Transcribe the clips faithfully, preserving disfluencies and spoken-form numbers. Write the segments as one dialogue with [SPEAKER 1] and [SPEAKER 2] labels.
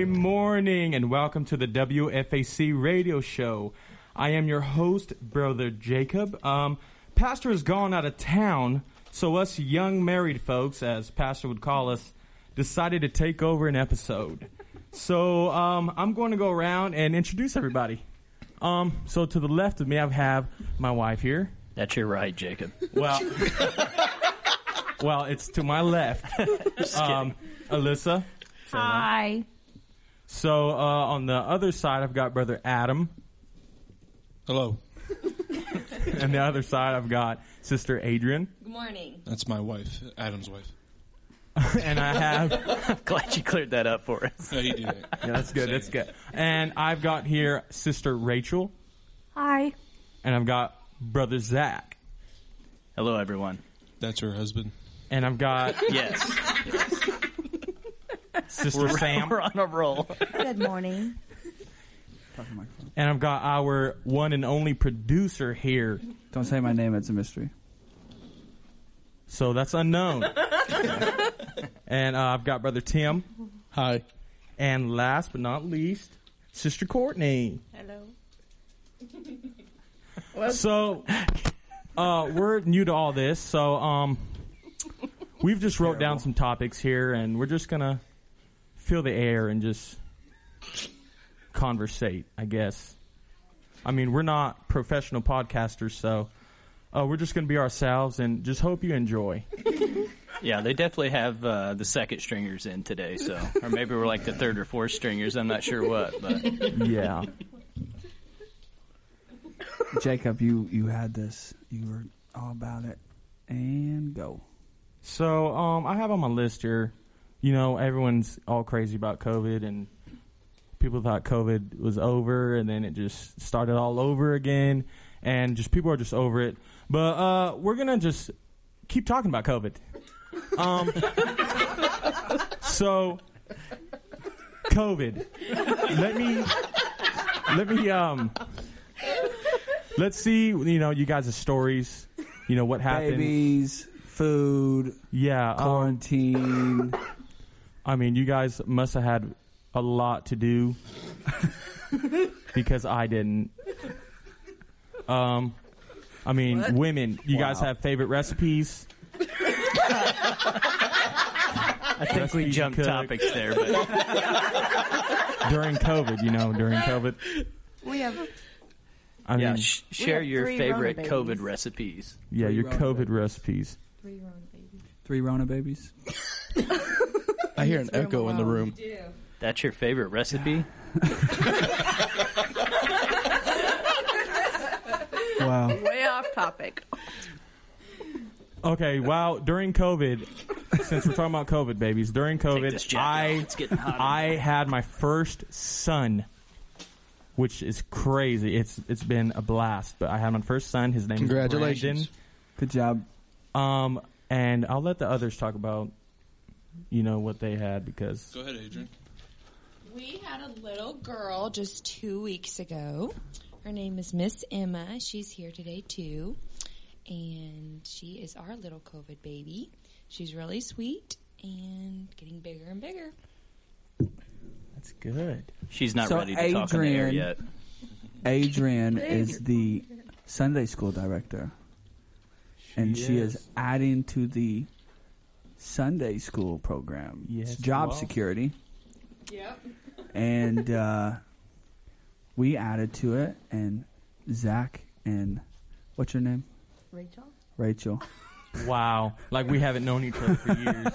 [SPEAKER 1] Sunday morning, and welcome to the W F A C radio show. I am your host, Brother Jacob. Um, Pastor has gone out of town, so us young married folks, as Pastor would call us, decided to take over an episode. So um, I'm going to go around and introduce everybody. Um, so to the left of me, I have my wife here.
[SPEAKER 2] That's your right, Jacob.
[SPEAKER 1] Well, well, it's to my left. Um, Alyssa.
[SPEAKER 3] Hi.
[SPEAKER 1] So uh, on the other side, I've got Brother Adam.
[SPEAKER 4] Hello.
[SPEAKER 1] And the other side, I've got Sister Adrian.
[SPEAKER 3] Good morning.
[SPEAKER 4] That's my wife, Adam's wife.
[SPEAKER 1] And I have...
[SPEAKER 2] Glad you cleared that up for us.
[SPEAKER 4] Yeah, he did it.
[SPEAKER 1] Yeah, that's good, that's good. And I've got here Sister Rachel.
[SPEAKER 3] Hi.
[SPEAKER 1] And I've got Brother Zach.
[SPEAKER 2] Hello, everyone.
[SPEAKER 4] That's her husband.
[SPEAKER 1] And I've got
[SPEAKER 2] Yes.
[SPEAKER 1] Sister
[SPEAKER 2] We're,
[SPEAKER 1] Sam.
[SPEAKER 2] we're on a roll.
[SPEAKER 3] Good morning.
[SPEAKER 1] And I've got our one and only producer here.
[SPEAKER 5] Don't say my name, it's a mystery.
[SPEAKER 1] So that's unknown. And uh, I've got Brother Tim.
[SPEAKER 4] Hi.
[SPEAKER 1] And last but not least, Sister Courtney.
[SPEAKER 3] Hello.
[SPEAKER 1] So, uh, we're new to all this, so um, we've just wrote down some topics here, and we're just gonna fill the air and just conversate, I guess. I mean, we're not professional podcasters, so uh, we're just gonna be ourselves, and just hope you enjoy.
[SPEAKER 2] Yeah, they definitely have uh, the second stringers in today, so or maybe we're like the third or fourth stringers. I'm not sure what, but
[SPEAKER 1] Yeah.
[SPEAKER 5] Jacob, you, you had this. You were all about it. And go.
[SPEAKER 1] So, um, I have on my list here, you know, everyone's all crazy about COVID, and people thought COVID was over, and then it just started all over again, and just people are just over it. But uh, we're going to just keep talking about COVID. Um, so, COVID. Let me, let me, um, let's see, you know, you guys' stories, you know, what happened.
[SPEAKER 5] Babies, food,
[SPEAKER 1] Yeah. Um,
[SPEAKER 5] quarantine.
[SPEAKER 1] I mean, you guys must have had a lot to do because I didn't. Um, I mean,
[SPEAKER 3] What?
[SPEAKER 1] women, you guys
[SPEAKER 5] Wow.
[SPEAKER 1] have favorite recipes?
[SPEAKER 2] I think we
[SPEAKER 1] Recipes
[SPEAKER 2] jumped
[SPEAKER 1] cook.
[SPEAKER 2] topics there. But
[SPEAKER 1] During COVID, you know, during COVID.
[SPEAKER 3] We have
[SPEAKER 1] I
[SPEAKER 2] yeah,
[SPEAKER 1] mean,
[SPEAKER 2] sh- share
[SPEAKER 3] have
[SPEAKER 2] your
[SPEAKER 3] three
[SPEAKER 2] favorite
[SPEAKER 3] Rona
[SPEAKER 2] COVID
[SPEAKER 3] babies.
[SPEAKER 2] recipes.
[SPEAKER 1] yeah,
[SPEAKER 5] Three
[SPEAKER 1] your
[SPEAKER 5] Rona
[SPEAKER 1] COVID
[SPEAKER 5] babies.
[SPEAKER 1] recipes.
[SPEAKER 3] three Rona babies.
[SPEAKER 5] Three Rona babies.
[SPEAKER 4] I hear an
[SPEAKER 3] Throw 'em
[SPEAKER 4] echo in the
[SPEAKER 3] around.
[SPEAKER 4] room.
[SPEAKER 2] That's your favorite recipe?
[SPEAKER 5] Wow.
[SPEAKER 3] Way off topic.
[SPEAKER 1] Okay, wow, during COVID, since we're talking about COVID, babies, during
[SPEAKER 2] Take
[SPEAKER 1] COVID,
[SPEAKER 2] this jacket off.
[SPEAKER 1] I
[SPEAKER 2] It's getting hot in
[SPEAKER 1] I
[SPEAKER 2] here.
[SPEAKER 1] had my first son, which is crazy. It's it's been a blast. But I had my first son. His name
[SPEAKER 4] Congratulations.
[SPEAKER 1] is
[SPEAKER 5] Good job.
[SPEAKER 1] Brandon. Um, and I'll let the others talk about, you know, what they had because
[SPEAKER 4] Go ahead, Adrian.
[SPEAKER 6] We had a little girl just two weeks ago. Her name is Miss Emma. She's here today too. And she is our little COVID baby. She's really sweet and getting bigger and bigger.
[SPEAKER 1] that's good.
[SPEAKER 2] She's not
[SPEAKER 5] So
[SPEAKER 2] ready to talk on the air
[SPEAKER 5] Adrian-
[SPEAKER 2] yet.
[SPEAKER 5] Adrian is the Sunday school director. And she is
[SPEAKER 1] is.
[SPEAKER 5] adding to the Sunday school program.
[SPEAKER 1] Yes,
[SPEAKER 5] It's job
[SPEAKER 1] well.
[SPEAKER 5] security.
[SPEAKER 6] Yep.
[SPEAKER 5] And uh, we added to it. And Zach and what's your name?
[SPEAKER 3] Rachel?
[SPEAKER 5] Rachel.
[SPEAKER 1] Wow, like we haven't known each other for years.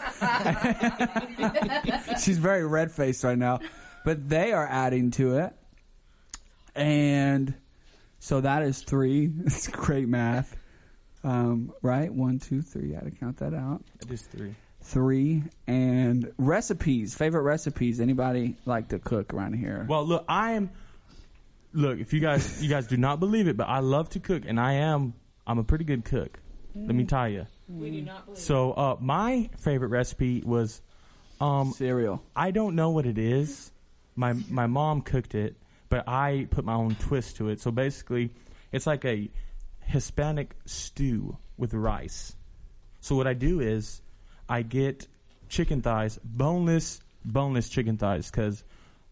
[SPEAKER 5] She's very red faced right now. But they are adding to it. And so that is three. It's great math. Um, right? One, two, three. I had to count that out.
[SPEAKER 1] Just three.
[SPEAKER 5] Three. And recipes. Favorite recipes. Anybody like to cook around here?
[SPEAKER 1] Well, look, I am. Look, if you guys you guys do not believe it, but I love to cook, and I am. I'm a pretty good cook. Let me tell you.
[SPEAKER 6] We do not believe
[SPEAKER 1] So, uh, my favorite recipe was, um,
[SPEAKER 5] Cereal.
[SPEAKER 1] I don't know what it is. My my mom cooked it, but I put my own twist to it. So basically, it's like a Hispanic stew with rice. So what I do is, I get chicken thighs, boneless, boneless chicken thighs, because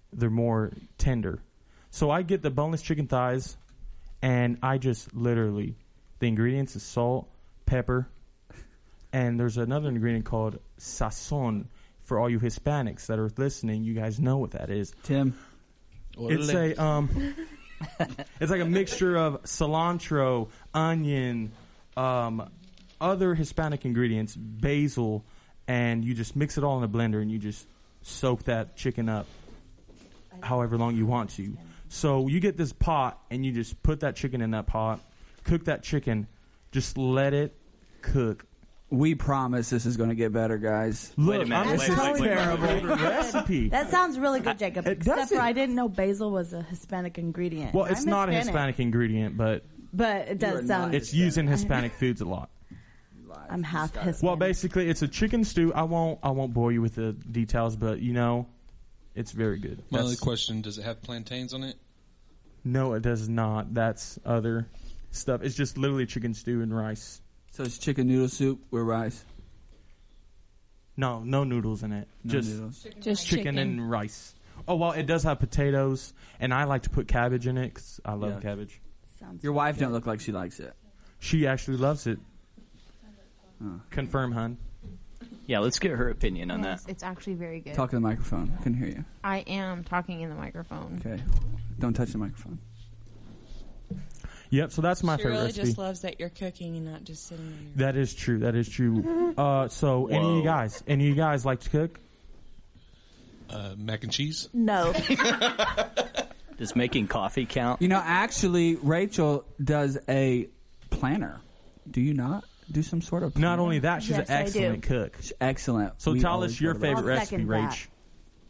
[SPEAKER 1] they're more tender. So I get the boneless chicken thighs, and I just literally, the ingredients is salt, pepper, and there's another ingredient called sazon. For all you Hispanics that are listening, you guys know what that is.
[SPEAKER 5] Tim.
[SPEAKER 1] It's a um, it's like a mixture of cilantro, onion, um, other Hispanic ingredients, basil, and you just mix it all in a blender and you just soak that chicken up however long you want to. So you get this pot and you just put that chicken in that pot, cook that chicken, just let it cook.
[SPEAKER 5] We promise this is going to get better, guys.
[SPEAKER 1] Look,
[SPEAKER 2] Wait a minute.
[SPEAKER 1] I'm
[SPEAKER 2] Wait,
[SPEAKER 1] just
[SPEAKER 2] wait, wait, wait,
[SPEAKER 1] terrible
[SPEAKER 2] wait, wait.
[SPEAKER 1] recipe.
[SPEAKER 3] That sounds really good, Jacob.
[SPEAKER 1] It
[SPEAKER 3] Except
[SPEAKER 1] doesn't.
[SPEAKER 3] for I didn't know basil was a Hispanic ingredient.
[SPEAKER 1] Well, it's
[SPEAKER 3] I'm
[SPEAKER 1] not a Hispanic ingredient, but
[SPEAKER 3] but it does sound.
[SPEAKER 1] it's used in Hispanic foods a lot.
[SPEAKER 3] I'm half Hispanic.
[SPEAKER 1] Well, basically, it's a chicken stew. I won't. I won't bore you with the details, but you know, it's very good.
[SPEAKER 4] My only
[SPEAKER 1] That's-
[SPEAKER 4] question: does it have plantains on it?
[SPEAKER 1] No, it does not. That's other stuff. It's just literally chicken stew and rice.
[SPEAKER 5] So it's chicken noodle soup with rice.
[SPEAKER 1] No, no noodles in it.
[SPEAKER 5] No
[SPEAKER 1] just
[SPEAKER 5] noodles.
[SPEAKER 6] Just
[SPEAKER 1] chicken,
[SPEAKER 6] chicken.
[SPEAKER 1] and rice. Oh well, it does have potatoes, and I like to put cabbage in it because I love
[SPEAKER 5] Yeah.
[SPEAKER 1] cabbage.
[SPEAKER 3] Sounds
[SPEAKER 5] Your wife don't look like she likes it.
[SPEAKER 1] She actually loves it. Confirm, hun.
[SPEAKER 2] Yeah, let's get her opinion on that.
[SPEAKER 7] Yes, it's actually very good.
[SPEAKER 5] Talk to the microphone. I can hear you.
[SPEAKER 7] I am talking in the microphone.
[SPEAKER 5] Okay. Don't touch the microphone.
[SPEAKER 1] Yep. So that's my
[SPEAKER 6] She
[SPEAKER 1] favorite
[SPEAKER 6] really
[SPEAKER 1] recipe.
[SPEAKER 6] just loves that you're cooking and not just sitting on your.
[SPEAKER 1] That is true. That is true. Uh, so any of you
[SPEAKER 2] Whoa.
[SPEAKER 1] guys, any of you guys like to cook?
[SPEAKER 4] Uh, mac and cheese.
[SPEAKER 3] No.
[SPEAKER 2] Does making coffee count?
[SPEAKER 5] You know, actually, Rachel does a planner. Do you not do some sort of planner?
[SPEAKER 1] Not only that, she's
[SPEAKER 3] Yes,
[SPEAKER 1] an
[SPEAKER 3] I do.
[SPEAKER 1] excellent cook.
[SPEAKER 5] She's excellent.
[SPEAKER 1] So
[SPEAKER 5] We
[SPEAKER 1] tell
[SPEAKER 5] always
[SPEAKER 1] us your
[SPEAKER 5] go to that.
[SPEAKER 1] favorite
[SPEAKER 3] I'll
[SPEAKER 1] recipe,
[SPEAKER 3] second that.
[SPEAKER 1] Rach.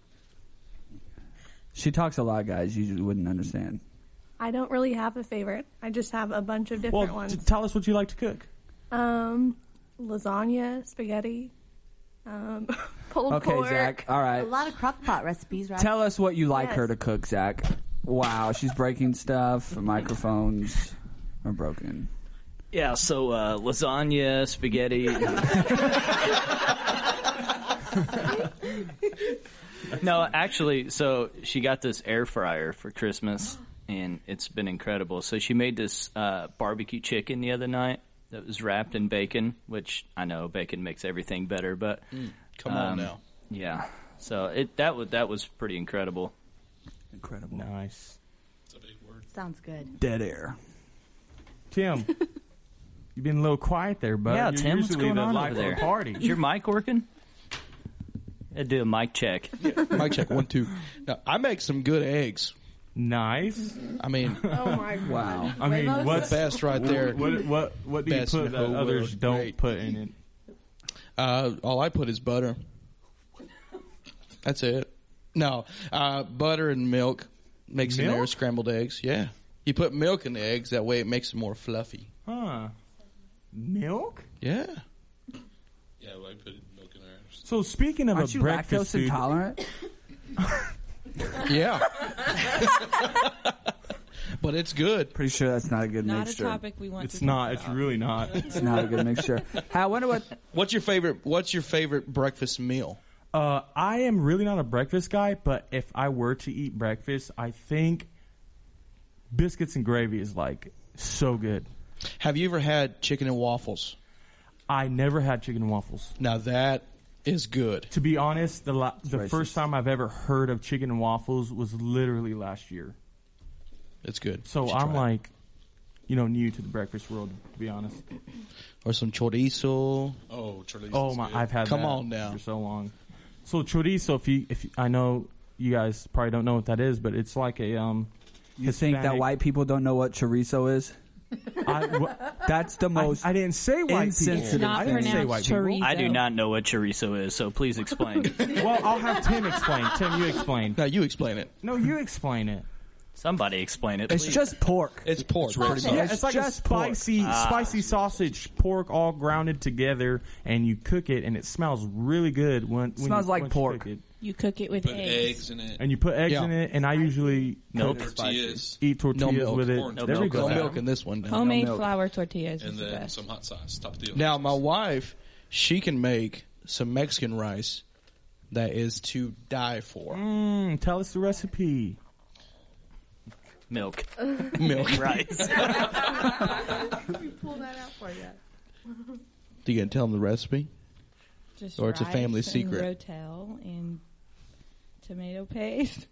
[SPEAKER 5] She talks a lot, guys. You just wouldn't understand.
[SPEAKER 8] I don't really have a favorite. I just have a bunch of different
[SPEAKER 1] Well,
[SPEAKER 8] ones.
[SPEAKER 1] t- tell us what you like to cook.
[SPEAKER 8] Um, lasagna, spaghetti, um, pulled
[SPEAKER 5] Okay,
[SPEAKER 8] pork.
[SPEAKER 5] Zach. All
[SPEAKER 3] A
[SPEAKER 5] right.
[SPEAKER 3] lot of crock pot recipes, right?
[SPEAKER 5] Tell us what you like
[SPEAKER 8] Yes.
[SPEAKER 5] her to cook, Zach. Wow, she's breaking stuff. Microphones are broken.
[SPEAKER 2] Yeah, so uh, lasagna, spaghetti. No, actually, so she got this air fryer for Christmas, and it's been incredible. So she made this uh, barbecue chicken the other night that was wrapped in bacon, which I know bacon makes everything better, but
[SPEAKER 4] Come on
[SPEAKER 2] Um,
[SPEAKER 4] now.
[SPEAKER 2] yeah. So it that was that was pretty incredible.
[SPEAKER 5] Incredible.
[SPEAKER 1] Nice.
[SPEAKER 4] That's a big word.
[SPEAKER 3] Sounds good.
[SPEAKER 5] Dead air.
[SPEAKER 1] Tim, you've been a little quiet there, bud.
[SPEAKER 2] Yeah,
[SPEAKER 1] You're
[SPEAKER 2] Tim, what's
[SPEAKER 1] usually
[SPEAKER 2] going
[SPEAKER 1] the
[SPEAKER 2] on
[SPEAKER 1] life
[SPEAKER 2] over there?
[SPEAKER 1] of the party.
[SPEAKER 2] Is your mic working? I'd do a mic check.
[SPEAKER 4] Mic check one two. Now I make some good eggs.
[SPEAKER 1] Nice.
[SPEAKER 4] I mean,
[SPEAKER 8] Oh my god.
[SPEAKER 5] Wow.
[SPEAKER 1] I mean, what's
[SPEAKER 4] best right there.
[SPEAKER 1] What what what do you
[SPEAKER 4] Best
[SPEAKER 1] put
[SPEAKER 4] in the
[SPEAKER 1] that
[SPEAKER 4] whole
[SPEAKER 1] others
[SPEAKER 4] world.
[SPEAKER 1] don't
[SPEAKER 4] Great.
[SPEAKER 1] put in it?
[SPEAKER 4] Uh, all I put is butter. That's it. No, uh, butter and milk makes in there
[SPEAKER 1] Milk?
[SPEAKER 4] scrambled eggs. Yeah, you put milk in the eggs. That way, it makes it more fluffy.
[SPEAKER 1] Huh? Milk?
[SPEAKER 4] Yeah. Yeah, well, I put milk in there.
[SPEAKER 1] So speaking of
[SPEAKER 5] Aren't
[SPEAKER 1] a
[SPEAKER 5] you
[SPEAKER 1] breakfast
[SPEAKER 5] lactose
[SPEAKER 1] food,
[SPEAKER 5] intolerant?
[SPEAKER 4] Yeah. But it's good.
[SPEAKER 5] Pretty sure that's not a good
[SPEAKER 6] Not
[SPEAKER 5] mixture.
[SPEAKER 6] a topic we want
[SPEAKER 1] it's
[SPEAKER 6] to
[SPEAKER 1] not.
[SPEAKER 6] talk
[SPEAKER 1] It's
[SPEAKER 6] about.
[SPEAKER 1] really not.
[SPEAKER 5] It's not a good mixture. Hey, I wonder what.
[SPEAKER 4] What's your favorite? What's your favorite breakfast meal?
[SPEAKER 1] Uh, I am really not a breakfast guy, but if I were to eat breakfast, I think biscuits and gravy is like so good.
[SPEAKER 4] Have you ever had chicken and waffles?
[SPEAKER 1] I never had chicken and waffles.
[SPEAKER 4] Now that is good.
[SPEAKER 1] To be honest, the la- the
[SPEAKER 5] racist.
[SPEAKER 1] first time I've ever heard of chicken and waffles was literally last year.
[SPEAKER 4] It's good.
[SPEAKER 1] So
[SPEAKER 4] You should
[SPEAKER 1] I'm
[SPEAKER 4] try it.
[SPEAKER 1] like, you know, new to the breakfast world, to be honest.
[SPEAKER 4] or some chorizo.
[SPEAKER 9] Oh, chorizo.
[SPEAKER 1] Oh my, I've had
[SPEAKER 4] Come
[SPEAKER 1] that
[SPEAKER 4] on now.
[SPEAKER 1] for so long. So chorizo, if you, if you, I know you guys probably don't know what that is, but it's like a um.
[SPEAKER 5] You think that
[SPEAKER 1] Hispanic-
[SPEAKER 5] white people don't know what chorizo is?
[SPEAKER 1] I, wha-
[SPEAKER 5] That's the
[SPEAKER 1] I,
[SPEAKER 5] most.
[SPEAKER 1] I didn't say white
[SPEAKER 5] insensitive
[SPEAKER 1] people.
[SPEAKER 6] Not
[SPEAKER 1] I didn't say
[SPEAKER 6] pronounced
[SPEAKER 1] white people.
[SPEAKER 6] chorizo.
[SPEAKER 2] I do not know what chorizo is, so please explain.
[SPEAKER 1] Well, I'll have Tim explain. Tim, you explain.
[SPEAKER 4] Now you explain it.
[SPEAKER 1] No, you explain it.
[SPEAKER 2] Somebody explain it.
[SPEAKER 5] it's
[SPEAKER 2] please.
[SPEAKER 5] just pork.
[SPEAKER 4] It's pork.
[SPEAKER 5] pretty
[SPEAKER 4] pretty
[SPEAKER 5] much.
[SPEAKER 1] Yeah,
[SPEAKER 5] It's
[SPEAKER 1] it's like
[SPEAKER 5] just
[SPEAKER 1] a
[SPEAKER 5] pork.
[SPEAKER 1] spicy,
[SPEAKER 2] Ah.
[SPEAKER 1] spicy sausage, pork all grounded together, and you cook it, and it smells really good when, when
[SPEAKER 5] Smells
[SPEAKER 1] you,
[SPEAKER 5] like
[SPEAKER 1] once you
[SPEAKER 5] pork.
[SPEAKER 1] cook it.
[SPEAKER 6] You cook it with
[SPEAKER 9] Put
[SPEAKER 6] eggs.
[SPEAKER 9] eggs in it.
[SPEAKER 1] And you put eggs
[SPEAKER 4] Yeah.
[SPEAKER 1] in it, and I usually
[SPEAKER 2] Nope.
[SPEAKER 1] cook-
[SPEAKER 9] Tortillas.
[SPEAKER 1] eat tortillas
[SPEAKER 4] No milk.
[SPEAKER 1] with it.
[SPEAKER 9] Corn
[SPEAKER 1] there
[SPEAKER 2] tortillas.
[SPEAKER 1] we
[SPEAKER 4] No
[SPEAKER 1] go.
[SPEAKER 4] milk in this one. now.
[SPEAKER 6] Homemade
[SPEAKER 5] milk.
[SPEAKER 6] flour tortillas
[SPEAKER 9] And
[SPEAKER 6] is the
[SPEAKER 9] then
[SPEAKER 6] best.
[SPEAKER 9] some hot sauce. Top deal.
[SPEAKER 4] Now my wife, she can make some Mexican rice that is to die for.
[SPEAKER 1] Mm, tell us the recipe.
[SPEAKER 2] Milk.
[SPEAKER 4] Milk.
[SPEAKER 2] Rice.
[SPEAKER 8] We pull that out for you.
[SPEAKER 4] Do you gonna tell them the recipe?
[SPEAKER 3] Just
[SPEAKER 4] Or it's a
[SPEAKER 3] rice
[SPEAKER 4] family
[SPEAKER 3] and
[SPEAKER 4] secret.
[SPEAKER 3] Rotel and tomato paste.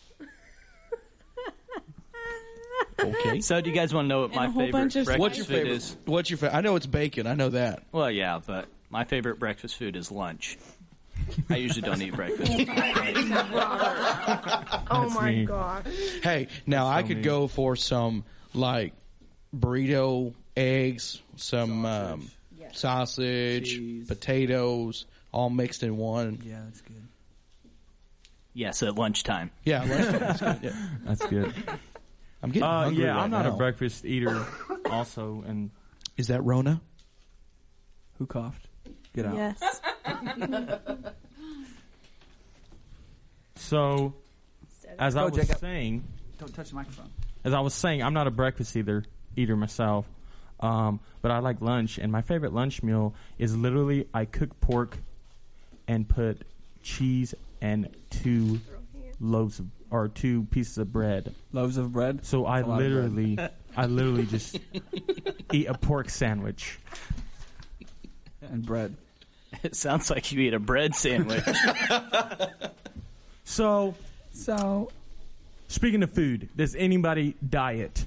[SPEAKER 4] Okay.
[SPEAKER 2] So, do you guys want to know what
[SPEAKER 3] And
[SPEAKER 2] my
[SPEAKER 3] a whole
[SPEAKER 2] favorite
[SPEAKER 3] bunch of
[SPEAKER 2] breakfast
[SPEAKER 4] What's your
[SPEAKER 2] food
[SPEAKER 4] favorite?
[SPEAKER 2] is?
[SPEAKER 4] What's your favorite? I know it's bacon. I know that.
[SPEAKER 2] Well, yeah, but my favorite breakfast food is lunch. I usually don't eat breakfast.
[SPEAKER 8] Oh
[SPEAKER 1] That's
[SPEAKER 8] my
[SPEAKER 1] me.
[SPEAKER 8] gosh.
[SPEAKER 4] Hey, now I
[SPEAKER 1] so
[SPEAKER 4] could
[SPEAKER 1] mean.
[SPEAKER 4] go for some like burrito, eggs, some sausage, um, sausage
[SPEAKER 5] Cheese.
[SPEAKER 4] potatoes, all mixed in one.
[SPEAKER 5] Yeah, that's good.
[SPEAKER 2] Yes, at lunchtime.
[SPEAKER 4] Yeah, that's good. Yeah.
[SPEAKER 1] That's good.
[SPEAKER 4] I'm getting
[SPEAKER 1] Uh,
[SPEAKER 4] hungry
[SPEAKER 1] yeah,
[SPEAKER 4] right
[SPEAKER 1] I'm not
[SPEAKER 4] now.
[SPEAKER 1] a breakfast eater. Also, and
[SPEAKER 4] Is that Rona?
[SPEAKER 5] Who coughed? Get out.
[SPEAKER 3] Yes.
[SPEAKER 1] so as I
[SPEAKER 5] Go,
[SPEAKER 1] was
[SPEAKER 5] Jacob.
[SPEAKER 1] saying,
[SPEAKER 5] Don't touch the microphone.
[SPEAKER 1] as I was saying, I'm not a breakfast either eater myself, um, but I like lunch. And my favorite lunch meal is literally I cook pork and put cheese and two loaves of, or two pieces of bread.
[SPEAKER 5] Loaves of bread.
[SPEAKER 1] So I
[SPEAKER 5] That's a lot of bread.
[SPEAKER 1] literally, I literally just eat a pork sandwich.
[SPEAKER 5] And bread.
[SPEAKER 2] It sounds like you eat a bread sandwich.
[SPEAKER 1] So,
[SPEAKER 5] So
[SPEAKER 1] speaking of food, does anybody diet?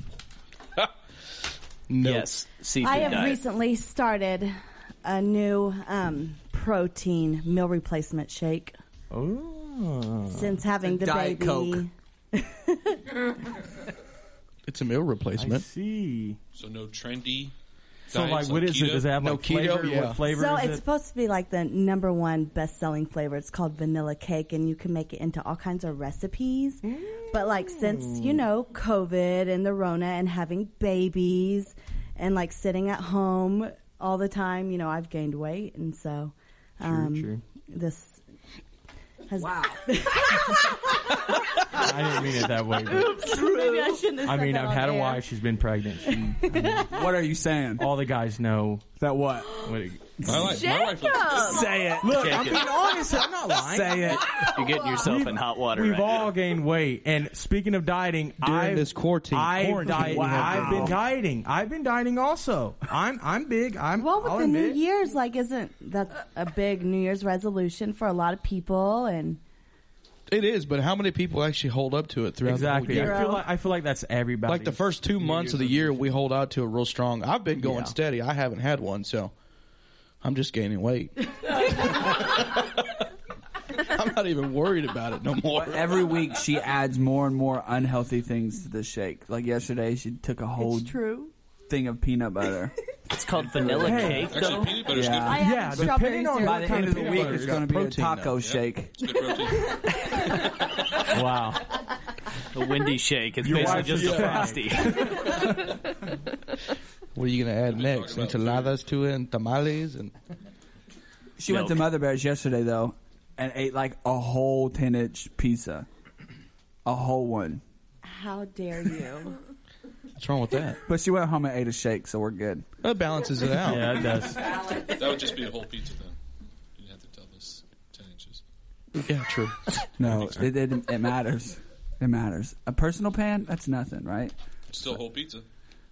[SPEAKER 4] No.
[SPEAKER 2] Yes, seafood
[SPEAKER 3] I have
[SPEAKER 2] diet.
[SPEAKER 3] recently started a new um, protein meal replacement shake
[SPEAKER 1] Oh,
[SPEAKER 3] since having
[SPEAKER 5] It's a
[SPEAKER 3] the
[SPEAKER 5] Diet
[SPEAKER 3] baby.
[SPEAKER 4] It's a meal
[SPEAKER 1] I
[SPEAKER 4] replacement.
[SPEAKER 1] see.
[SPEAKER 9] So no trendy.
[SPEAKER 1] So,
[SPEAKER 9] diets
[SPEAKER 1] like, what is it?
[SPEAKER 9] keto?
[SPEAKER 1] Does it have
[SPEAKER 4] No
[SPEAKER 1] like
[SPEAKER 4] keto,
[SPEAKER 1] flavor?
[SPEAKER 4] yeah.
[SPEAKER 1] What flavor
[SPEAKER 3] So
[SPEAKER 1] is
[SPEAKER 3] it's
[SPEAKER 1] it?
[SPEAKER 3] supposed to be like the number one best-selling flavor. It's called vanilla cake, and you can make it into all kinds of recipes. But like since you know COVID and the Rona and having babies and like sitting at home all the time, you know, I've gained weight, and so um,
[SPEAKER 1] true.
[SPEAKER 3] this has.
[SPEAKER 5] wow.
[SPEAKER 1] I didn't mean it that way. But,
[SPEAKER 3] Maybe I shouldn't have
[SPEAKER 1] I
[SPEAKER 3] said
[SPEAKER 1] mean,
[SPEAKER 3] that
[SPEAKER 1] I've
[SPEAKER 3] on
[SPEAKER 1] had a
[SPEAKER 3] air.
[SPEAKER 1] wife. She's been pregnant. She, I mean,
[SPEAKER 5] What are you saying?
[SPEAKER 1] all the guys know.
[SPEAKER 5] That what?
[SPEAKER 1] What it,
[SPEAKER 9] My life, my wife looks
[SPEAKER 5] Say it.
[SPEAKER 1] look,
[SPEAKER 2] Check
[SPEAKER 1] I'm
[SPEAKER 2] it.
[SPEAKER 1] being honest. I'm not lying.
[SPEAKER 5] Say it.
[SPEAKER 2] You're getting yourself in hot water
[SPEAKER 1] We've
[SPEAKER 2] right
[SPEAKER 1] all
[SPEAKER 2] now.
[SPEAKER 1] gained weight. And speaking of dieting,
[SPEAKER 4] During
[SPEAKER 1] I've,
[SPEAKER 4] this quarantine-
[SPEAKER 1] I've,
[SPEAKER 4] quarantine,
[SPEAKER 1] diet-
[SPEAKER 4] we have
[SPEAKER 1] I've been dieting. I've been dieting also. I'm I'm big. I'm
[SPEAKER 3] Well, with
[SPEAKER 1] I'll
[SPEAKER 3] the New
[SPEAKER 1] admit.
[SPEAKER 3] Year's, like, isn't that a big New Year's resolution for a lot of people? And
[SPEAKER 4] It is, but how many people actually hold up to it throughout
[SPEAKER 1] Exactly.
[SPEAKER 4] the whole year?
[SPEAKER 1] I feel like I feel like that's everybody.
[SPEAKER 4] Like the first two months of the year, we hold out to it real strong. I've been going
[SPEAKER 1] Yeah.
[SPEAKER 4] steady. I haven't had one, so I'm just gaining weight. I'm not even worried about it no more.
[SPEAKER 5] Every week she adds more and more unhealthy things to the shake. Like yesterday, she took a whole
[SPEAKER 3] it's true.
[SPEAKER 5] thing of peanut butter.
[SPEAKER 2] It's called vanilla
[SPEAKER 1] Hey.
[SPEAKER 2] cake,
[SPEAKER 9] Actually,
[SPEAKER 2] though.
[SPEAKER 9] peanut butter's
[SPEAKER 5] Yeah.
[SPEAKER 3] I
[SPEAKER 1] Yeah,
[SPEAKER 3] added strawberry
[SPEAKER 1] depending on
[SPEAKER 3] syrup.
[SPEAKER 5] By
[SPEAKER 1] what
[SPEAKER 5] the
[SPEAKER 1] kind
[SPEAKER 5] end
[SPEAKER 1] of
[SPEAKER 5] of the
[SPEAKER 1] peanut
[SPEAKER 5] week,
[SPEAKER 1] butter
[SPEAKER 5] it's
[SPEAKER 1] is
[SPEAKER 5] going to be
[SPEAKER 4] protein,
[SPEAKER 5] a taco
[SPEAKER 4] though.
[SPEAKER 5] shake.
[SPEAKER 9] good. It's good protein.
[SPEAKER 1] wow.
[SPEAKER 2] The windy shake. It's
[SPEAKER 1] Your
[SPEAKER 2] basically
[SPEAKER 1] wife
[SPEAKER 2] just
[SPEAKER 1] is
[SPEAKER 2] a
[SPEAKER 1] fine.
[SPEAKER 2] frosty.
[SPEAKER 4] What are you going to add next?
[SPEAKER 9] talking about
[SPEAKER 4] Enchiladas to it and tamales? And
[SPEAKER 5] She went to
[SPEAKER 2] Milk.
[SPEAKER 5] Mother Bear's yesterday, though, and ate like a whole ten-inch pizza. A whole one.
[SPEAKER 3] How dare you?
[SPEAKER 4] what's wrong with that?
[SPEAKER 5] But she went home and ate a shake, so we're good.
[SPEAKER 4] That balances it out.
[SPEAKER 1] Yeah, it does.
[SPEAKER 9] That would just be a whole pizza then. You didn't have to tell us ten inches.
[SPEAKER 4] Yeah, true.
[SPEAKER 5] No, it, it, it matters. It matters. A personal pan, that's nothing, right?
[SPEAKER 9] It's still a whole pizza.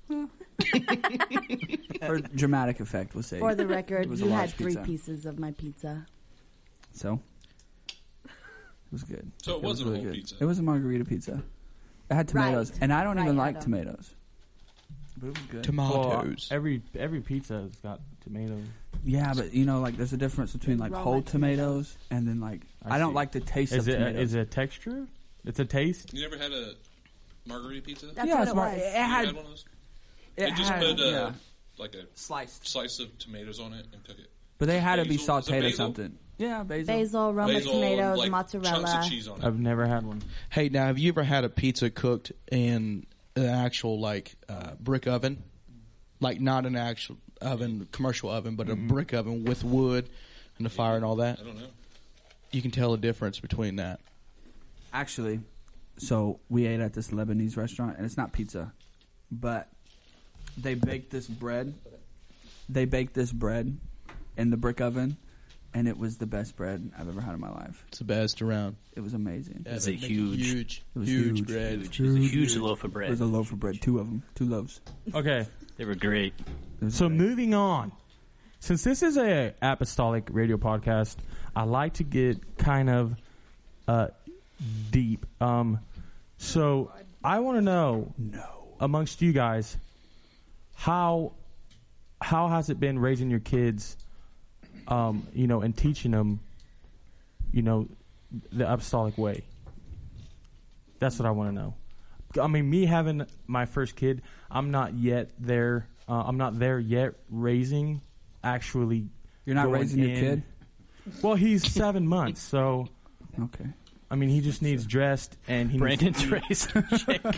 [SPEAKER 5] For dramatic effect, we'll say.
[SPEAKER 3] For the record,
[SPEAKER 5] It was a
[SPEAKER 3] you had
[SPEAKER 5] large
[SPEAKER 3] three
[SPEAKER 5] pizza.
[SPEAKER 3] pieces of my pizza.
[SPEAKER 5] So, it was good.
[SPEAKER 9] So it wasn't a whole
[SPEAKER 5] good.
[SPEAKER 9] pizza.
[SPEAKER 5] It was a margarita pizza. It had tomatoes,
[SPEAKER 3] Right.
[SPEAKER 5] and I don't
[SPEAKER 3] Right,
[SPEAKER 5] even like
[SPEAKER 3] Adam.
[SPEAKER 5] tomatoes. But it was good.
[SPEAKER 4] Tomatoes.
[SPEAKER 1] Well, every every pizza has got tomatoes.
[SPEAKER 5] Yeah, but you know, like there's a difference between like
[SPEAKER 3] Raw
[SPEAKER 5] whole
[SPEAKER 3] tomatoes.
[SPEAKER 5] tomatoes and then like
[SPEAKER 1] I
[SPEAKER 5] I, don't
[SPEAKER 1] see.
[SPEAKER 5] like the taste
[SPEAKER 1] Is
[SPEAKER 5] of
[SPEAKER 1] it
[SPEAKER 5] tomatoes.
[SPEAKER 1] is it a texture? It's a taste.
[SPEAKER 9] You never had a margarita pizza?
[SPEAKER 3] That's
[SPEAKER 5] yeah,
[SPEAKER 3] what
[SPEAKER 5] it's
[SPEAKER 3] it
[SPEAKER 5] mar-
[SPEAKER 3] was.
[SPEAKER 5] It
[SPEAKER 9] You
[SPEAKER 5] had,
[SPEAKER 9] had one of those?
[SPEAKER 5] it
[SPEAKER 9] They just
[SPEAKER 5] had
[SPEAKER 9] put uh,
[SPEAKER 5] yeah,
[SPEAKER 9] like a
[SPEAKER 5] sliced,
[SPEAKER 9] slice of tomatoes on it and cook it.
[SPEAKER 5] but they had to be
[SPEAKER 9] Basil? Is it
[SPEAKER 5] sautéed or
[SPEAKER 9] basil?
[SPEAKER 5] something. Yeah, basil.
[SPEAKER 3] Basil, Roma
[SPEAKER 9] Basil,
[SPEAKER 3] tomatoes,
[SPEAKER 9] like
[SPEAKER 3] mozzarella.
[SPEAKER 9] chunks of cheese on it.
[SPEAKER 1] I've never had one.
[SPEAKER 4] Hey, now, have you ever had a pizza cooked in an actual, like, uh, brick oven? Like, not an actual oven, commercial oven, but a brick oven with wood and the fire and all that?
[SPEAKER 9] I don't know.
[SPEAKER 4] You can tell the difference between that.
[SPEAKER 5] Actually, so we ate at this Lebanese restaurant, and it's not pizza, but they baked this bread. They baked this bread in the brick oven, and it was the best bread I've ever had in my life.
[SPEAKER 4] It's the best around.
[SPEAKER 5] It was amazing.
[SPEAKER 2] It's a huge,
[SPEAKER 4] huge,
[SPEAKER 5] It was
[SPEAKER 4] huge
[SPEAKER 5] huge.
[SPEAKER 4] bread.
[SPEAKER 2] huge, it was a huge loaf of
[SPEAKER 5] It
[SPEAKER 2] bread.
[SPEAKER 5] was a loaf of bread, two of them, two loaves.
[SPEAKER 1] Okay.
[SPEAKER 2] They were great.
[SPEAKER 5] It was
[SPEAKER 1] So
[SPEAKER 5] great.
[SPEAKER 1] moving on, since this is a apostolic radio podcast, I like to get kind of uh, deep. Um, so I want to know,
[SPEAKER 5] no,
[SPEAKER 1] amongst you guys, how how has it been raising your kids, um, you know, and teaching them, you know, the apostolic way? That's what I want to know. I mean, me having my first kid, I'm not yet there. Uh, I'm not there yet raising, actually.
[SPEAKER 5] You're not
[SPEAKER 1] going
[SPEAKER 5] raising your
[SPEAKER 1] in.
[SPEAKER 5] kid?
[SPEAKER 1] Well, he's seven months, so.
[SPEAKER 5] Okay.
[SPEAKER 1] I mean, he just needs dressed, and he
[SPEAKER 2] Brandon's
[SPEAKER 1] needs
[SPEAKER 2] raising Jacob.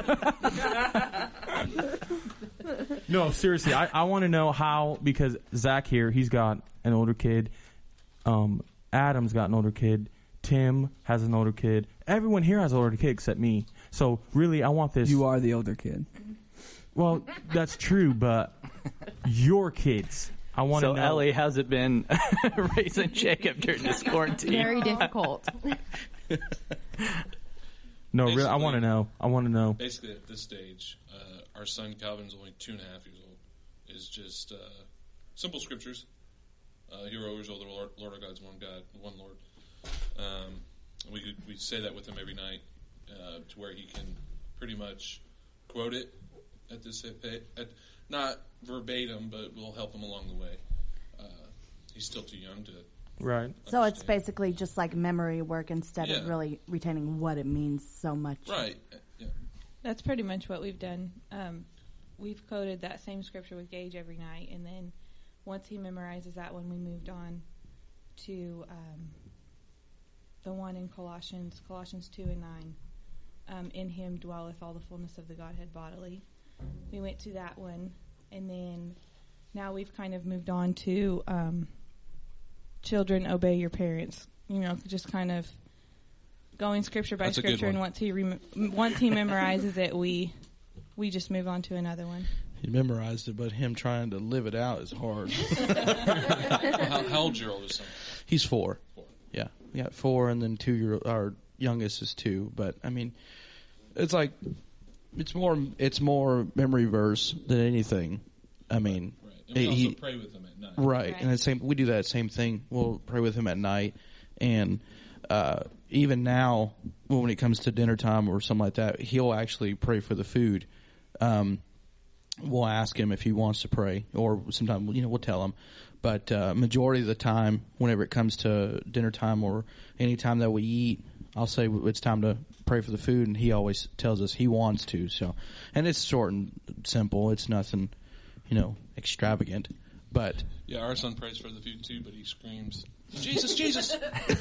[SPEAKER 1] No, seriously, I, I want to know how, because Zach here, he's got an older kid. Um, Adam's got an older kid. Tim has an older kid. Everyone here has an older kid except me. So really, I want this.
[SPEAKER 5] You are the older kid.
[SPEAKER 1] Well, that's true, but your kids. I want to
[SPEAKER 2] So,
[SPEAKER 1] know.
[SPEAKER 2] Ellie, how's it been raising Jacob during this quarantine?
[SPEAKER 7] Very difficult.
[SPEAKER 1] No, really, I
[SPEAKER 9] Basically-
[SPEAKER 1] want to know. I want to know.
[SPEAKER 9] Basically, at this stage, uh, our son Calvin's only two and a half years old. Is just uh, simple scriptures. Uh, Hear, O Israel, the Lord, Lord our God is one God, one Lord. Um, we could, we say that with him every night, uh, to where he can pretty much quote it at this at, not verbatim, but we'll help him along the way. Uh, he's still too young to.
[SPEAKER 1] Right.
[SPEAKER 3] So it's basically just like memory work instead
[SPEAKER 9] Yeah.
[SPEAKER 3] of really retaining what it means so much.
[SPEAKER 9] Right. Yeah.
[SPEAKER 10] That's pretty much what we've done. Um, we've coded that same scripture with Gage every night, and then once he memorizes that one, we moved on to um, the one in Colossians, Colossians two and nine. Um, in him dwelleth all the fullness of the Godhead bodily. We went to that one, and then now we've kind of moved on to um, children obey your parents. You know, just kind of going scripture by
[SPEAKER 9] That's a good
[SPEAKER 10] scripture, and
[SPEAKER 9] one.
[SPEAKER 10] once he rem- once he memorizes it, we we just move on to another one.
[SPEAKER 4] He memorized it, but him trying to live it out is hard.
[SPEAKER 9] how, how old's your oldest son?
[SPEAKER 4] He's four.
[SPEAKER 9] Four.
[SPEAKER 4] Yeah, we got four, and then two year. Our youngest is two. But I mean, it's like it's more it's more memory verse than anything. I mean,
[SPEAKER 9] Right. And we also
[SPEAKER 4] he-
[SPEAKER 9] pray with him at night.
[SPEAKER 4] right,
[SPEAKER 10] Right.
[SPEAKER 4] and the same. We do that same thing. We'll pray with him at night, and uh, even now, when it comes to dinner time or something like that, he'll actually pray for the food. Um, we'll ask him if he wants to pray, or sometimes you know we'll tell him. But uh, majority of the time, whenever it comes to dinner time or any time that we eat, I'll say it's time to pray for the food, and he always tells us he wants to. So, and it's short and simple. It's nothing, you know, extravagant. But
[SPEAKER 9] Yeah, our son prays for the food too, but he screams, "Jesus, Jesus!"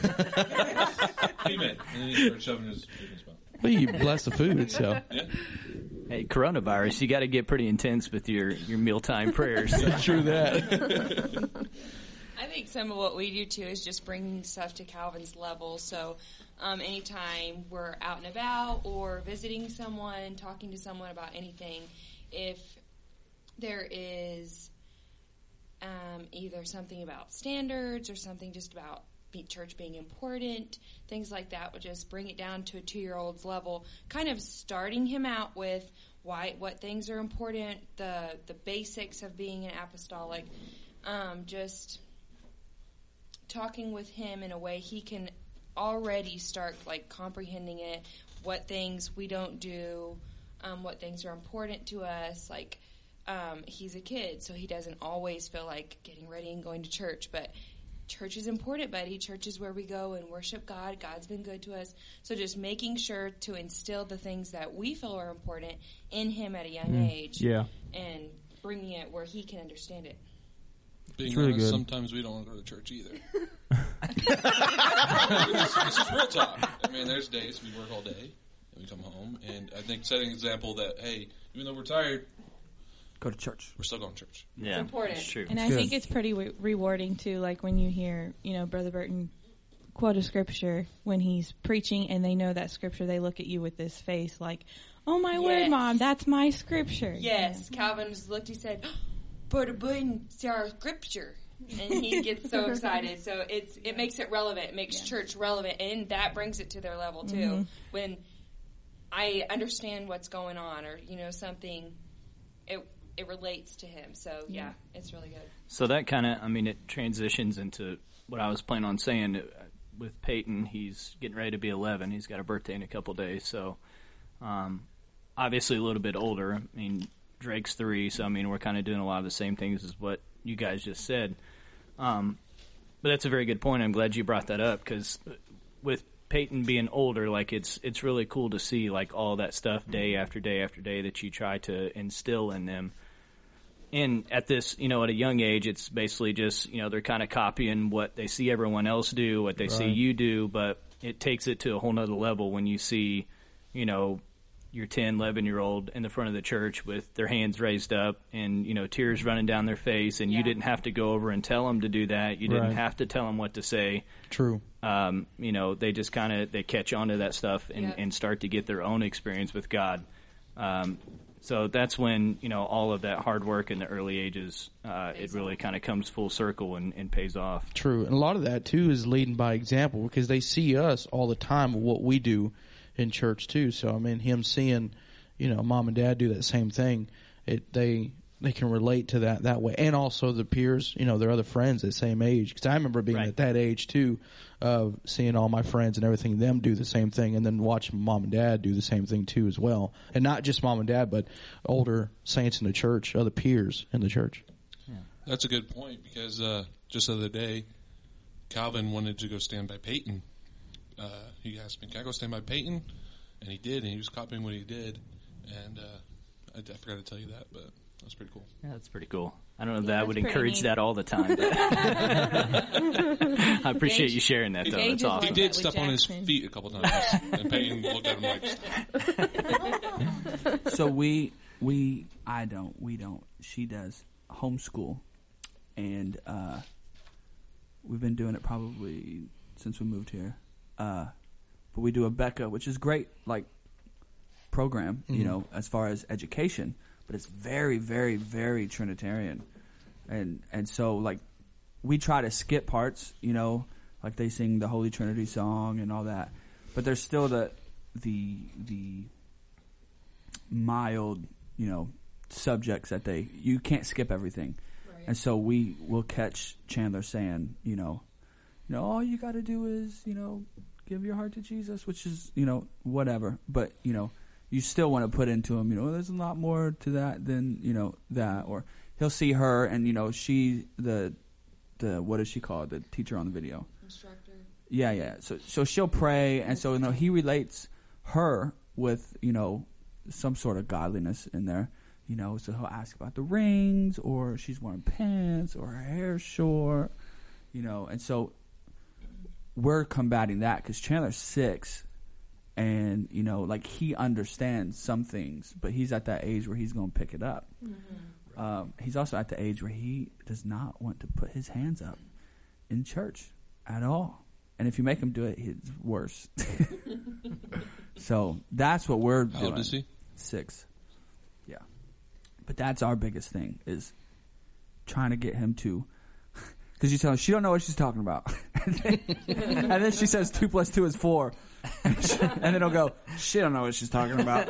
[SPEAKER 9] Amen. And then he starts shoving his food in his mouth.
[SPEAKER 4] well, you bless the food. So
[SPEAKER 9] Yeah.
[SPEAKER 2] Hey, coronavirus, you got to get pretty intense with your, your mealtime prayers.
[SPEAKER 4] true that.
[SPEAKER 6] I think some of what we do too is just bringing stuff to Calvin's level. So, um, anytime we're out and about or visiting someone, talking to someone about anything, if there is um, either something about standards or something just about be church being important, things like that, would just bring it down to a two-year-old's level, kind of starting him out with why, what things are important, the the basics of being an apostolic, um, just talking with him in a way he can already start like comprehending it, what things we don't do, um, what things are important to us. Like um, he's a kid, so he doesn't always feel like getting ready and going to church, but church is important, buddy. Church is where we go and worship God. God's been good to us. So just making sure to instill the things that we feel are important in him at a young
[SPEAKER 1] Mm,
[SPEAKER 6] age.
[SPEAKER 1] yeah.
[SPEAKER 6] And bringing it where he can understand it.
[SPEAKER 9] Being
[SPEAKER 1] It's really
[SPEAKER 9] honest,
[SPEAKER 1] good.
[SPEAKER 9] sometimes we don't want to go to church either. this, this is real talk. I mean, there's days we work all day and we come home, and I think setting an example that, hey, even though we're tired,
[SPEAKER 5] Go to church.
[SPEAKER 9] we're still going to church.
[SPEAKER 2] Yeah,
[SPEAKER 6] important.
[SPEAKER 2] It's true.
[SPEAKER 10] And I
[SPEAKER 5] Good.
[SPEAKER 10] think it's pretty re- rewarding too, like when you hear, you know, Brother Burton quote a scripture when he's preaching, and they know that scripture. They look at you with this face, like, "Oh my word,
[SPEAKER 6] Yes.
[SPEAKER 10] Mom, that's my scripture."
[SPEAKER 6] Yes, Calvin just looked, he said, Brother Burton, it's our scripture. and he gets so excited. So it's it makes it relevant. It makes yeah. church relevant, and that brings it to their level too. Mm-hmm. When I understand what's going on, or you know something, it it relates to him. So yeah, yeah it's really good.
[SPEAKER 2] So that kind of, I mean, it transitions into what I was planning on saying. With Peyton, he's getting ready to be eleven. He's got a birthday in a couple days, so um, obviously a little bit older. I mean, Drake's three, so I mean, we're kind of doing a lot of the same things as what you guys just said. Um, but that's a very good point. I'm glad you brought that up, because with Peyton being older, like it's it's really cool to see like all that stuff day after day after day that you try to instill in them. And at this, you know, at a young age, it's basically just, you know, they're kind of copying what they see everyone else do, what they right. see you do, but it takes it to a whole nother level when you see, you know, your ten, eleven-year-old in the front of the church with their hands raised up and, you know, tears running down their face, and yeah. you didn't have to go over and tell them to do that. You didn't right. have to tell them what to say.
[SPEAKER 4] True.
[SPEAKER 2] Um, you know, they just kind of, they catch on to that stuff and, yeah. and start to get their own experience with God. Um So that's when, you know, all of that hard work in the early ages, uh, it really kind of comes full circle and, and pays off.
[SPEAKER 4] True. And a lot of that, too, is leading by example, because they see us all the time, what we do in church, too. So, I mean, him seeing, you know, mom and dad do that same thing, it they they can relate to that that way. And also the peers, you know, their other friends at the same age. Because I remember being right. at that age, too, of seeing all my friends and everything, them do the same thing, and then watching mom and dad do the same thing, too, as well. And not just mom and dad, but older saints in the church, other peers in the church.
[SPEAKER 9] Yeah. That's a good point, because uh, just the other day, Calvin wanted to go stand by Peyton. Uh, he asked me, can I go stand by Peyton? And he did, and he was copying what he did. And uh, I, I forgot to tell you that, but that's pretty cool.
[SPEAKER 2] Yeah, that's pretty cool. I don't know if
[SPEAKER 6] yeah,
[SPEAKER 2] that would encourage neat. that all the time. But I appreciate Gage, you sharing that, though. That's awesome.
[SPEAKER 9] He did step on his feet a couple times, and Peyton looked at him
[SPEAKER 5] like... So we, we, I don't, we don't, she does homeschool, and uh, we've been doing it probably since we moved here. Uh, but we do a Becca, which is great, like, program, mm-hmm. you know, as far as education. But it's very, very, very Trinitarian. And and so, like, we try to skip parts, you know, like they sing the Holy Trinity song and all that. But there's still the the the mild, you know, subjects that they, you can't skip everything. Right. And so we will catch Chandler saying, you know, you know, all you got to do is, you know, give your heart to Jesus, which is, you know, whatever. But, you know, you still want to put into him, you know, there's a lot more to that than, you know, that. Or he'll see her and, you know, she, the, the, what is she called? The teacher on the video.
[SPEAKER 6] Instructor.
[SPEAKER 5] Yeah, yeah. So, so she'll pray. And so, you know, he relates her with, you know, some sort of godliness in there, you know, so he'll ask about the rings, or she's wearing pants, or her hair's short, you know, and so we're combating that because Chandler's six. And, you know, like, he understands some things, but he's at that age where he's going to pick it up. Mm-hmm. Um, he's also at the age where he does not want to put his hands up in church at all. And if you make him do it, it's worse. So that's what we're doing.
[SPEAKER 9] How old is he?
[SPEAKER 5] Six. Yeah. But that's our biggest thing, is trying to get him to... Because you tell her, she don't know what she's talking about. and, then, and then she says two plus two is four. And, she, and then he'll go, she don't know what she's talking about.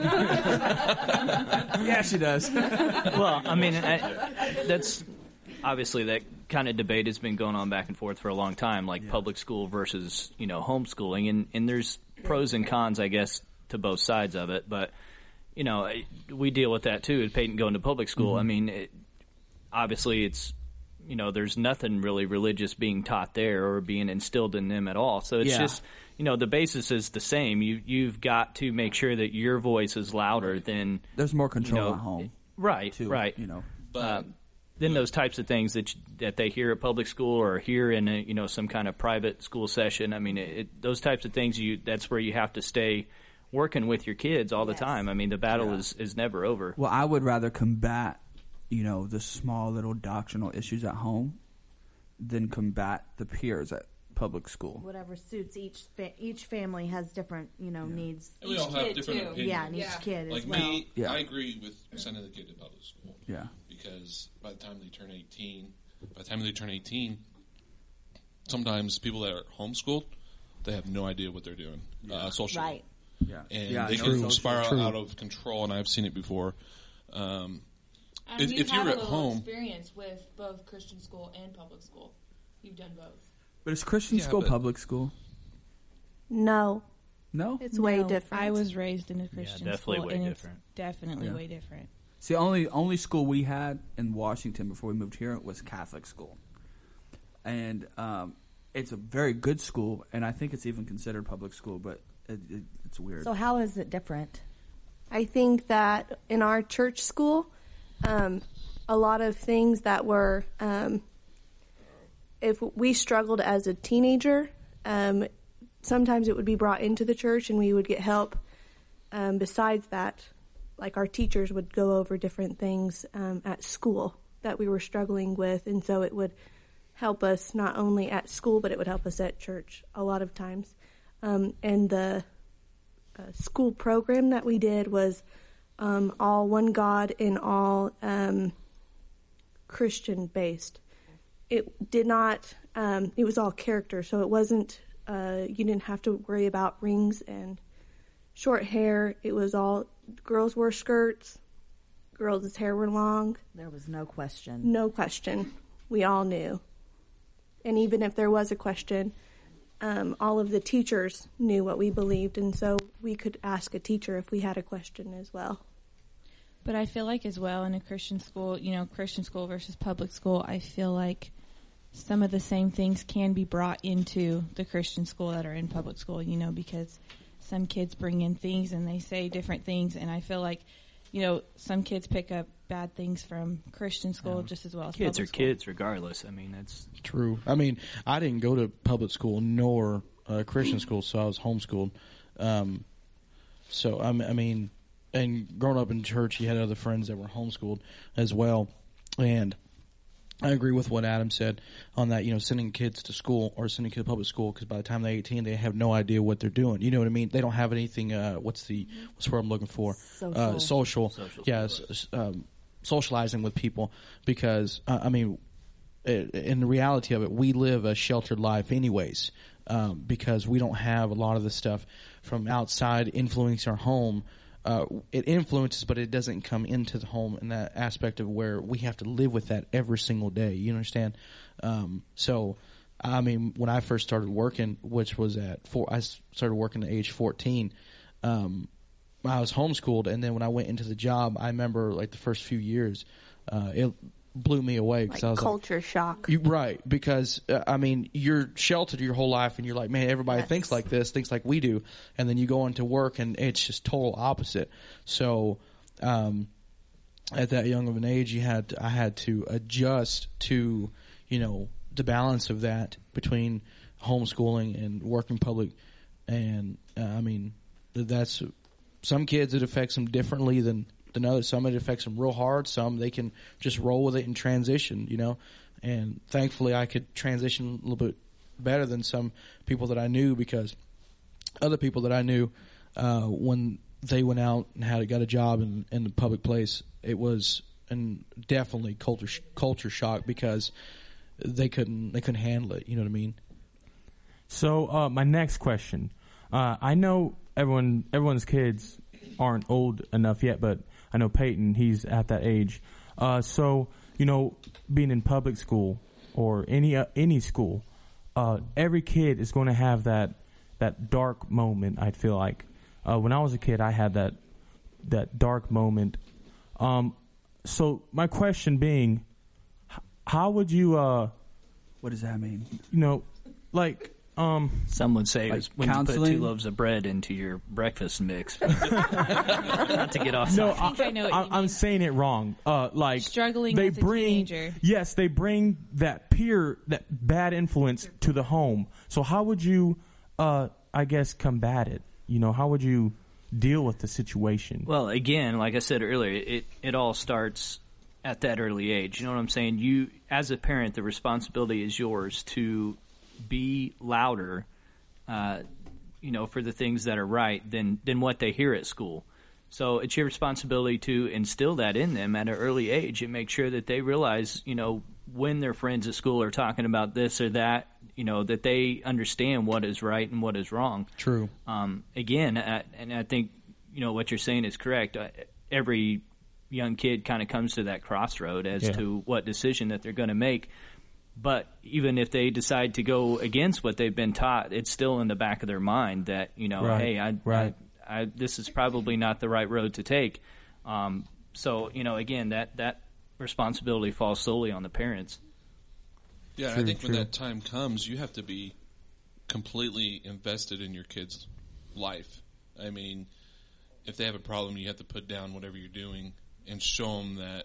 [SPEAKER 5] Yeah, she does.
[SPEAKER 2] Well, I mean, I, that's obviously that kind of debate has been going on back and forth for a long time, like yeah. public school versus, you know, homeschooling. And, and there's pros and cons, I guess, to both sides of it. But, you know, we deal with that, too, with Peyton going to public school. Mm-hmm. I mean, it, obviously it's, you know, there's nothing really religious being taught there or being instilled in them at all. So it's yeah. just, you know, the basis is the same. You, you've got to make sure that your voice is louder than...
[SPEAKER 5] There's more control
[SPEAKER 2] you know,
[SPEAKER 5] at home.
[SPEAKER 2] Right,
[SPEAKER 5] too,
[SPEAKER 2] right.
[SPEAKER 5] You know,
[SPEAKER 9] but,
[SPEAKER 2] um, then those types of things that you, that they hear at public school or hear in, a, you know, some kind of private school session, I mean, it, it, those types of things, you that's where you have to stay working with your kids all the yes. time. I mean, the battle yeah. is, is never over.
[SPEAKER 5] Well, I would rather combat, you know, the small little doctrinal issues at home than combat the peers at public school.
[SPEAKER 3] Whatever suits each fa- each family has different, you know, yeah. needs.
[SPEAKER 9] And we
[SPEAKER 3] each
[SPEAKER 9] all have different
[SPEAKER 3] too.
[SPEAKER 9] opinions.
[SPEAKER 3] Yeah, and
[SPEAKER 9] yeah.
[SPEAKER 3] each kid
[SPEAKER 9] like
[SPEAKER 3] as well.
[SPEAKER 9] me,
[SPEAKER 5] yeah.
[SPEAKER 9] I agree with sending the kid to public school.
[SPEAKER 5] Yeah.
[SPEAKER 9] Because by the time they turn eighteen, by the time they turn eighteen, sometimes people that are homeschooled, they have no idea what they're doing yeah. uh, socially.
[SPEAKER 3] Right.
[SPEAKER 5] Yeah.
[SPEAKER 9] And
[SPEAKER 5] yeah,
[SPEAKER 9] they
[SPEAKER 5] no,
[SPEAKER 9] can
[SPEAKER 5] true.
[SPEAKER 9] spiral
[SPEAKER 5] True.
[SPEAKER 9] out of control, and I've seen it before. Um,
[SPEAKER 6] Um,
[SPEAKER 9] if
[SPEAKER 6] you
[SPEAKER 9] if
[SPEAKER 6] have
[SPEAKER 9] you're
[SPEAKER 6] a
[SPEAKER 9] at
[SPEAKER 6] little
[SPEAKER 9] home,
[SPEAKER 6] experience with both Christian school and public school. You've done both.
[SPEAKER 5] But is Christian
[SPEAKER 9] Yeah,
[SPEAKER 5] school
[SPEAKER 9] but-
[SPEAKER 5] public school?
[SPEAKER 8] No,
[SPEAKER 5] No.
[SPEAKER 8] it's way
[SPEAKER 6] No,
[SPEAKER 8] different.
[SPEAKER 6] I was raised in a Christian
[SPEAKER 2] definitely
[SPEAKER 6] school,
[SPEAKER 2] way
[SPEAKER 6] and
[SPEAKER 2] different.
[SPEAKER 6] it's definitely
[SPEAKER 5] Yeah.
[SPEAKER 6] way different.
[SPEAKER 5] See, only only school we had in Washington before we moved here was Catholic school, and um, it's a very good school, and I think it's even considered public school, but it, it, it's weird.
[SPEAKER 3] So how is it different?
[SPEAKER 8] I think that in our church school, um, a lot of things that were, um, if we struggled as a teenager, um, sometimes it would be brought into the church and we would get help. Um, besides that, like our teachers would go over different things um, at school that we were struggling with, and so it would help us not only at school, but it would help us at church a lot of times. Um, and the uh, school program that we did was um, all one God and all um, Christian based. It did not, um, it was all character, so it wasn't, uh, you didn't have to worry about rings and short hair. It was all, girls wore skirts, girls' hair were long.
[SPEAKER 3] There was no question.
[SPEAKER 8] No question. We all knew. And even if there was a question, um, all of the teachers knew what we believed, and so we could ask a teacher if we had a question as well.
[SPEAKER 6] But I feel like as well in a Christian school, you know, Christian school versus public school, I feel like some of the same things can be brought into the Christian school that are in public school, you know, because some kids bring in things and they say different things, and I feel like, you know, some kids pick up bad things from Christian school
[SPEAKER 2] Yeah.
[SPEAKER 6] just as well as
[SPEAKER 2] Kids
[SPEAKER 6] public
[SPEAKER 2] are
[SPEAKER 6] school.
[SPEAKER 2] kids regardless. I mean, that's
[SPEAKER 4] True. I mean, I didn't go to public school nor uh, Christian school, so I was homeschooled. Um, so, I m- I mean, and growing up in church, you had other friends that were homeschooled as well. And I agree with what Adam said on that, you know, sending kids to school or sending kids to public school, because by the time they're eighteen, they have no idea what they're doing. You know what I mean? They don't have anything, uh, what's the, what's the word I'm looking for?
[SPEAKER 3] Social.
[SPEAKER 4] Uh, social.
[SPEAKER 2] Social
[SPEAKER 4] Yes. s- um, socializing with people, because, uh, I mean, i- in the reality of it, we live a sheltered life anyways, um, because we don't have a lot of the stuff from outside influencing our home. Uh, it influences, but it doesn't come into the home in that aspect of where we have to live with that every single day. You understand? Um, so, I mean, when I first started working, which was at four, I s- started working at age fourteen. Um, I was homeschooled, and then when I went into the job, I remember like the first few years, uh, it blew me away because
[SPEAKER 8] Like
[SPEAKER 4] I was
[SPEAKER 8] culture shock.
[SPEAKER 4] like, you, right? Because uh, I mean, you're sheltered your whole life, and you're like, man, everybody
[SPEAKER 8] Yes.
[SPEAKER 4] thinks like this, thinks like we do, and then you go into work, and it's just total opposite. So, um, at that young of an age, you had to, I had to adjust to, you know, the balance of that between homeschooling and working public, and uh, I mean, that's. Some kids, it affects them differently than, than others. Some it affects them real hard. Some they can just roll with it and transition, you know. And thankfully, I could transition a little bit better than some people that I knew, because other people that I knew, uh, when they went out and had got a job in, in the public place, it was and definitely culture sh- culture shock, because they couldn't they couldn't handle it. You know what I mean?
[SPEAKER 1] So, uh, my next question. Uh, I know everyone, everyone's kids aren't old enough yet, but I know Peyton, he's at that age. Uh, so, you know, being in public school or any, uh, any school, uh, every kid is going to have that, that dark moment, I feel like. Uh, when I was a kid, I had that, that dark moment. Um, so my question being, h- how would you, uh,
[SPEAKER 5] What does that mean?
[SPEAKER 1] you know, like, um,
[SPEAKER 2] some would say it
[SPEAKER 5] Like
[SPEAKER 2] was when you put
[SPEAKER 5] counseling?
[SPEAKER 2] two loaves of bread into your breakfast mix. Not to get off.
[SPEAKER 1] no,
[SPEAKER 2] topic.
[SPEAKER 6] think I know what
[SPEAKER 1] I,
[SPEAKER 6] you
[SPEAKER 1] I'm
[SPEAKER 6] mean.
[SPEAKER 1] saying it wrong. Uh, like
[SPEAKER 6] Struggling
[SPEAKER 1] they
[SPEAKER 6] as a
[SPEAKER 1] bring,
[SPEAKER 6] teenager.
[SPEAKER 1] yes, they bring that peer, that bad influence to the home. So how would you, uh, I guess, combat it? You know, how would you deal with the situation?
[SPEAKER 2] Well, again, like I said earlier, it, it all starts at that early age. You know what I'm saying? You, as a parent, the responsibility is yours to be louder, uh, you know, for the things that are right than, than what they hear at school. So it's your responsibility to instill that in them at an early age and make sure that they realize, you know, when their friends at school are talking about this or that, you know, that they understand what is right and what is wrong.
[SPEAKER 4] True.
[SPEAKER 2] Um, again, I, and I think, you know, what you're saying is correct. Uh, every young kid kind of comes to that crossroad as
[SPEAKER 1] Yeah.
[SPEAKER 2] to what decision that they're going to make. But even if they decide to go against what they've been taught, it's still in the back of their mind that, you know,
[SPEAKER 1] Right,
[SPEAKER 2] hey, I,
[SPEAKER 1] right.
[SPEAKER 2] I, I, this is probably not the right road to take. Um, so, you know, again, that, that responsibility falls solely on the parents.
[SPEAKER 9] Yeah,
[SPEAKER 1] True,
[SPEAKER 9] I think
[SPEAKER 1] true.
[SPEAKER 9] when that time comes, you have to be completely invested in your kid's life. I mean, if they have a problem, you have to put down whatever you're doing and show them that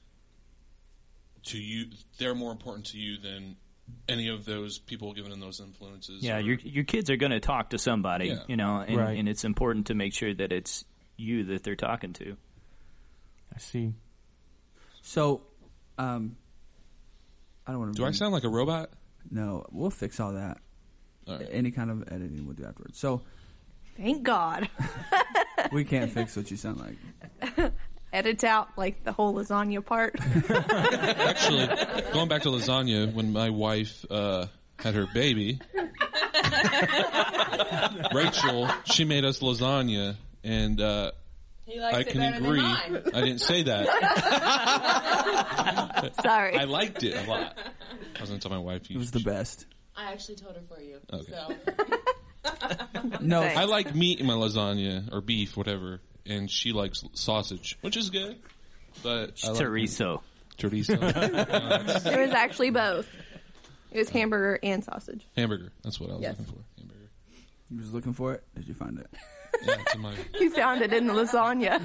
[SPEAKER 9] to you, they're more important to you than any of those people giving them those influences.
[SPEAKER 2] Yeah,
[SPEAKER 9] or-
[SPEAKER 2] your your kids are going to talk to somebody,
[SPEAKER 9] Yeah.
[SPEAKER 2] you know, and,
[SPEAKER 1] Right.
[SPEAKER 2] and it's important to make sure that it's you that they're talking to.
[SPEAKER 1] I see.
[SPEAKER 5] So, um, I don't want to.
[SPEAKER 9] Do I sound like a robot?
[SPEAKER 5] No, we'll fix all that.
[SPEAKER 9] All right.
[SPEAKER 5] Any kind of editing we'll do afterwards. So
[SPEAKER 8] Thank God.
[SPEAKER 5] we can't fix what you sound like.
[SPEAKER 8] Edit out like the whole lasagna part.
[SPEAKER 9] Actually, going back to lasagna, when my wife uh, had her baby, Rachel, she made us lasagna, and uh,
[SPEAKER 6] He likes
[SPEAKER 9] I
[SPEAKER 6] it
[SPEAKER 9] can
[SPEAKER 6] better
[SPEAKER 9] agree.
[SPEAKER 6] than mine.
[SPEAKER 9] I didn't say that.
[SPEAKER 8] Sorry.
[SPEAKER 9] I liked it a lot. I was going to tell my wife.
[SPEAKER 5] It was the best.
[SPEAKER 6] I actually told her for you.
[SPEAKER 9] Okay.
[SPEAKER 6] So.
[SPEAKER 5] No,
[SPEAKER 8] Thanks.
[SPEAKER 9] I like meat in my lasagna or beef, whatever, and she likes sausage, which is good. But I like
[SPEAKER 2] Chorizo.
[SPEAKER 9] chorizo, Uh,
[SPEAKER 8] It was actually both. It was hamburger and sausage.
[SPEAKER 9] hamburger. That's what I was
[SPEAKER 8] Yes.
[SPEAKER 9] looking for. Hamburger.
[SPEAKER 5] you was looking for it. Did you find it?
[SPEAKER 9] Yeah, it's in my.
[SPEAKER 8] You found it in the lasagna.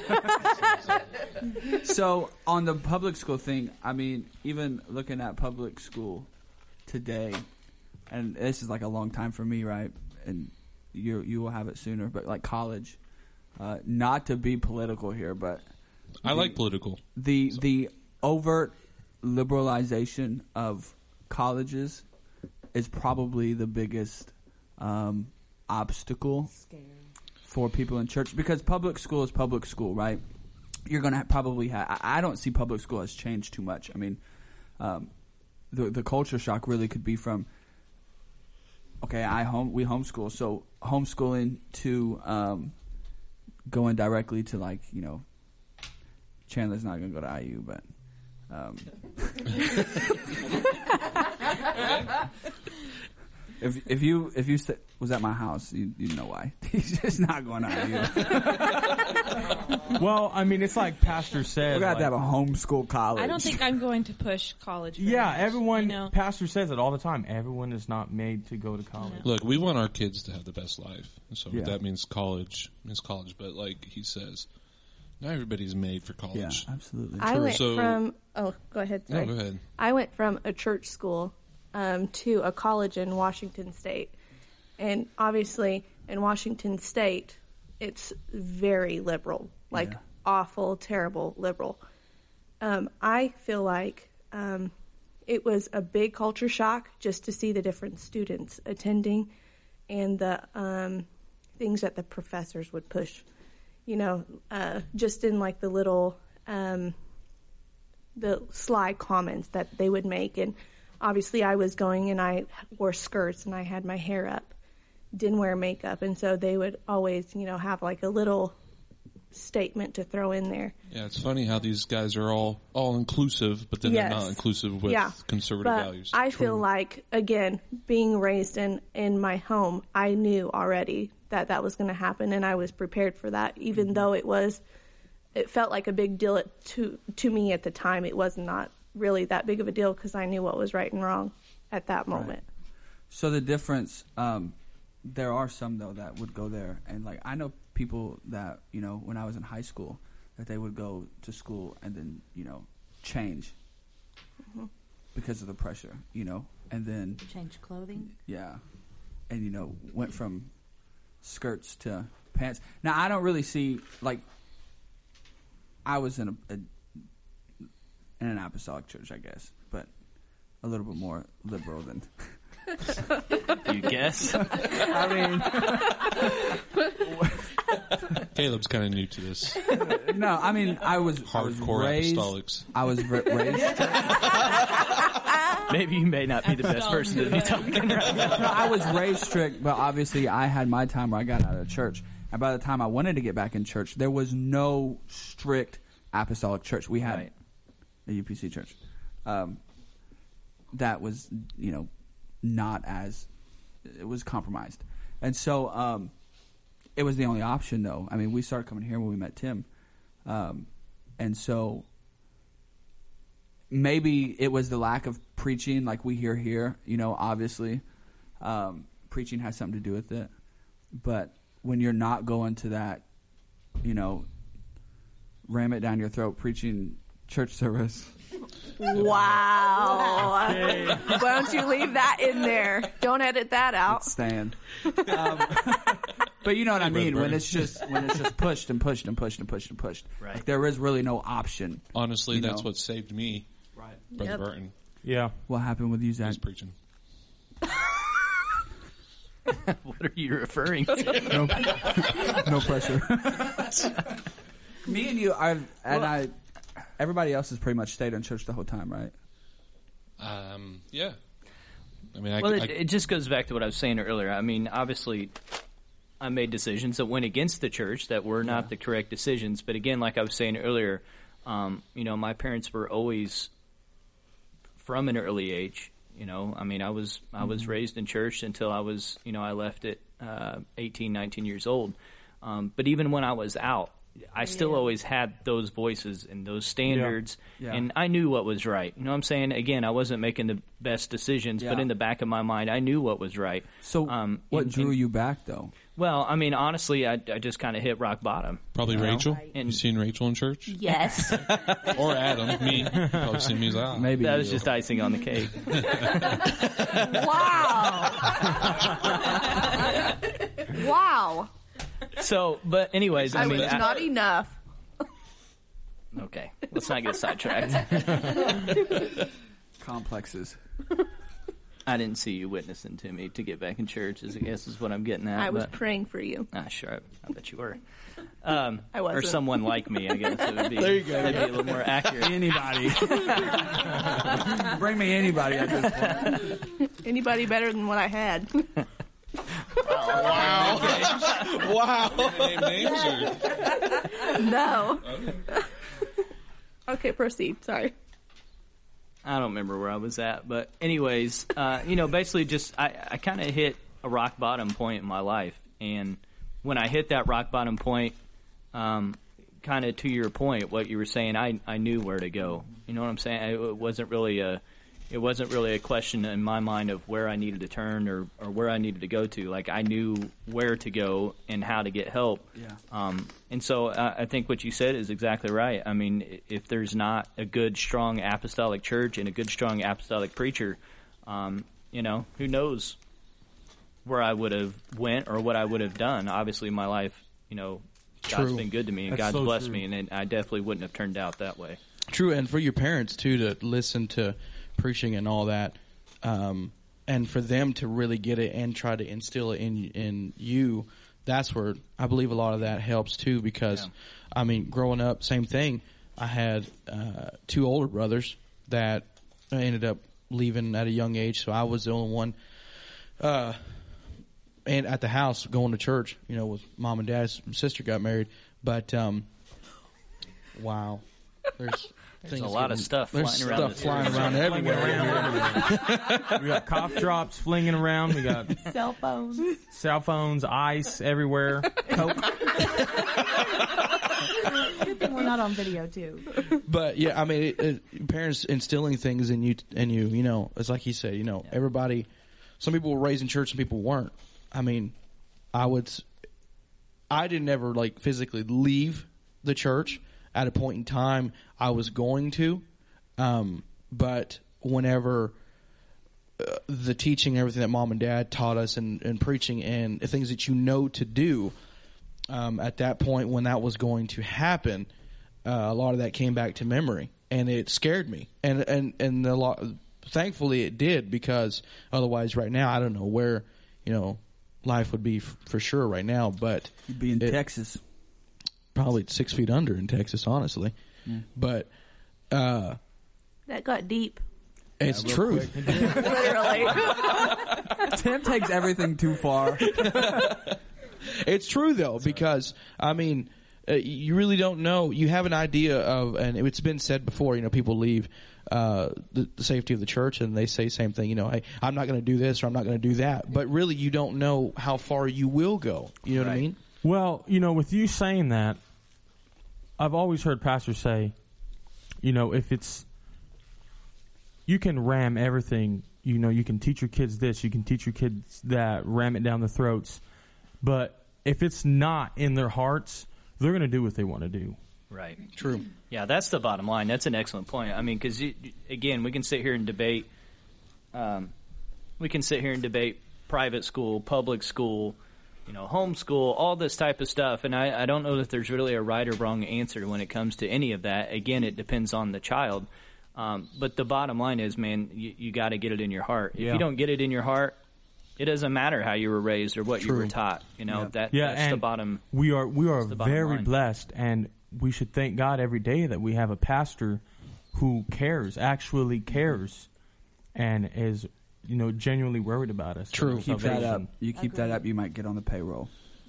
[SPEAKER 5] So on the public school thing, I mean, even looking at public school today, and this is like a long time for me, right? And you you will have it sooner, but like college, uh, not to be political here, but
[SPEAKER 9] I like political.
[SPEAKER 5] the the overt liberalization of colleges is probably the biggest um, obstacle for people in church, because public school is public school, right? You're going to ha- probably have. I I don't see public school has changed too much. I mean, um, the the culture shock really could be from. Okay, I home we homeschool, so homeschooling to um, going directly to, like, you know, Chandler's not going to go to I U, but um, if if you if you st- was at my house, you you know why. He's just not going to I U.
[SPEAKER 1] Well, I mean, it's like Pastor said.
[SPEAKER 5] We got
[SPEAKER 1] like-
[SPEAKER 5] to have a homeschool college.
[SPEAKER 10] I don't think I'm going to push college. very
[SPEAKER 1] Yeah,
[SPEAKER 10] much,
[SPEAKER 1] everyone.
[SPEAKER 10] You know?
[SPEAKER 1] Pastor says it all the time. Everyone is not made to go to college.
[SPEAKER 9] Look, we want our kids to have the best life, so
[SPEAKER 5] Yeah.
[SPEAKER 9] that means college means college. But like he says, not everybody's made for
[SPEAKER 5] Yeah,
[SPEAKER 9] college.
[SPEAKER 5] absolutely.
[SPEAKER 8] I went
[SPEAKER 9] So-
[SPEAKER 8] from oh, go ahead. Sorry.
[SPEAKER 9] No, go ahead.
[SPEAKER 8] I went from a church school um, to a college in Washington State, and obviously in Washington State, it's very liberal, like
[SPEAKER 5] Yeah.
[SPEAKER 8] awful, terrible liberal. Um, I feel like um, it was a big culture shock just to see the different students attending and the um, things that the professors would push. You know, uh, just in like the little, um, the sly comments that they would make. And obviously I was going and I wore skirts and I had my hair up, didn't wear makeup. And so they would always, you know, have like a little statement to throw in there.
[SPEAKER 9] Yeah, it's funny how these guys are all all inclusive, but then
[SPEAKER 8] Yes.
[SPEAKER 9] they're not inclusive with
[SPEAKER 8] Yeah.
[SPEAKER 9] conservative
[SPEAKER 8] But
[SPEAKER 9] values.
[SPEAKER 8] I feel like, again, being raised in, in my home, I knew already that that was going to happen, and I was prepared for that, even
[SPEAKER 5] Mm-hmm.
[SPEAKER 8] though it was, it felt like a big deal at- to to me at the time. It was not really that big of a deal because I knew what was right and wrong at that moment.
[SPEAKER 5] So the difference, um, there are some though that would go there, and like I know people that, you know, when I was in high school, that they would go to school and then, you know, change
[SPEAKER 8] Mm-hmm.
[SPEAKER 5] because of the pressure, you know, and then
[SPEAKER 3] Change clothing.
[SPEAKER 5] yeah, and you know, went from skirts to pants. Now I don't really see, like, I was in a, a in an apostolic church, I guess, but a little bit more liberal than
[SPEAKER 2] You guess?
[SPEAKER 5] I mean,
[SPEAKER 9] Caleb's kind of new to this.
[SPEAKER 5] no, I mean, I was I was
[SPEAKER 9] Hardcore
[SPEAKER 5] raised,
[SPEAKER 9] apostolics.
[SPEAKER 5] I was ra- raised.
[SPEAKER 2] Maybe you may not be the best person to be talking right now.
[SPEAKER 5] No, I was raised strict, but obviously I had my time where I got out of church. And by the time I wanted to get back in church, there was no strict apostolic church. We had
[SPEAKER 2] Right.
[SPEAKER 5] a U P C church. Um, that was, you know, not as, it was compromised. And so um, it was the only option, though. I mean, we started coming here when we met Tim. Um, and so maybe it was the lack of preaching like we hear here, you know, obviously. Um, preaching has something to do with it. But when you're not going to that, you know, ram it down your throat preaching church service.
[SPEAKER 8] Wow. Why don't you leave that in there? Don't edit that out.
[SPEAKER 5] It's staying. Um, but you know what I mean, when it's just when it's just pushed and pushed and pushed and pushed and pushed.
[SPEAKER 2] Right.
[SPEAKER 5] Like there is really no option.
[SPEAKER 9] Honestly,
[SPEAKER 5] you
[SPEAKER 9] that's
[SPEAKER 5] know?
[SPEAKER 9] what saved me.
[SPEAKER 5] Right.
[SPEAKER 9] Brother
[SPEAKER 8] Yep.
[SPEAKER 9] Burton.
[SPEAKER 1] Yeah.
[SPEAKER 5] What happened with you, Zach?
[SPEAKER 9] He's preaching.
[SPEAKER 2] What are you referring to?
[SPEAKER 5] No, no pressure. Me and you, I've, and
[SPEAKER 9] Well-
[SPEAKER 5] I, everybody else has pretty much stayed in church the whole time, right?
[SPEAKER 9] Um, yeah. I mean, I,
[SPEAKER 2] Well,
[SPEAKER 9] I,
[SPEAKER 2] it, it just goes back to what I was saying earlier. I mean, obviously, I made decisions that went against the church that were not the correct decisions. But again, like I was saying earlier, um, you know, my parents were always from an early age. You know, I mean, I was I was
[SPEAKER 5] Mhm.
[SPEAKER 2] raised in church until I was, you know, I left at uh, eighteen, nineteen years old. Um, but even when I was out, I still
[SPEAKER 6] Yeah.
[SPEAKER 2] always had those voices and those standards,
[SPEAKER 5] Yeah.
[SPEAKER 2] and I knew what was right. You know what I'm saying? Again, I wasn't making the best decisions, but
[SPEAKER 5] Yeah.
[SPEAKER 2] in the back of my mind, I knew what was right.
[SPEAKER 5] So,
[SPEAKER 2] Um,
[SPEAKER 5] what
[SPEAKER 2] and-
[SPEAKER 5] drew
[SPEAKER 2] and-
[SPEAKER 5] you back, though?
[SPEAKER 2] Well, I mean, honestly, I, I just kind of hit rock bottom.
[SPEAKER 9] probably
[SPEAKER 2] you know?
[SPEAKER 9] Rachel.
[SPEAKER 2] And
[SPEAKER 9] You seen Rachel in church?
[SPEAKER 6] Yes.
[SPEAKER 9] Or Adam, me. You probably seen me as well.
[SPEAKER 5] Maybe
[SPEAKER 2] that was
[SPEAKER 5] you.
[SPEAKER 2] just icing on the cake.
[SPEAKER 8] Wow. Wow.
[SPEAKER 2] So, but anyways, I,
[SPEAKER 8] I
[SPEAKER 2] mean,
[SPEAKER 8] was
[SPEAKER 2] I-
[SPEAKER 8] not enough.
[SPEAKER 2] okay, let's not get sidetracked.
[SPEAKER 5] complexes.
[SPEAKER 2] I didn't see you witnessing to me to get back in church, is I guess is what I'm getting at.
[SPEAKER 8] I was
[SPEAKER 2] but-
[SPEAKER 8] praying for you.
[SPEAKER 2] Ah, sure. I, I bet you were. Um,
[SPEAKER 8] I
[SPEAKER 2] or
[SPEAKER 8] wasn't.
[SPEAKER 2] someone like me, I guess. It would be,
[SPEAKER 4] There you go.
[SPEAKER 2] That'd be a little more accurate.
[SPEAKER 5] Anybody. Bring me anybody at this point.
[SPEAKER 8] Anybody better than what I had?
[SPEAKER 4] Wow. Wow.
[SPEAKER 9] Name names or?
[SPEAKER 8] No. Okay, proceed. Sorry.
[SPEAKER 2] I don't remember where I was at, but anyways, uh, you know, basically just I, I kind of hit a rock bottom point in my life, and when I hit that rock bottom point, um, kind of to your point, what you were saying, I I knew where to go. You know what I'm saying? It wasn't really a it wasn't really a question in my mind of where I needed to turn or, or where I needed to go to. Like I knew where to go and how to get help.
[SPEAKER 5] Yeah.
[SPEAKER 2] Um, and so uh, I think what you said is exactly right. I mean, i- if there's not a good, strong apostolic church and a good, strong apostolic preacher, um, you know, who knows where I would have went or what I would have done. Obviously, my life, you know, God's
[SPEAKER 4] True.
[SPEAKER 2] been good to me and
[SPEAKER 1] That's
[SPEAKER 2] God's
[SPEAKER 1] so
[SPEAKER 2] blessed
[SPEAKER 1] true.
[SPEAKER 2] me, and it, I definitely wouldn't have turned out that way.
[SPEAKER 4] True, and for your parents too to listen to preaching and all that, um, and for them to really get it and try to instill it in in you. That's where I believe a lot of that helps too. Because
[SPEAKER 2] Yeah.
[SPEAKER 4] I mean, growing up, same thing. I had uh, two older brothers that ended up leaving at a young age, so I was the only one. Uh, and at the house, going to church, you know, with mom and dad's sister got married, but um, wow, there's.
[SPEAKER 2] There's
[SPEAKER 4] things
[SPEAKER 2] a lot of
[SPEAKER 4] getting-
[SPEAKER 2] stuff
[SPEAKER 4] there's
[SPEAKER 2] flying around
[SPEAKER 4] stuff
[SPEAKER 2] this
[SPEAKER 4] flying
[SPEAKER 2] room.
[SPEAKER 4] around
[SPEAKER 1] Flinging
[SPEAKER 4] everywhere.
[SPEAKER 1] We got cough drops flinging around. We got
[SPEAKER 3] Cell phones.
[SPEAKER 1] cell phones, ice everywhere. Coke.
[SPEAKER 3] Good thing we're not on video too.
[SPEAKER 4] But yeah, I mean, it, it, parents instilling things in you, and you, you know, it's like he said, you know, everybody. Some people were raised in church, some people weren't. I mean, I would, s- I didn't ever like physically leave the church. At a point in time, I was going to, um, but whenever uh, the teaching, everything that mom and dad taught us, and, and preaching, and the things that you know to do, um, at that point when that was going to happen, uh, a lot of that came back to memory, and it scared me. And and and a lot thankfully it did, because otherwise right now I don't know where, you know, life would be f- for sure right now. But
[SPEAKER 5] you'd be in
[SPEAKER 4] it,
[SPEAKER 5] Texas,
[SPEAKER 4] probably six feet under in Texas, honestly.
[SPEAKER 5] Mm.
[SPEAKER 4] But uh,
[SPEAKER 8] That got deep.
[SPEAKER 4] it's
[SPEAKER 5] Yeah,
[SPEAKER 4] true.
[SPEAKER 8] Literally.
[SPEAKER 5] Tim takes everything too far.
[SPEAKER 4] It's true though, because I mean, uh, you really don't know. You have an idea of, and it's been said before. You know, people leave uh, the, the safety of the church, and they say the same thing. You know, hey, I'm not going to do this, or I'm not going to do that. But really, you don't know how far you will go. You know
[SPEAKER 1] right.
[SPEAKER 4] what I mean?
[SPEAKER 1] Well, you know, with you saying that, I've always heard pastors say, you know, if it's, you can ram everything. You know, you can teach your kids this, you can teach your kids that, ram it down their throats. But if it's not in their hearts, they're going to do what they want to do.
[SPEAKER 2] Right.
[SPEAKER 4] True.
[SPEAKER 2] Yeah, that's the bottom line. That's an excellent point. I mean, because, again, we can sit here and debate, um, we can sit here and debate private school, public school, you know, homeschool, all this type of stuff. And I, I don't know that there's really a right or wrong answer when it comes to any of that. Again, it depends on the child. Um, but the bottom line is, man, you, you got to get it in your heart. If
[SPEAKER 1] Yeah.
[SPEAKER 2] you don't get it in your heart, it doesn't matter how you were raised or what
[SPEAKER 4] True.
[SPEAKER 2] you were taught. You know,
[SPEAKER 5] Yeah.
[SPEAKER 2] that
[SPEAKER 1] Yeah,
[SPEAKER 2] that's
[SPEAKER 1] and
[SPEAKER 2] the bottom.
[SPEAKER 1] We are we are
[SPEAKER 2] the bottom
[SPEAKER 1] very
[SPEAKER 2] line.
[SPEAKER 1] blessed, and we should thank God every day that we have a pastor who cares, actually cares, and is, you know, genuinely worried about us.
[SPEAKER 4] True.
[SPEAKER 1] Our
[SPEAKER 5] Keep that up.
[SPEAKER 1] salvation.
[SPEAKER 5] You keep that up, you might get on the payroll.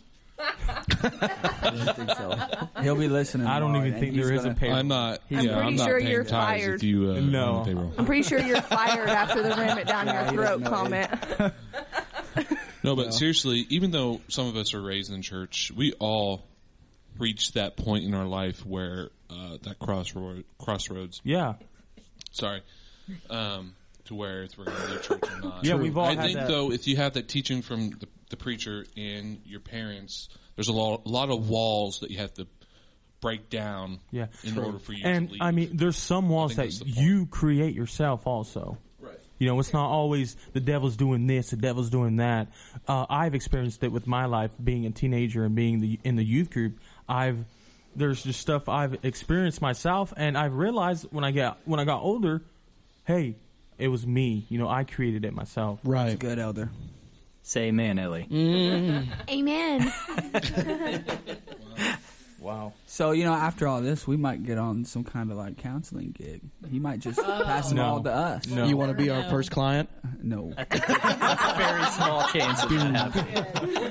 [SPEAKER 5] I don't think so. He'll be listening.
[SPEAKER 1] I don't
[SPEAKER 5] tomorrow,
[SPEAKER 1] even
[SPEAKER 5] and
[SPEAKER 1] think
[SPEAKER 5] he's
[SPEAKER 1] there is
[SPEAKER 5] gonna-
[SPEAKER 1] a payroll.
[SPEAKER 11] I'm not.
[SPEAKER 5] I'm
[SPEAKER 11] yeah,
[SPEAKER 8] pretty
[SPEAKER 11] I'm not
[SPEAKER 8] sure
[SPEAKER 11] paying
[SPEAKER 8] you're
[SPEAKER 11] tithes
[SPEAKER 8] fired.
[SPEAKER 11] with you uh,
[SPEAKER 1] No.
[SPEAKER 11] on the payroll.
[SPEAKER 8] I'm pretty sure you're fired after the ram it down
[SPEAKER 5] Yeah,
[SPEAKER 8] your
[SPEAKER 5] he
[SPEAKER 8] throat
[SPEAKER 5] doesn't know
[SPEAKER 8] comment.
[SPEAKER 9] No, but seriously, even though some of us are raised in church, we all reach that point in our life where uh, that crossroad, crossroads.
[SPEAKER 1] Yeah.
[SPEAKER 9] Sorry, um, to where if we're going to go to church or not.
[SPEAKER 1] Yeah, we've all
[SPEAKER 9] I
[SPEAKER 1] had
[SPEAKER 9] think
[SPEAKER 1] that.
[SPEAKER 9] though, if you have that teaching from the, the preacher and your parents, there's a lot, a lot of walls that you have to break down.
[SPEAKER 1] Yeah.
[SPEAKER 9] in order for you
[SPEAKER 1] And
[SPEAKER 9] to leave.
[SPEAKER 1] I mean, there's some walls
[SPEAKER 9] think
[SPEAKER 1] that
[SPEAKER 9] that's the point.
[SPEAKER 1] you create yourself also.
[SPEAKER 9] Right.
[SPEAKER 1] You know, it's not always the devil's doing this, the devil's doing that. Uh, I've experienced it with my life, being a teenager and being the, in the youth group. I've there's just stuff I've experienced myself, and I've realized when I got when I got older, hey, it was me. You know, I created it myself.
[SPEAKER 4] Right.
[SPEAKER 5] That's good, Elder.
[SPEAKER 2] Say amen, Ellie.
[SPEAKER 8] Amen.
[SPEAKER 1] Wow.
[SPEAKER 5] So, you know, after all this, we might get on some kind of like counseling gig. He might just pass them
[SPEAKER 1] No.
[SPEAKER 5] all to us.
[SPEAKER 1] No.
[SPEAKER 4] You want to be our first client?
[SPEAKER 5] No.
[SPEAKER 2] Very small chance of that happening.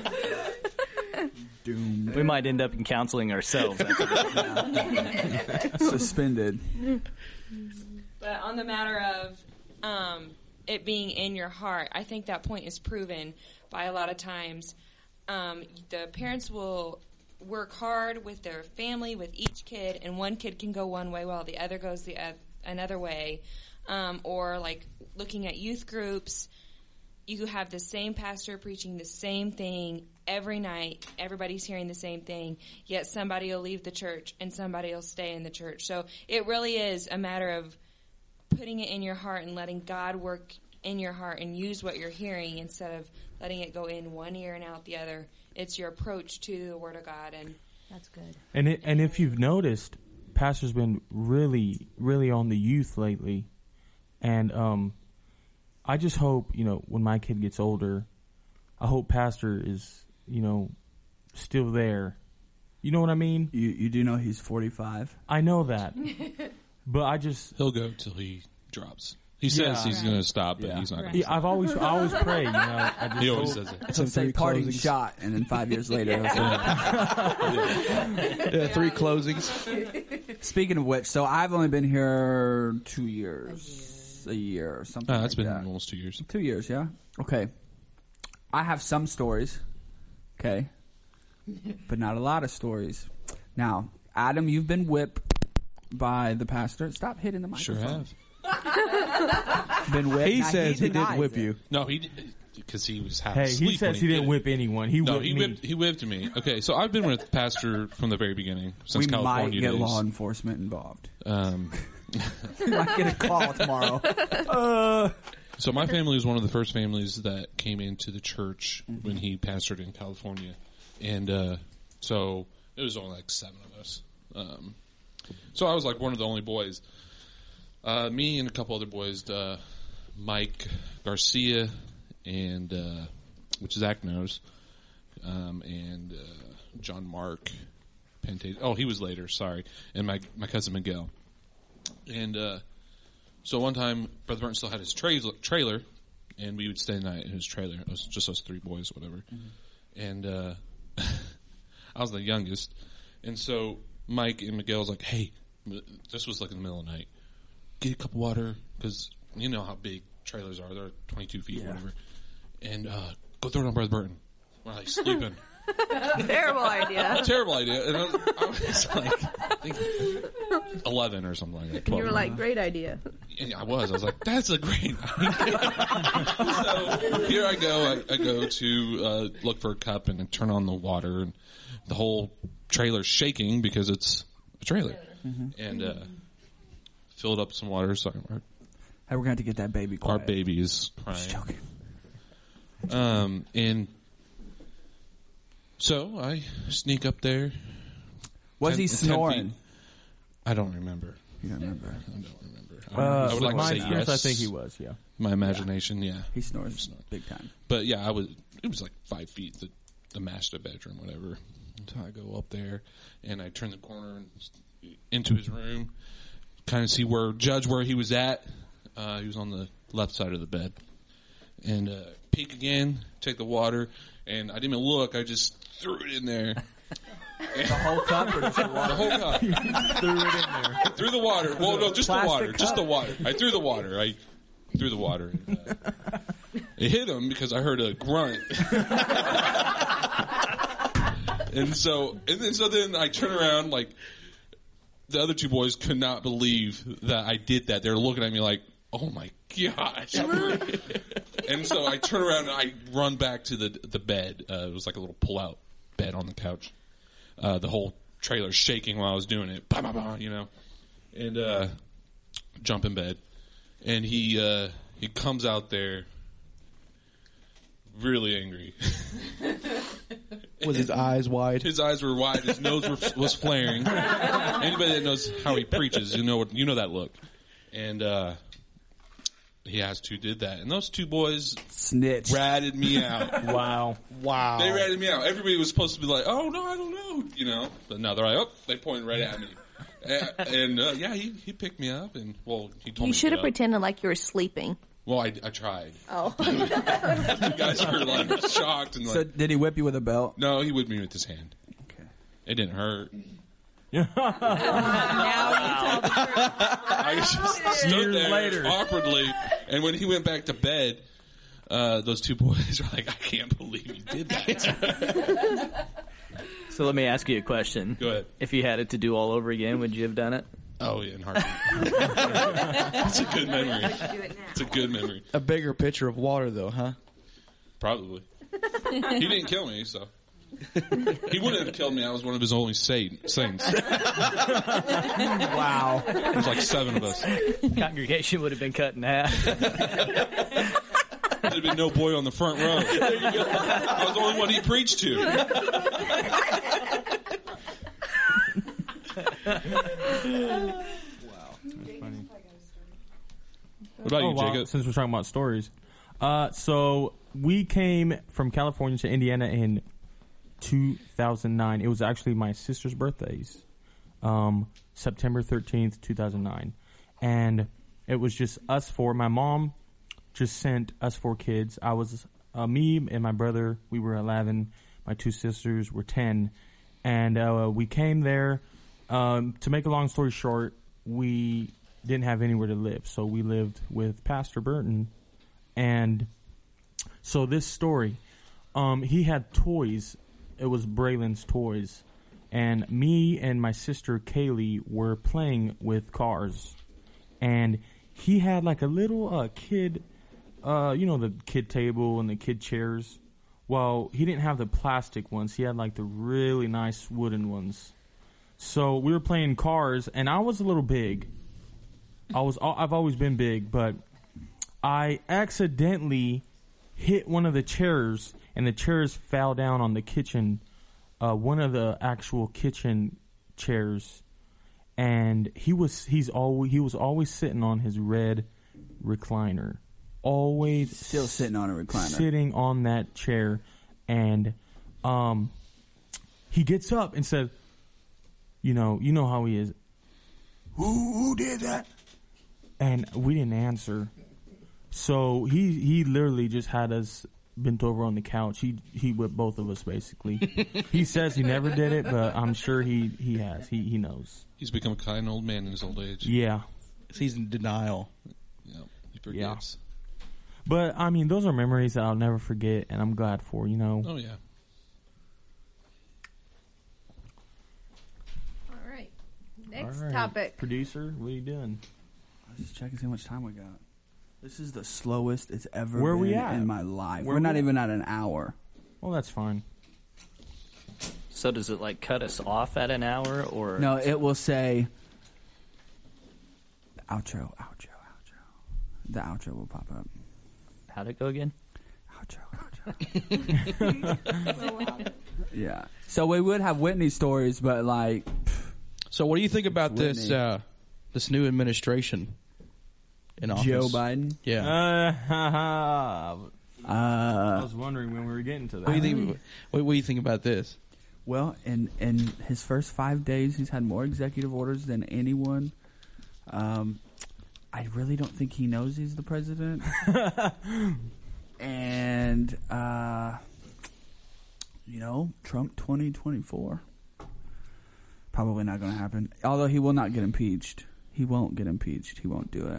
[SPEAKER 5] Doom.
[SPEAKER 2] We might end up in counseling ourselves. After that.
[SPEAKER 5] Suspended.
[SPEAKER 6] But on the matter of um, it being in your heart, I think that point is proven by a lot of times. Um, the parents will work hard with their family, with each kid, and one kid can go one way while the other goes the uh, another way. Um, or like looking at youth groups, you have the same pastor preaching the same thing every night. Everybody's hearing the same thing, yet somebody will leave the church and somebody will stay in the church. So it really is a matter of putting it in your heart and letting God work in your heart and use what you're hearing instead of letting it go in one ear and out the other. It's your approach to the Word of God. And
[SPEAKER 3] That's good.
[SPEAKER 1] And it, and if you've noticed, Pastor's been really, really on the youth lately. And um, I just hope, you know, when my kid gets older, I hope Pastor is, you know, still there. You know what I mean?
[SPEAKER 5] You you do know he's forty-five?
[SPEAKER 1] I know that. But I just...
[SPEAKER 9] He'll go till he drops. He says
[SPEAKER 1] Yeah.
[SPEAKER 9] he's
[SPEAKER 1] Right.
[SPEAKER 9] going to stop, but
[SPEAKER 5] Yeah.
[SPEAKER 9] he's not going
[SPEAKER 1] Yeah,
[SPEAKER 9] to stop.
[SPEAKER 1] I've always, I always pray, you know. I just
[SPEAKER 9] He always
[SPEAKER 1] hope-
[SPEAKER 9] says it.
[SPEAKER 5] It's a say
[SPEAKER 4] three
[SPEAKER 5] parting
[SPEAKER 4] closings.
[SPEAKER 5] shot, and then five years later. it's like-
[SPEAKER 4] Yeah, three closings.
[SPEAKER 5] Speaking of which, so I've only been here two years, a year, or something.
[SPEAKER 9] Ah, that's
[SPEAKER 5] like
[SPEAKER 9] been
[SPEAKER 5] that.
[SPEAKER 9] almost two years.
[SPEAKER 5] Two years, yeah. Okay, I have some stories. Okay, but not a lot of stories. Now, Adam, you've been whipped by the pastor. Stop hitting the
[SPEAKER 9] Sure
[SPEAKER 5] microphone.
[SPEAKER 9] have.
[SPEAKER 5] Been whipped.
[SPEAKER 4] He
[SPEAKER 5] Now,
[SPEAKER 4] says he
[SPEAKER 5] denies
[SPEAKER 4] didn't whip
[SPEAKER 5] it.
[SPEAKER 4] you.
[SPEAKER 9] No, he because he was half
[SPEAKER 1] Hey,
[SPEAKER 9] asleep.
[SPEAKER 1] he says
[SPEAKER 9] when
[SPEAKER 1] he didn't
[SPEAKER 9] did it.
[SPEAKER 1] whip anyone. He
[SPEAKER 9] No,
[SPEAKER 1] whipped
[SPEAKER 9] he
[SPEAKER 1] me.
[SPEAKER 9] whipped. He whipped me. Okay, so I've been with Pastor from the very beginning since
[SPEAKER 5] We might
[SPEAKER 9] California
[SPEAKER 5] get
[SPEAKER 9] days.
[SPEAKER 5] law enforcement involved.
[SPEAKER 9] Um,
[SPEAKER 5] We might get a call tomorrow. Uh,
[SPEAKER 9] so my family was one of the first families that came into the church when he pastored in California, and uh, so it was only like seven of us. Um, so I was like one of the only boys. Uh, me and a couple other boys uh, Mike Garcia, and uh, which Zach knows, um, and uh, John Mark Pente. Oh, he was later. Sorry, and my my cousin Miguel. And uh, so one time, Brother Burton still had his tra- trailer, and we would stay the night in his trailer. It was just us three boys, whatever. Mm-hmm. And uh, I was the youngest, and so Mike and Miguel was like, "Hey, this was like in the middle of the night. Get a cup of water, because you know how big trailers are. They're twenty-two feet, yeah. whatever. And uh, go throw it on Brother Burton. We're like sleeping."
[SPEAKER 8] Terrible idea.
[SPEAKER 9] Terrible idea. And I was, I was like, I think eleven or something like that.
[SPEAKER 8] You were like, great idea.
[SPEAKER 9] Yeah, I was. I was like, that's a great idea. So here I go. I, I go to uh, look for a cup and I turn on the water, and the whole trailer's shaking because it's a trailer. Mm-hmm. And uh, filled up some water. Sorry, Mark.
[SPEAKER 5] Hey, we're going to have to get that baby quiet.
[SPEAKER 9] Our baby is crying.
[SPEAKER 5] Just joking.
[SPEAKER 9] Um, and so I sneak up there.
[SPEAKER 5] Was
[SPEAKER 9] ten,
[SPEAKER 5] he snoring?
[SPEAKER 9] I don't remember.
[SPEAKER 5] You don't remember?
[SPEAKER 9] I don't remember.
[SPEAKER 1] Uh,
[SPEAKER 9] I would like to say yes.
[SPEAKER 1] I think he was, yeah.
[SPEAKER 9] My imagination, yeah. yeah.
[SPEAKER 5] He snores snore. big time.
[SPEAKER 9] But yeah, I was. It was like five feet, the, the master bedroom, whatever. So I go up there, and I turn the corner and into his room, kind of see where, judge where he was at. Uh, he was on the left side of the bed. And uh, peek again, take the water, and I didn't even look. I just threw it in there.
[SPEAKER 5] The whole cup or just the water?
[SPEAKER 9] The whole cup.
[SPEAKER 1] Threw it in there.
[SPEAKER 9] Threw the water. Well, no, just
[SPEAKER 5] Plastic
[SPEAKER 9] the water.
[SPEAKER 5] cup.
[SPEAKER 9] Just the water. I threw the water. I threw the water. And, uh, it hit him because I heard a grunt. and so, and then so then I turn around, like the other two boys could not believe that I did that. They're looking at me like, "Oh my gosh!" And so I turn around and I run back to the the bed. Uh, it was like a little pull-out bed on the couch. Uh, the whole trailer shaking while I was doing it. Bah, bah, bah, you know, and uh, jump in bed. And he uh, he comes out there really angry.
[SPEAKER 4] Was his eyes wide?
[SPEAKER 9] His eyes were wide. His nose were, was flaring. Anybody that knows how he preaches, you know what you know that look. And uh, he has two did that, and those two boys
[SPEAKER 5] snitch
[SPEAKER 9] ratted me out.
[SPEAKER 1] Wow,
[SPEAKER 4] wow!
[SPEAKER 9] They ratted me out. Everybody was supposed to be like, "Oh no, I don't know," you know. But no, they're like, "Oh," they pointed right at me. and and uh, yeah, he he picked me up, and well, he told
[SPEAKER 8] you
[SPEAKER 9] me. You
[SPEAKER 8] should have pretended like you were sleeping.
[SPEAKER 9] Well, I, I tried.
[SPEAKER 8] Oh.
[SPEAKER 9] You guys were like shocked and like.
[SPEAKER 5] So did he whip you with a belt?
[SPEAKER 9] No, he whipped me with his hand.
[SPEAKER 5] Okay.
[SPEAKER 9] It didn't hurt.
[SPEAKER 10] Now you tell the truth.
[SPEAKER 9] I just stood
[SPEAKER 1] Years
[SPEAKER 9] there
[SPEAKER 1] later.
[SPEAKER 9] awkwardly, and when he went back to bed, uh, those two boys were like, "I can't believe you did that."
[SPEAKER 2] So let me ask you a question.
[SPEAKER 9] Go ahead.
[SPEAKER 2] If you had it to do all over again, would you have done it?
[SPEAKER 9] Oh, yeah, in heartbeat. It's a good memory. It's a good memory.
[SPEAKER 4] A bigger pitcher of water, though, huh?
[SPEAKER 9] Probably. He didn't kill me, so. He wouldn't have killed me. I was one of his only saints.
[SPEAKER 5] Wow.
[SPEAKER 9] There's like seven of us.
[SPEAKER 2] Congregation would have been cut in half.
[SPEAKER 9] There'd have been no boy on the front row. I was the only one he preached to.
[SPEAKER 1] Wow. That's funny.
[SPEAKER 9] What about
[SPEAKER 1] oh,
[SPEAKER 9] you,
[SPEAKER 1] wow.
[SPEAKER 9] Jacob?
[SPEAKER 1] Since we're talking about stories. Uh, so we came from California to Indiana in two thousand nine. It was actually my sister's birthdays. Um, September thirteenth, two thousand nine. And it was just us four. My mom just sent us four kids. I was, uh, me and my brother, we were eleven. My two sisters were ten. And, uh, we came there. Um, to make a long story short, we didn't have anywhere to live, so we lived with Pastor Burton. And so this story, um, he had toys. It was Braylon's toys, and me and my sister Kaylee were playing with cars, and he had like a little uh, kid, uh, you know, the kid table and the kid chairs. Well, he didn't have the plastic ones. He had like the really nice wooden ones. So we were playing cars, and I was a little big. I was, I've always been big, but I accidentally hit one of the chairs, and the chairs fell down on the kitchen, uh, one of the actual kitchen chairs. And he was, he's always, he was always sitting on his red recliner. always
[SPEAKER 5] Still sitting on a recliner.
[SPEAKER 1] sitting on that chair, and um, he gets up and says, "You know, you know how he is. Who, who did that?" And we didn't answer, so he he literally just had us bent over on the couch. He he whipped both of us basically. He says he never did it, but I'm sure he he has. He he knows.
[SPEAKER 9] He's become a kind old man in his old age.
[SPEAKER 1] Yeah,
[SPEAKER 4] He's in denial.
[SPEAKER 9] Yeah, he forgets.
[SPEAKER 1] but I mean, those are memories that I'll never forget, and I'm glad for. You know.
[SPEAKER 9] Oh yeah.
[SPEAKER 7] All right. Next
[SPEAKER 1] All right.
[SPEAKER 7] topic.
[SPEAKER 1] Producer, what are you doing?
[SPEAKER 5] I was just checking see how much time we got. This is the slowest it's ever
[SPEAKER 1] Where
[SPEAKER 5] been
[SPEAKER 1] we at?
[SPEAKER 5] in my life.
[SPEAKER 1] Where
[SPEAKER 5] We're
[SPEAKER 1] we
[SPEAKER 5] not
[SPEAKER 1] at?
[SPEAKER 5] even at an hour.
[SPEAKER 1] Well, that's fine.
[SPEAKER 2] So does it like cut us off at an hour or
[SPEAKER 5] No, it will say outro, outro, outro. The outro will pop up.
[SPEAKER 2] how'd it go again?
[SPEAKER 5] Outro, outro. Yeah. So we would have Whitney stories, but like,
[SPEAKER 4] So, what do you think about
[SPEAKER 5] It's
[SPEAKER 4] this
[SPEAKER 5] Whitney.
[SPEAKER 4] uh, this new administration in office?
[SPEAKER 5] Joe Biden.
[SPEAKER 4] Yeah.
[SPEAKER 1] Uh, I
[SPEAKER 5] Uh,
[SPEAKER 1] was wondering when we were getting to that.
[SPEAKER 4] what do you think? What, what do you think about this?
[SPEAKER 5] well, in in his first five days, he's had more executive orders than anyone. Um, I really don't think he knows he's the president. And uh, you know, Trump twenty twenty-four. Probably not going to happen. Although he will not get impeached. He won't get impeached. He won't do it.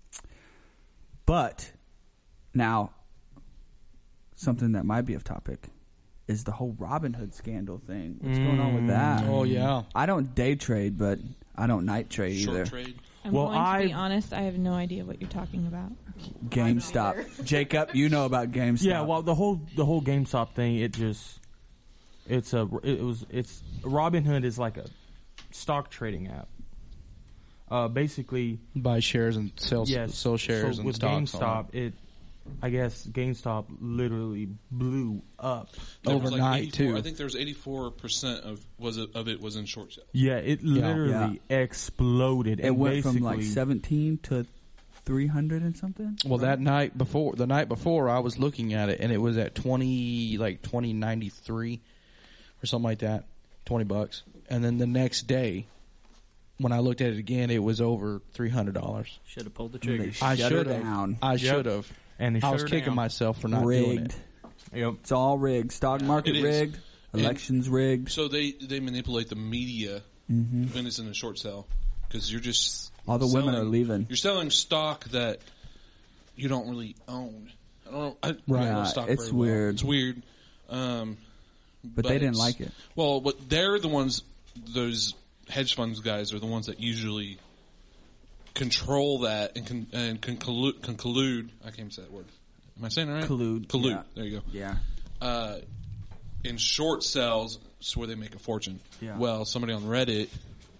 [SPEAKER 5] But now, something that might be off topic is the whole Robin Hood scandal thing. What's going on with that?
[SPEAKER 4] Oh yeah.
[SPEAKER 5] I don't day trade, but I don't night trade
[SPEAKER 9] Short
[SPEAKER 5] either.
[SPEAKER 9] trade.
[SPEAKER 10] I'm
[SPEAKER 1] Well,
[SPEAKER 10] going to be
[SPEAKER 1] I-
[SPEAKER 10] honest. I have no idea what you're talking about.
[SPEAKER 5] GameStop. Jacob, you know about GameStop.
[SPEAKER 1] Yeah, well, the whole the whole GameStop thing, it just it's a it was it's Robinhood is like a stock trading app. Uh, basically,
[SPEAKER 4] Buy shares and sell
[SPEAKER 1] yes.
[SPEAKER 4] sell shares
[SPEAKER 1] so
[SPEAKER 4] and
[SPEAKER 1] with
[SPEAKER 4] stocks.
[SPEAKER 1] GameStop, it I guess GameStop literally blew up.
[SPEAKER 9] There was like
[SPEAKER 4] Overnight,
[SPEAKER 9] eighty-four
[SPEAKER 4] too.
[SPEAKER 9] I think there's eighty-four percent of was it, of it was in short sale.
[SPEAKER 1] Yeah, it literally exploded.
[SPEAKER 5] It
[SPEAKER 1] and
[SPEAKER 5] went from like
[SPEAKER 1] basically-
[SPEAKER 5] seventeen to three hundred and something.
[SPEAKER 4] Well, that night before, the night before, I was looking at it, and it was at twenty, like twenty ninety three, or something like that, twenty bucks. And then the next day, when I looked at it again, it was over three hundred dollars.
[SPEAKER 2] Should have pulled the
[SPEAKER 5] They
[SPEAKER 2] trigger.
[SPEAKER 5] shut
[SPEAKER 4] I
[SPEAKER 5] her
[SPEAKER 4] should
[SPEAKER 5] down.
[SPEAKER 4] have. I
[SPEAKER 1] Yep.
[SPEAKER 4] should have.
[SPEAKER 1] and they
[SPEAKER 4] I
[SPEAKER 1] shut
[SPEAKER 4] was
[SPEAKER 1] her
[SPEAKER 4] kicking
[SPEAKER 1] down.
[SPEAKER 4] myself for not doing
[SPEAKER 5] Rigged.
[SPEAKER 4] it.
[SPEAKER 1] Yep.
[SPEAKER 5] It's all rigged. Stock market
[SPEAKER 9] It is.
[SPEAKER 5] rigged.
[SPEAKER 9] And-
[SPEAKER 5] Elections rigged.
[SPEAKER 9] So they they manipulate the media
[SPEAKER 5] Mm-hmm.
[SPEAKER 9] when it's in a short sale because you're just
[SPEAKER 5] All the women
[SPEAKER 9] selling-
[SPEAKER 5] are leaving.
[SPEAKER 9] You're selling stock that you don't really own. I don't know. I,
[SPEAKER 4] Right.
[SPEAKER 9] I don't know
[SPEAKER 5] Yeah,
[SPEAKER 9] stock
[SPEAKER 5] it's
[SPEAKER 9] very well.
[SPEAKER 5] weird.
[SPEAKER 9] It's weird. Um,
[SPEAKER 5] But they didn't
[SPEAKER 9] it's-
[SPEAKER 5] like it.
[SPEAKER 9] Well, what they're the ones. Those hedge funds guys are the ones that usually control that and can and can collude, can collude. I can't even say that word. Am I saying it right?
[SPEAKER 5] Collude,
[SPEAKER 9] Collude.
[SPEAKER 5] yeah.
[SPEAKER 9] There you go.
[SPEAKER 5] Yeah.
[SPEAKER 9] Uh, in short sells, it's where they make a fortune.
[SPEAKER 5] Yeah.
[SPEAKER 9] Well, somebody on Reddit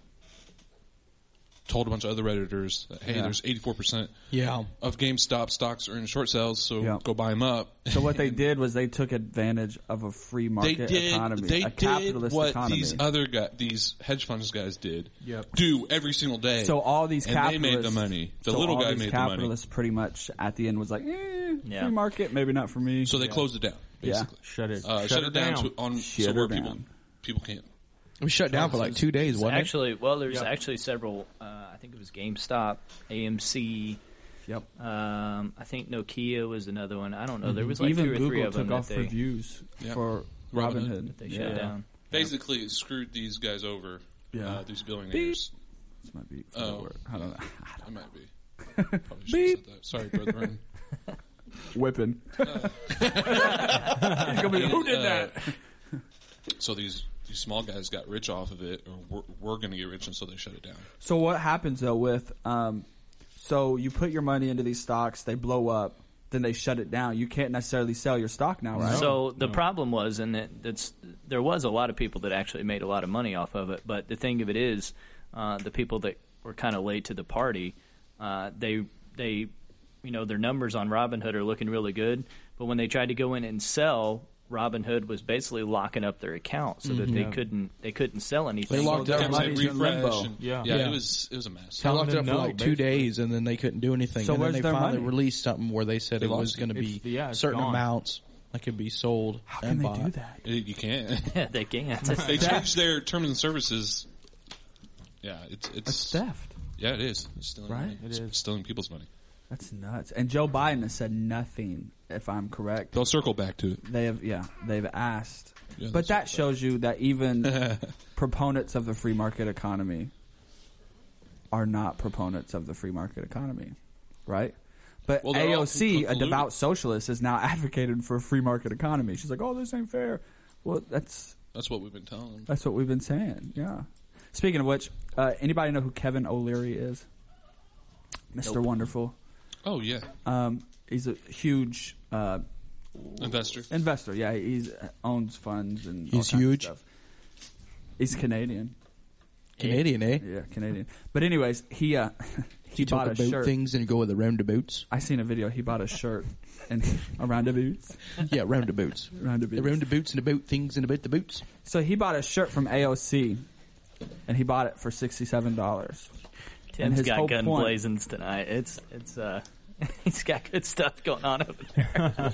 [SPEAKER 9] told a bunch of other Redditors that, hey,
[SPEAKER 5] Yeah.
[SPEAKER 9] there's eighty-four percent
[SPEAKER 4] Yeah.
[SPEAKER 9] of GameStop stocks are in short sales, so
[SPEAKER 5] Yeah.
[SPEAKER 9] go buy them up.
[SPEAKER 5] So what they did was they took advantage of a free
[SPEAKER 9] They
[SPEAKER 5] market
[SPEAKER 9] did.
[SPEAKER 5] economy,
[SPEAKER 9] They
[SPEAKER 5] a
[SPEAKER 9] did
[SPEAKER 5] capitalist
[SPEAKER 9] what
[SPEAKER 5] economy.
[SPEAKER 9] these other guys, these hedge funds guys did.
[SPEAKER 1] Yep.
[SPEAKER 9] Do every single day.
[SPEAKER 5] So all these
[SPEAKER 9] and they
[SPEAKER 5] capitalists,
[SPEAKER 9] made the money. The
[SPEAKER 5] so
[SPEAKER 9] little
[SPEAKER 5] all
[SPEAKER 9] guy
[SPEAKER 5] these
[SPEAKER 9] made the money.
[SPEAKER 5] capitalists pretty much at the end was like, eh,
[SPEAKER 2] Yeah.
[SPEAKER 5] free market, maybe not for me.
[SPEAKER 9] So they closed it down.
[SPEAKER 5] Yeah.
[SPEAKER 9] Basically,
[SPEAKER 1] Shut it.
[SPEAKER 9] uh,
[SPEAKER 1] shut,
[SPEAKER 9] shut
[SPEAKER 1] her
[SPEAKER 9] it down,
[SPEAKER 1] down.
[SPEAKER 9] To, on
[SPEAKER 5] Shut
[SPEAKER 9] so
[SPEAKER 5] her
[SPEAKER 9] where people
[SPEAKER 5] down.
[SPEAKER 9] people can't.
[SPEAKER 4] We shut down for like two days, wasn't
[SPEAKER 2] Actually, well, there's
[SPEAKER 1] Yep.
[SPEAKER 2] actually several. Uh, I think it was GameStop, A M C.
[SPEAKER 5] Yep.
[SPEAKER 2] Um, I think Nokia was another one. I don't know. There was like
[SPEAKER 5] Even
[SPEAKER 2] two or three
[SPEAKER 5] Google
[SPEAKER 2] of them
[SPEAKER 5] took
[SPEAKER 2] that
[SPEAKER 5] off
[SPEAKER 2] they,
[SPEAKER 5] reviews
[SPEAKER 9] Yeah.
[SPEAKER 5] for
[SPEAKER 9] Robinhood.
[SPEAKER 5] Robinhood.
[SPEAKER 2] that they
[SPEAKER 5] yeah.
[SPEAKER 2] shut down.
[SPEAKER 9] Basically, it screwed these guys over.
[SPEAKER 5] Yeah.
[SPEAKER 9] Uh, these billionaires.
[SPEAKER 5] This might be
[SPEAKER 9] Oh.
[SPEAKER 5] word. I don't know.
[SPEAKER 9] I might be. Probably should have said that. Sorry, brethren.
[SPEAKER 5] Whipping. He's gonna be, who did that?
[SPEAKER 9] Uh, so these these small guys got rich off of it, or were, were going to get rich, and so they shut it down.
[SPEAKER 5] So what happens though with um, so you put your money into these stocks, they blow up, then they shut it down. You can't necessarily sell your stock now, right?
[SPEAKER 2] So the problem was, and it, that's there was a lot of people that actually made a lot of money off of it. But the thing of it is, uh, the people that were kind of late to the party, uh, they they, you know, their numbers on Robinhood are looking really good. But when they tried to go in and sell Robinhood was basically locking up their account so that
[SPEAKER 4] Mhm.
[SPEAKER 2] they
[SPEAKER 4] Yeah.
[SPEAKER 2] couldn't they couldn't sell anything.
[SPEAKER 4] They locked up
[SPEAKER 9] Kept saying
[SPEAKER 5] money's in
[SPEAKER 9] refresh.
[SPEAKER 5] limbo.
[SPEAKER 9] And,
[SPEAKER 1] Yeah.
[SPEAKER 9] yeah,
[SPEAKER 4] Yeah.
[SPEAKER 9] it was it was a mess.
[SPEAKER 4] They
[SPEAKER 1] Telling
[SPEAKER 4] locked it
[SPEAKER 1] them
[SPEAKER 4] up for
[SPEAKER 1] no,
[SPEAKER 4] like two
[SPEAKER 1] basically.
[SPEAKER 4] days, and then they couldn't do anything.
[SPEAKER 5] So
[SPEAKER 4] and then
[SPEAKER 5] where's
[SPEAKER 4] they
[SPEAKER 5] their
[SPEAKER 4] finally
[SPEAKER 5] money?
[SPEAKER 4] released something where they said
[SPEAKER 9] They
[SPEAKER 4] it was
[SPEAKER 9] lost it.
[SPEAKER 4] going to be
[SPEAKER 1] It's- yeah, it's
[SPEAKER 4] certain
[SPEAKER 1] gone.
[SPEAKER 4] amounts that could be sold
[SPEAKER 5] How can
[SPEAKER 4] and
[SPEAKER 5] they
[SPEAKER 4] bought.
[SPEAKER 5] do that?
[SPEAKER 9] It- you can't.
[SPEAKER 2] Yeah, they can't.
[SPEAKER 9] They changed their terms and services. Yeah, it's it's
[SPEAKER 5] That's theft.
[SPEAKER 9] Yeah, it is. It's stealing
[SPEAKER 5] Right?
[SPEAKER 9] money.
[SPEAKER 1] It
[SPEAKER 9] It's
[SPEAKER 1] is.
[SPEAKER 9] stealing people's money.
[SPEAKER 5] That's nuts. And Joe Biden has said nothing, if I'm correct.
[SPEAKER 9] They'll circle back to it.
[SPEAKER 5] They have, yeah, they've asked.
[SPEAKER 9] Yeah,
[SPEAKER 5] But
[SPEAKER 9] they'll
[SPEAKER 5] that shows you that even proponents of the free market economy are not proponents of the free market economy, right? But
[SPEAKER 9] Well, they're all
[SPEAKER 5] A O C, a
[SPEAKER 9] colluded.
[SPEAKER 5] devout socialist, is now advocating for a free market economy. She's like, "Oh, this ain't fair." Well, that's
[SPEAKER 9] That's what we've been telling them.
[SPEAKER 5] that's what we've been saying. Yeah. Speaking of which, uh, anybody know who Kevin O'Leary is? Mister
[SPEAKER 2] Nope.
[SPEAKER 5] Wonderful.
[SPEAKER 9] Oh yeah,
[SPEAKER 5] Um, he's a huge uh,
[SPEAKER 9] investor.
[SPEAKER 5] investor. Yeah, he owns funds and all
[SPEAKER 4] He's
[SPEAKER 5] kinds of
[SPEAKER 4] huge?
[SPEAKER 5] stuff. He's Canadian.
[SPEAKER 4] Canadian, eh?
[SPEAKER 5] Yeah, Canadian. But anyways, he uh, he
[SPEAKER 4] You talk
[SPEAKER 5] bought a
[SPEAKER 4] about
[SPEAKER 5] shirt.
[SPEAKER 4] things and go with the roundabouts.
[SPEAKER 5] I seen a video. He bought a shirt and around the boots,
[SPEAKER 4] Yeah, roundabouts.
[SPEAKER 5] around the
[SPEAKER 4] The
[SPEAKER 5] boots.
[SPEAKER 4] roundabouts and about things and about the boots.
[SPEAKER 5] So he bought a shirt from A O C, and he bought it for sixty-seven dollars. And
[SPEAKER 2] Tim's
[SPEAKER 5] his
[SPEAKER 2] got
[SPEAKER 5] whole
[SPEAKER 2] gun
[SPEAKER 5] point-
[SPEAKER 2] blazings tonight. It's it's uh he's got good stuff going on over there.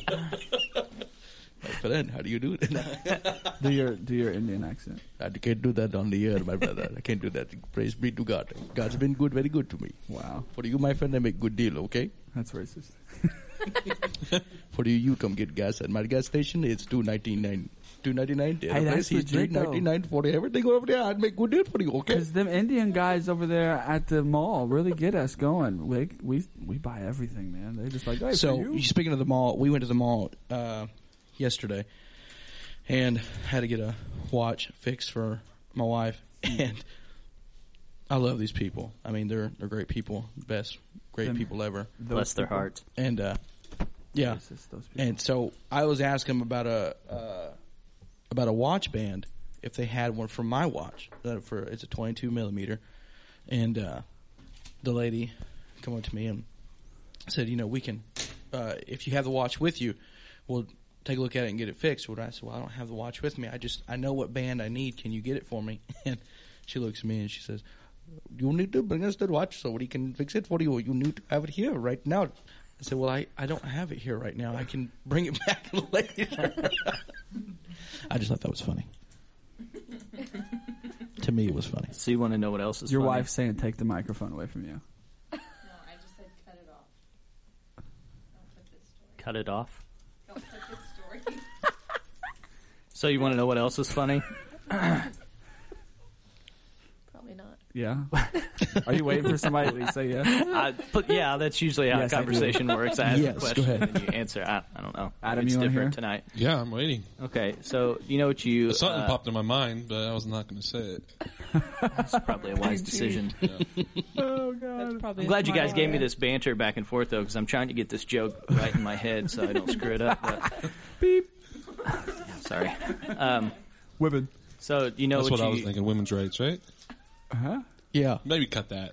[SPEAKER 4] But then, how do you do it?
[SPEAKER 5] Do your do your Indian accent.
[SPEAKER 4] I can't do that on the air, my brother. I can't do that. Praise be to God. God's been good, very good to me.
[SPEAKER 5] Wow,
[SPEAKER 4] For you, my friend, I make good deal, okay?
[SPEAKER 5] that's racist.
[SPEAKER 4] For you, you come get gas at my gas station. It's two ninety nine. Two ninety nine.
[SPEAKER 5] Hey, that's
[SPEAKER 4] He's three
[SPEAKER 5] legit, though.
[SPEAKER 4] ninety nine for everything over there. I'd make good deal for you, okay?
[SPEAKER 5] Because them Indian guys over there at the mall really get us going. We we we buy everything, man. They're just like, hey,
[SPEAKER 4] So,
[SPEAKER 5] for you.
[SPEAKER 4] speaking of the mall, we went to the mall uh, yesterday and had to get a watch fixed for my wife. And I love these people. I mean, they're they're great people, best great
[SPEAKER 5] Them-
[SPEAKER 4] people ever.
[SPEAKER 5] Those
[SPEAKER 2] Bless their
[SPEAKER 5] people.
[SPEAKER 2] hearts.
[SPEAKER 4] And uh, yeah,
[SPEAKER 5] Racist, those people.
[SPEAKER 4] and so I was asking them about a uh, about a watch band if they had one for my watch. Uh, for it's a twenty-two millimeter, and uh, the lady come up to me and said, "You know, we can uh, if you have the watch with you, we'll take a look at it and get it fixed." Well, I said, "Well, I don't have the watch with me. I just I know what band I need. Can you get it for me?" And she looks at me and she says, "You need to bring us the watch so we can fix it for you. You need to have it here right now." I said, "Well, I, I don't have it here right now. I can bring it back later." I just thought that was funny. To me, it was funny.
[SPEAKER 2] So you want to know what else is
[SPEAKER 5] Your
[SPEAKER 2] funny?
[SPEAKER 5] wife's saying, take the microphone away from you.
[SPEAKER 11] No, I just said cut it off. Don't put this story.
[SPEAKER 2] Cut it off.
[SPEAKER 11] Don't put this story.
[SPEAKER 2] So you want to know what else is funny?
[SPEAKER 8] Probably not.
[SPEAKER 5] Yeah. Are you waiting for somebody to say yes?
[SPEAKER 2] I, but yeah, that's usually how
[SPEAKER 5] Yes, I
[SPEAKER 2] a conversation works. I ask
[SPEAKER 4] Yes,
[SPEAKER 2] a
[SPEAKER 4] go
[SPEAKER 2] question
[SPEAKER 4] ahead.
[SPEAKER 2] and you answer. I, I don't know.
[SPEAKER 5] Adam,
[SPEAKER 2] it's
[SPEAKER 5] you wanna
[SPEAKER 2] different
[SPEAKER 5] hear?
[SPEAKER 2] tonight.
[SPEAKER 9] Yeah, I'm waiting.
[SPEAKER 2] Okay, so you know what you
[SPEAKER 9] Something
[SPEAKER 2] uh,
[SPEAKER 9] popped in my mind, but I was not going to say it.
[SPEAKER 2] It's probably a wise decision.
[SPEAKER 5] Oh, God.
[SPEAKER 10] That's probably
[SPEAKER 2] I'm glad you
[SPEAKER 10] my
[SPEAKER 2] guys gave me
[SPEAKER 10] idea.
[SPEAKER 2] this banter back and forth though, because I'm trying to get this joke right in my head so I don't screw it up. But,
[SPEAKER 5] Beep.
[SPEAKER 2] sorry. Um,
[SPEAKER 5] Women.
[SPEAKER 2] so you know
[SPEAKER 9] That's
[SPEAKER 2] what,
[SPEAKER 9] what I
[SPEAKER 2] you,
[SPEAKER 9] was thinking. Women's rights, right?
[SPEAKER 5] Uh-huh.
[SPEAKER 4] Yeah.
[SPEAKER 9] Maybe cut that.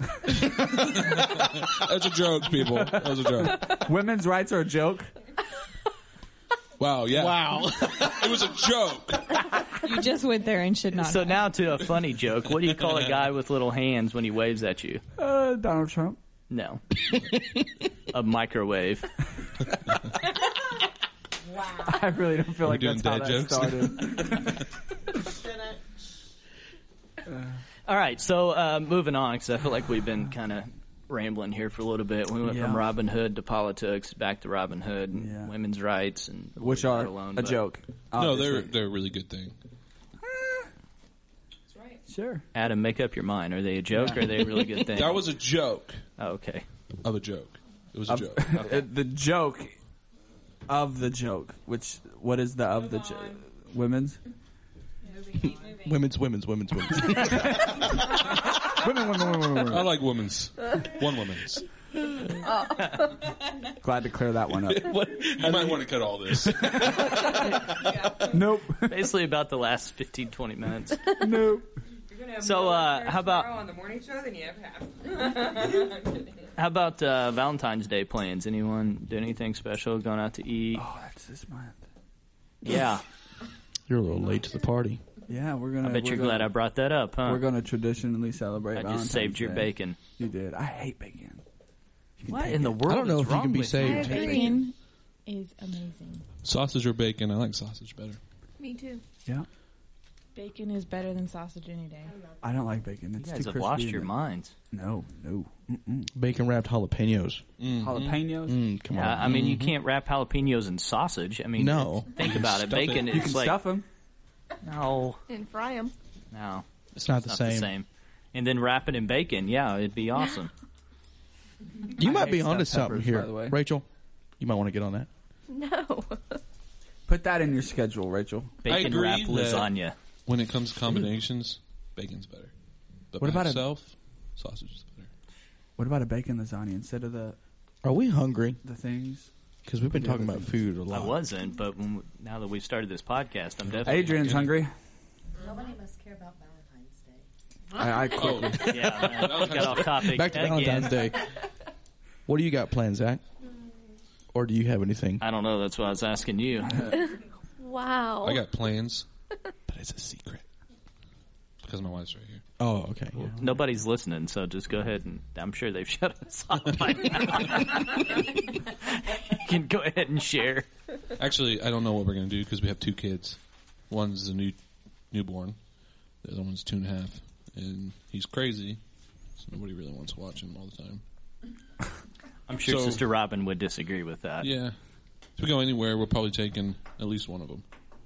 [SPEAKER 9] That's a joke, people. That was a joke.
[SPEAKER 5] Women's rights are a joke.
[SPEAKER 9] Wow, yeah.
[SPEAKER 4] Wow.
[SPEAKER 9] It was a joke.
[SPEAKER 10] You just went there and should not.
[SPEAKER 2] So
[SPEAKER 10] have.
[SPEAKER 2] now to a funny joke. What do you call a guy with little hands when he waves at you?
[SPEAKER 5] Uh, Donald Trump.
[SPEAKER 2] No. A microwave.
[SPEAKER 5] I really don't feel
[SPEAKER 9] Are we
[SPEAKER 5] like
[SPEAKER 9] doing
[SPEAKER 5] that's how
[SPEAKER 9] dad
[SPEAKER 5] that
[SPEAKER 9] jokes?
[SPEAKER 5] started.
[SPEAKER 2] All right, so uh, moving on, because I feel like we've been kind of rambling here for a little bit. We went
[SPEAKER 5] Yeah.
[SPEAKER 2] from Robin Hood to politics, back to Robin Hood, and
[SPEAKER 5] Yeah.
[SPEAKER 2] women's rights, and
[SPEAKER 5] Which
[SPEAKER 2] leave
[SPEAKER 5] are
[SPEAKER 2] that alone,
[SPEAKER 5] a
[SPEAKER 2] but
[SPEAKER 5] joke.
[SPEAKER 9] No, they're
[SPEAKER 5] obviously.
[SPEAKER 9] they're a really good thing.
[SPEAKER 11] That's right.
[SPEAKER 5] Sure.
[SPEAKER 2] Adam, make up your mind. Are they a joke or are they a really good thing?
[SPEAKER 9] That was a joke
[SPEAKER 2] Oh, okay.
[SPEAKER 9] of a joke. It was a
[SPEAKER 5] Of-
[SPEAKER 9] joke.
[SPEAKER 5] uh, the joke of the joke. Which, what is the of the
[SPEAKER 11] Move
[SPEAKER 5] joke?
[SPEAKER 11] on.
[SPEAKER 5] Women's?
[SPEAKER 11] Moving, keep moving.
[SPEAKER 4] Women's, women's, women's, women's.
[SPEAKER 5] Women, women, women, women, women.
[SPEAKER 9] I like women's. One women's.
[SPEAKER 5] Glad to clear that one up.
[SPEAKER 9] You might want to cut all this.
[SPEAKER 5] Nope.
[SPEAKER 2] Basically about the last fifteen, twenty minutes.
[SPEAKER 5] Nope.
[SPEAKER 11] You're gonna have
[SPEAKER 2] So,
[SPEAKER 11] more
[SPEAKER 2] uh,
[SPEAKER 11] listeners
[SPEAKER 2] how about-
[SPEAKER 11] tomorrow on the morning show than you ever have. I'm kidding.
[SPEAKER 2] How about uh, Valentine's Day plans? Anyone do anything special? Going out to eat?
[SPEAKER 5] Oh, that's this month.
[SPEAKER 2] Yeah.
[SPEAKER 4] You're a little late to the party.
[SPEAKER 5] Yeah, we're gonna.
[SPEAKER 2] I bet
[SPEAKER 5] we're
[SPEAKER 2] you're
[SPEAKER 5] gonna,
[SPEAKER 2] glad I brought that up, huh?
[SPEAKER 5] We're gonna traditionally celebrate.
[SPEAKER 2] I just
[SPEAKER 5] Valentine's
[SPEAKER 2] saved your
[SPEAKER 5] Day.
[SPEAKER 2] bacon.
[SPEAKER 5] You did. I hate bacon. You can
[SPEAKER 2] What
[SPEAKER 5] take
[SPEAKER 2] in the
[SPEAKER 5] it.
[SPEAKER 2] world
[SPEAKER 4] I don't know
[SPEAKER 2] is
[SPEAKER 4] if you
[SPEAKER 2] wrong
[SPEAKER 4] can be
[SPEAKER 2] with
[SPEAKER 4] saved.
[SPEAKER 10] I agree. Bacon is amazing.
[SPEAKER 9] Sausage or bacon? I like sausage better.
[SPEAKER 11] Me too.
[SPEAKER 5] Yeah.
[SPEAKER 10] Bacon is better than sausage any day.
[SPEAKER 5] I don't like bacon.
[SPEAKER 2] You
[SPEAKER 5] It's
[SPEAKER 2] guys
[SPEAKER 5] too
[SPEAKER 2] have
[SPEAKER 5] crispy
[SPEAKER 2] lost
[SPEAKER 5] and-
[SPEAKER 2] your minds.
[SPEAKER 5] No, no. Mm-mm.
[SPEAKER 4] Bacon wrapped jalapenos.
[SPEAKER 9] Mm-hmm.
[SPEAKER 5] Jalapenos.
[SPEAKER 4] Mm, come
[SPEAKER 2] Yeah,
[SPEAKER 4] on.
[SPEAKER 2] I mean, you can't wrap jalapenos in sausage. I mean,
[SPEAKER 4] No.
[SPEAKER 2] think about it.
[SPEAKER 9] Stuff it.
[SPEAKER 2] Bacon
[SPEAKER 5] You
[SPEAKER 2] is
[SPEAKER 5] can
[SPEAKER 2] like
[SPEAKER 5] stuff them.
[SPEAKER 2] no,
[SPEAKER 11] And fry them.
[SPEAKER 2] no,
[SPEAKER 4] It's not,
[SPEAKER 2] it's
[SPEAKER 4] the,
[SPEAKER 2] not
[SPEAKER 4] same.
[SPEAKER 2] the same. And then wrap it in bacon. Yeah, it'd be awesome.
[SPEAKER 4] You
[SPEAKER 5] I
[SPEAKER 4] might
[SPEAKER 5] hate
[SPEAKER 4] be onto
[SPEAKER 5] stuffed
[SPEAKER 4] something
[SPEAKER 5] peppers,
[SPEAKER 4] here,
[SPEAKER 5] by the way.
[SPEAKER 4] Rachel. You might want to get on that.
[SPEAKER 8] No.
[SPEAKER 5] Put that in your schedule, Rachel.
[SPEAKER 2] Bacon
[SPEAKER 9] agree
[SPEAKER 2] wrap
[SPEAKER 9] that-
[SPEAKER 2] lasagna.
[SPEAKER 9] When it comes to combinations, bacon's better. But
[SPEAKER 5] What
[SPEAKER 9] by
[SPEAKER 5] about a-
[SPEAKER 9] itself, sausage is better.
[SPEAKER 5] What about a bacon lasagna instead of the
[SPEAKER 4] Are we hungry?
[SPEAKER 5] the things?
[SPEAKER 4] Because we've been
[SPEAKER 5] Yeah,
[SPEAKER 4] talking
[SPEAKER 5] the
[SPEAKER 4] about
[SPEAKER 5] things.
[SPEAKER 4] food a
[SPEAKER 2] I
[SPEAKER 4] lot.
[SPEAKER 2] wasn't, but when we, now that we've started this podcast, I'm definitely.
[SPEAKER 5] Adrian's hungry.
[SPEAKER 12] Nobody must care about Valentine's Day.
[SPEAKER 5] I, I quickly.
[SPEAKER 2] Yeah, man, got off topic.
[SPEAKER 4] Back to
[SPEAKER 2] again.
[SPEAKER 4] Valentine's Day. What do you got planned, Zach? Or do you have anything?
[SPEAKER 2] I don't know. That's why I was asking you.
[SPEAKER 8] Wow.
[SPEAKER 9] I got plans, but it's a secret because my wife's right here.
[SPEAKER 4] Oh, okay. Yeah.
[SPEAKER 2] Nobody's listening, so just go ahead and I'm sure they've shut us off by now. You can go ahead and share.
[SPEAKER 9] Actually, I don't know what we're gonna do because we have two kids. One's a new newborn. The other one's two and a half, and he's crazy. So nobody really wants to watch him all the time.
[SPEAKER 2] I'm sure
[SPEAKER 9] So-
[SPEAKER 2] Sister Robin would disagree with that.
[SPEAKER 9] Yeah. If we go anywhere, we're probably taking at least one of them.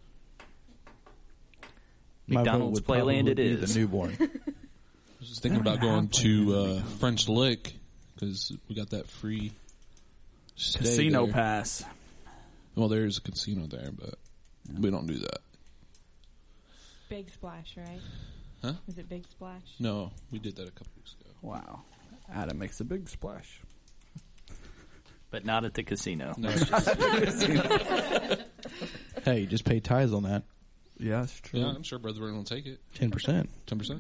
[SPEAKER 4] My vote
[SPEAKER 2] McDonald's
[SPEAKER 4] would probably
[SPEAKER 2] Playland it
[SPEAKER 4] be
[SPEAKER 2] is.
[SPEAKER 4] The newborn.
[SPEAKER 9] I was just thinking
[SPEAKER 5] They don't
[SPEAKER 9] about going
[SPEAKER 5] even have
[SPEAKER 9] to
[SPEAKER 5] Playland
[SPEAKER 9] uh, French Lick because we got that free stay
[SPEAKER 5] Casino
[SPEAKER 9] there.
[SPEAKER 5] pass.
[SPEAKER 9] Well, there's a casino there, but we don't do that.
[SPEAKER 10] Big Splash, right?
[SPEAKER 9] Huh?
[SPEAKER 10] Is it Big Splash?
[SPEAKER 9] No, we did that a couple weeks ago.
[SPEAKER 5] Wow. Adam makes a big splash.
[SPEAKER 2] But not at the casino.
[SPEAKER 9] No, it's just,
[SPEAKER 4] Hey, just pay tithes on that.
[SPEAKER 5] Yeah, that's true.
[SPEAKER 9] yeah, I'm sure Brother Vernon will take it.
[SPEAKER 4] Ten percent.
[SPEAKER 9] ten percent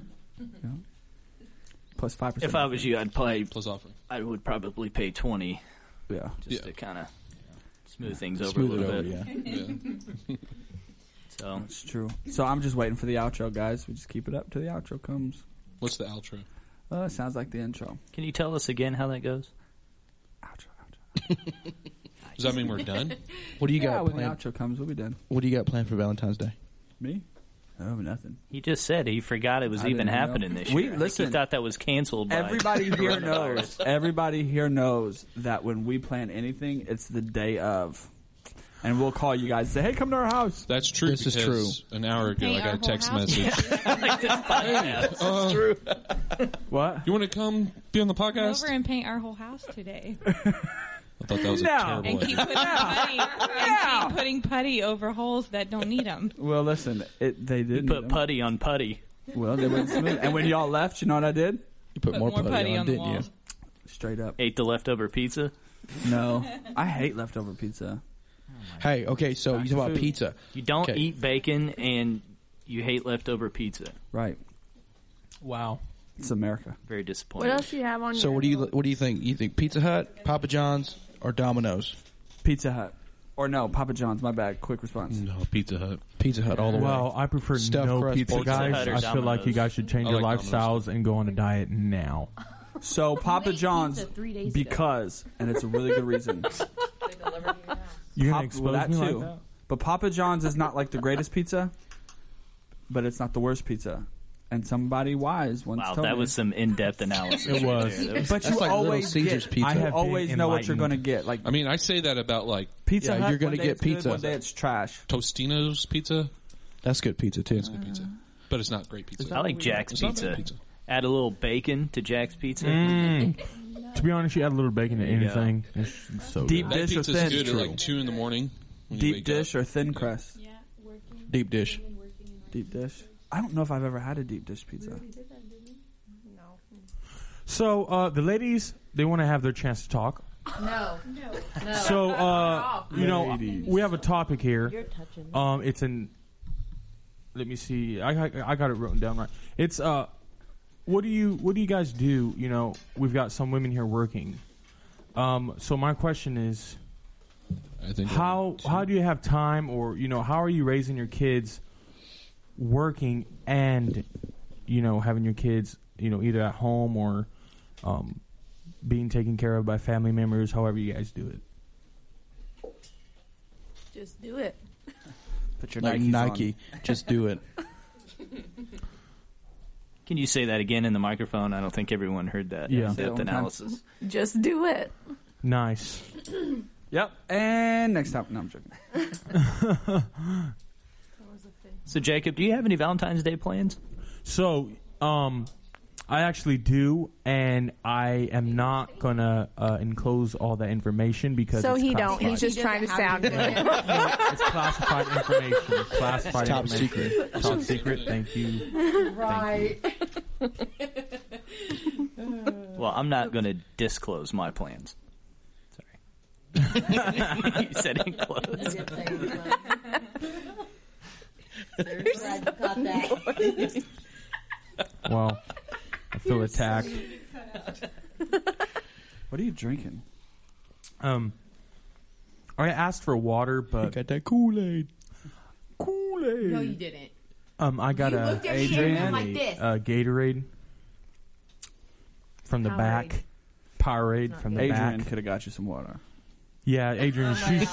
[SPEAKER 5] Plus five percent.
[SPEAKER 2] If I was you, I'd play.
[SPEAKER 9] plus offering.
[SPEAKER 2] I would probably pay twenty
[SPEAKER 5] Yeah.
[SPEAKER 2] just
[SPEAKER 9] Yeah.
[SPEAKER 2] to kind of smooth things over
[SPEAKER 4] Smooth
[SPEAKER 2] a
[SPEAKER 4] it
[SPEAKER 2] little
[SPEAKER 4] over,
[SPEAKER 2] bit.
[SPEAKER 4] yeah.
[SPEAKER 9] Yeah.
[SPEAKER 2] So
[SPEAKER 5] That's true. So I'm just waiting for the outro, guys. We just keep it up till the outro comes.
[SPEAKER 9] What's the outro?
[SPEAKER 5] Uh, sounds like the intro.
[SPEAKER 2] can you tell us again how that goes?
[SPEAKER 5] Outro, outro.
[SPEAKER 9] Does that mean we're done?
[SPEAKER 4] What do you
[SPEAKER 5] yeah,
[SPEAKER 4] got
[SPEAKER 5] when
[SPEAKER 4] planned?
[SPEAKER 5] the outro comes, we'll be done.
[SPEAKER 4] What do you got planned for Valentine's Day?
[SPEAKER 5] Me? Oh, nothing.
[SPEAKER 2] He just said he forgot it was
[SPEAKER 5] I
[SPEAKER 2] even
[SPEAKER 5] didn't know.
[SPEAKER 2] happening this
[SPEAKER 5] We-
[SPEAKER 2] year. I think
[SPEAKER 5] listen,
[SPEAKER 2] he thought that was canceled. By
[SPEAKER 5] Everybody here
[SPEAKER 2] coronavirus.
[SPEAKER 5] knows. Everybody here knows that when we plan anything, it's the day of. And we'll call you guys and say, hey, come to our house.
[SPEAKER 9] That's true.
[SPEAKER 4] This is
[SPEAKER 9] because An hour ago,
[SPEAKER 10] Paint
[SPEAKER 9] I got
[SPEAKER 10] our
[SPEAKER 9] a text
[SPEAKER 10] whole house.
[SPEAKER 9] message.
[SPEAKER 2] Like this podcast.
[SPEAKER 9] Uh,
[SPEAKER 2] True.
[SPEAKER 5] What?
[SPEAKER 9] You want to come be on the
[SPEAKER 10] Come
[SPEAKER 9] podcast?
[SPEAKER 10] over and paint our whole house today.
[SPEAKER 9] I thought that was a
[SPEAKER 5] No.
[SPEAKER 9] terrible
[SPEAKER 10] And keep
[SPEAKER 9] idea.
[SPEAKER 10] putting putty, and keep putting putty over holes that don't need them.
[SPEAKER 5] Well, listen, it, they
[SPEAKER 2] You
[SPEAKER 5] didn't.
[SPEAKER 2] put putty on putty.
[SPEAKER 5] Well, they went smooth. And when y'all left, you know what I did?
[SPEAKER 4] You put,
[SPEAKER 10] Put
[SPEAKER 4] more,
[SPEAKER 10] more
[SPEAKER 4] putty,
[SPEAKER 10] putty
[SPEAKER 4] on,
[SPEAKER 10] on the
[SPEAKER 4] didn't you?
[SPEAKER 10] walls.
[SPEAKER 5] Straight up.
[SPEAKER 2] Ate the leftover pizza.
[SPEAKER 5] No. I hate leftover pizza.
[SPEAKER 4] Hey, okay, so
[SPEAKER 5] Back
[SPEAKER 4] you
[SPEAKER 5] to
[SPEAKER 4] talk about
[SPEAKER 5] food.
[SPEAKER 4] pizza.
[SPEAKER 2] You don't
[SPEAKER 4] Okay.
[SPEAKER 2] eat bacon and you hate leftover pizza.
[SPEAKER 5] Right.
[SPEAKER 1] Wow.
[SPEAKER 5] It's America.
[SPEAKER 2] Very disappointing.
[SPEAKER 8] What else do you have on
[SPEAKER 4] So
[SPEAKER 8] your
[SPEAKER 4] what do you what do you think? You think Pizza Hut, Papa John's, or Domino's?
[SPEAKER 5] Pizza Hut. Or no, Papa John's. My bad. Quick response.
[SPEAKER 9] No, Pizza Hut.
[SPEAKER 4] Pizza Hut all the way.
[SPEAKER 1] Well, I prefer
[SPEAKER 4] Stuffed
[SPEAKER 1] no
[SPEAKER 4] crust
[SPEAKER 1] pizza,
[SPEAKER 4] Pizza
[SPEAKER 1] guys.
[SPEAKER 2] Hut or
[SPEAKER 1] I feel like you
[SPEAKER 2] Domino's.
[SPEAKER 1] guys should change
[SPEAKER 9] I
[SPEAKER 1] your
[SPEAKER 9] like
[SPEAKER 1] lifestyles and go on a diet now.
[SPEAKER 5] So Papa
[SPEAKER 12] made
[SPEAKER 5] John's
[SPEAKER 12] pizza three days ago.
[SPEAKER 5] because, and it's a really good reason.
[SPEAKER 12] They deliver to your house.
[SPEAKER 1] You're
[SPEAKER 5] Pop-
[SPEAKER 1] gonna expose
[SPEAKER 5] well, that
[SPEAKER 1] me
[SPEAKER 5] too.
[SPEAKER 1] like that?
[SPEAKER 5] But Papa John's is not like the greatest pizza, but it's not the worst pizza. And somebody wise once
[SPEAKER 2] Wow,
[SPEAKER 5] told
[SPEAKER 2] that
[SPEAKER 5] me.
[SPEAKER 2] was some in-depth analysis.
[SPEAKER 1] It
[SPEAKER 2] right
[SPEAKER 1] was.
[SPEAKER 2] there. That was-
[SPEAKER 5] But
[SPEAKER 4] That's
[SPEAKER 5] you
[SPEAKER 4] like Little
[SPEAKER 5] always
[SPEAKER 4] Caesar's
[SPEAKER 5] get,
[SPEAKER 4] pizza.
[SPEAKER 1] I
[SPEAKER 5] You
[SPEAKER 1] have been
[SPEAKER 5] always know what you're going to
[SPEAKER 1] enlightened.
[SPEAKER 5] get. Like
[SPEAKER 9] I mean, I say that about like
[SPEAKER 5] Pizza
[SPEAKER 4] Yeah,
[SPEAKER 5] Hut,
[SPEAKER 4] you're gonna
[SPEAKER 5] one day
[SPEAKER 4] get
[SPEAKER 5] it's good,
[SPEAKER 4] pizza.
[SPEAKER 5] one day it's trash.
[SPEAKER 9] Tostino's pizza.
[SPEAKER 4] That's good pizza too.
[SPEAKER 9] It's good pizza, but it's not great pizza.
[SPEAKER 2] I like Jack's
[SPEAKER 9] It's not
[SPEAKER 2] pizza.
[SPEAKER 9] bad pizza.
[SPEAKER 2] Add a little bacon to Jack's pizza.
[SPEAKER 1] Mm. To be honest, you add a little bacon to
[SPEAKER 2] There you
[SPEAKER 1] anything. It's so
[SPEAKER 5] Deep
[SPEAKER 1] good.
[SPEAKER 9] That
[SPEAKER 5] dish or
[SPEAKER 9] pizza's
[SPEAKER 5] thin?
[SPEAKER 9] good
[SPEAKER 5] True.
[SPEAKER 9] at like two in the morning. When you
[SPEAKER 5] Deep
[SPEAKER 9] wake
[SPEAKER 5] dish
[SPEAKER 9] up.
[SPEAKER 5] or thin crust?
[SPEAKER 10] Yeah, working.
[SPEAKER 4] Deep dish.
[SPEAKER 5] Deep dish. I don't know if I've ever had a deep dish pizza.
[SPEAKER 8] No.
[SPEAKER 1] So uh, the ladies, they want to have their chance to talk.
[SPEAKER 12] No. No.
[SPEAKER 1] So uh, you know,
[SPEAKER 5] Ladies.
[SPEAKER 1] we have a topic here.
[SPEAKER 12] You're touching me.
[SPEAKER 1] Um, it's an. Let me see. I I I got it written down right. It's uh, what do you what do you guys do? You know, we've got some women here working. Um, so my question is,
[SPEAKER 9] I think
[SPEAKER 1] How how do you have time, or you know, how are you raising your kids, working and you know having your kids, you know, either at home or um, being taken care of by family members, however you guys do it?
[SPEAKER 8] Just do it.
[SPEAKER 5] Put your
[SPEAKER 4] Like
[SPEAKER 5] Nikes
[SPEAKER 4] Nike,
[SPEAKER 5] on.
[SPEAKER 4] just do it.
[SPEAKER 2] Can you say that again in the microphone? I don't think everyone heard that.
[SPEAKER 1] Yeah.
[SPEAKER 2] Depth analysis.
[SPEAKER 8] Just do it.
[SPEAKER 1] Nice.
[SPEAKER 5] Yep. And next up, no, I'm joking.
[SPEAKER 2] So, Jacob, do you have any Valentine's Day plans?
[SPEAKER 1] So, um, I actually do, and I am not gonna uh, enclose all that information because
[SPEAKER 8] So
[SPEAKER 1] it's
[SPEAKER 8] he don't.
[SPEAKER 1] classified.
[SPEAKER 8] He's just trying to sound good.
[SPEAKER 1] It's classified information. Classified
[SPEAKER 4] Top
[SPEAKER 1] information.
[SPEAKER 4] secret.
[SPEAKER 1] Top secret. Thank you.
[SPEAKER 12] Right.
[SPEAKER 2] Well, I'm not going to disclose my plans. Sorry. You said enclose.
[SPEAKER 12] Glad you caught that.
[SPEAKER 1] Well, I feel attacked.
[SPEAKER 5] What are you drinking?
[SPEAKER 1] Um, I asked for water, but
[SPEAKER 4] got that Kool-Aid.
[SPEAKER 1] Kool-Aid.
[SPEAKER 12] No, you didn't.
[SPEAKER 1] Um, I got
[SPEAKER 12] You
[SPEAKER 1] a
[SPEAKER 12] looked at me and went like this.
[SPEAKER 1] a Gatorade from the
[SPEAKER 12] Powerade.
[SPEAKER 1] back. Powerade from the
[SPEAKER 5] Adrian
[SPEAKER 1] back.
[SPEAKER 5] could have got you some water.
[SPEAKER 1] Yeah, Adrian. She's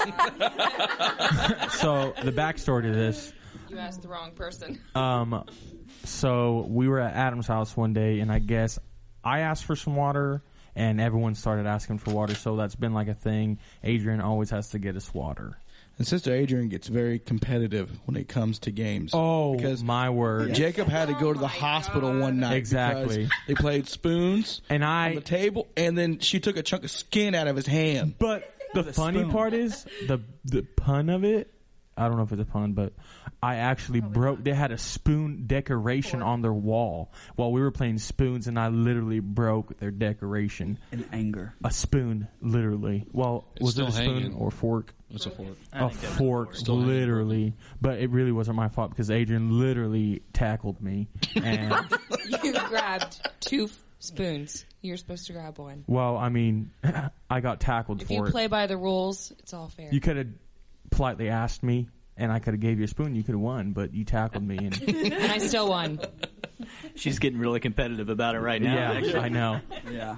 [SPEAKER 1] so the backstory to this.
[SPEAKER 6] You asked the wrong person.
[SPEAKER 1] Um, so we were at Adam's house one day, and I guess I asked for some water, and everyone started asking for water. So that's been like a thing. Adrian always has to get us water.
[SPEAKER 4] And Sister Adrian gets very competitive when it comes to games.
[SPEAKER 1] Oh,
[SPEAKER 4] because
[SPEAKER 1] my word!
[SPEAKER 4] Jacob had to go to the hospital one night.
[SPEAKER 1] Exactly.
[SPEAKER 4] because They played spoons
[SPEAKER 1] and I
[SPEAKER 4] on the table, and then she took a chunk of skin out of his hand.
[SPEAKER 1] But the funny
[SPEAKER 5] spoon.
[SPEAKER 1] part is the the pun of it. I don't know if it's a pun, but I actually broke. They had a spoon decoration on their wall while we were playing spoons, and I literally broke their decoration.
[SPEAKER 5] In anger.
[SPEAKER 1] A spoon, literally. Well,
[SPEAKER 9] It's
[SPEAKER 1] was it
[SPEAKER 9] still
[SPEAKER 1] a spoon
[SPEAKER 9] hanging.
[SPEAKER 1] or fork?
[SPEAKER 9] It's a fork.
[SPEAKER 2] I
[SPEAKER 1] A
[SPEAKER 2] think that was
[SPEAKER 1] fork,
[SPEAKER 9] Still hanging.
[SPEAKER 1] literally. But it really wasn't my fault because Adrian literally tackled me. And
[SPEAKER 6] You grabbed two f- spoons. You're supposed to grab one.
[SPEAKER 1] well, I mean, I got tackled
[SPEAKER 6] If
[SPEAKER 1] for
[SPEAKER 6] you
[SPEAKER 1] it.
[SPEAKER 6] play by the rules, it's all fair.
[SPEAKER 1] You could have politely asked me, and I could have gave you a spoon. You could have won, but you tackled me. And
[SPEAKER 6] and I still won.
[SPEAKER 2] She's getting really competitive about it right now.
[SPEAKER 1] yeah,
[SPEAKER 2] actually.
[SPEAKER 1] I know.
[SPEAKER 5] Yeah.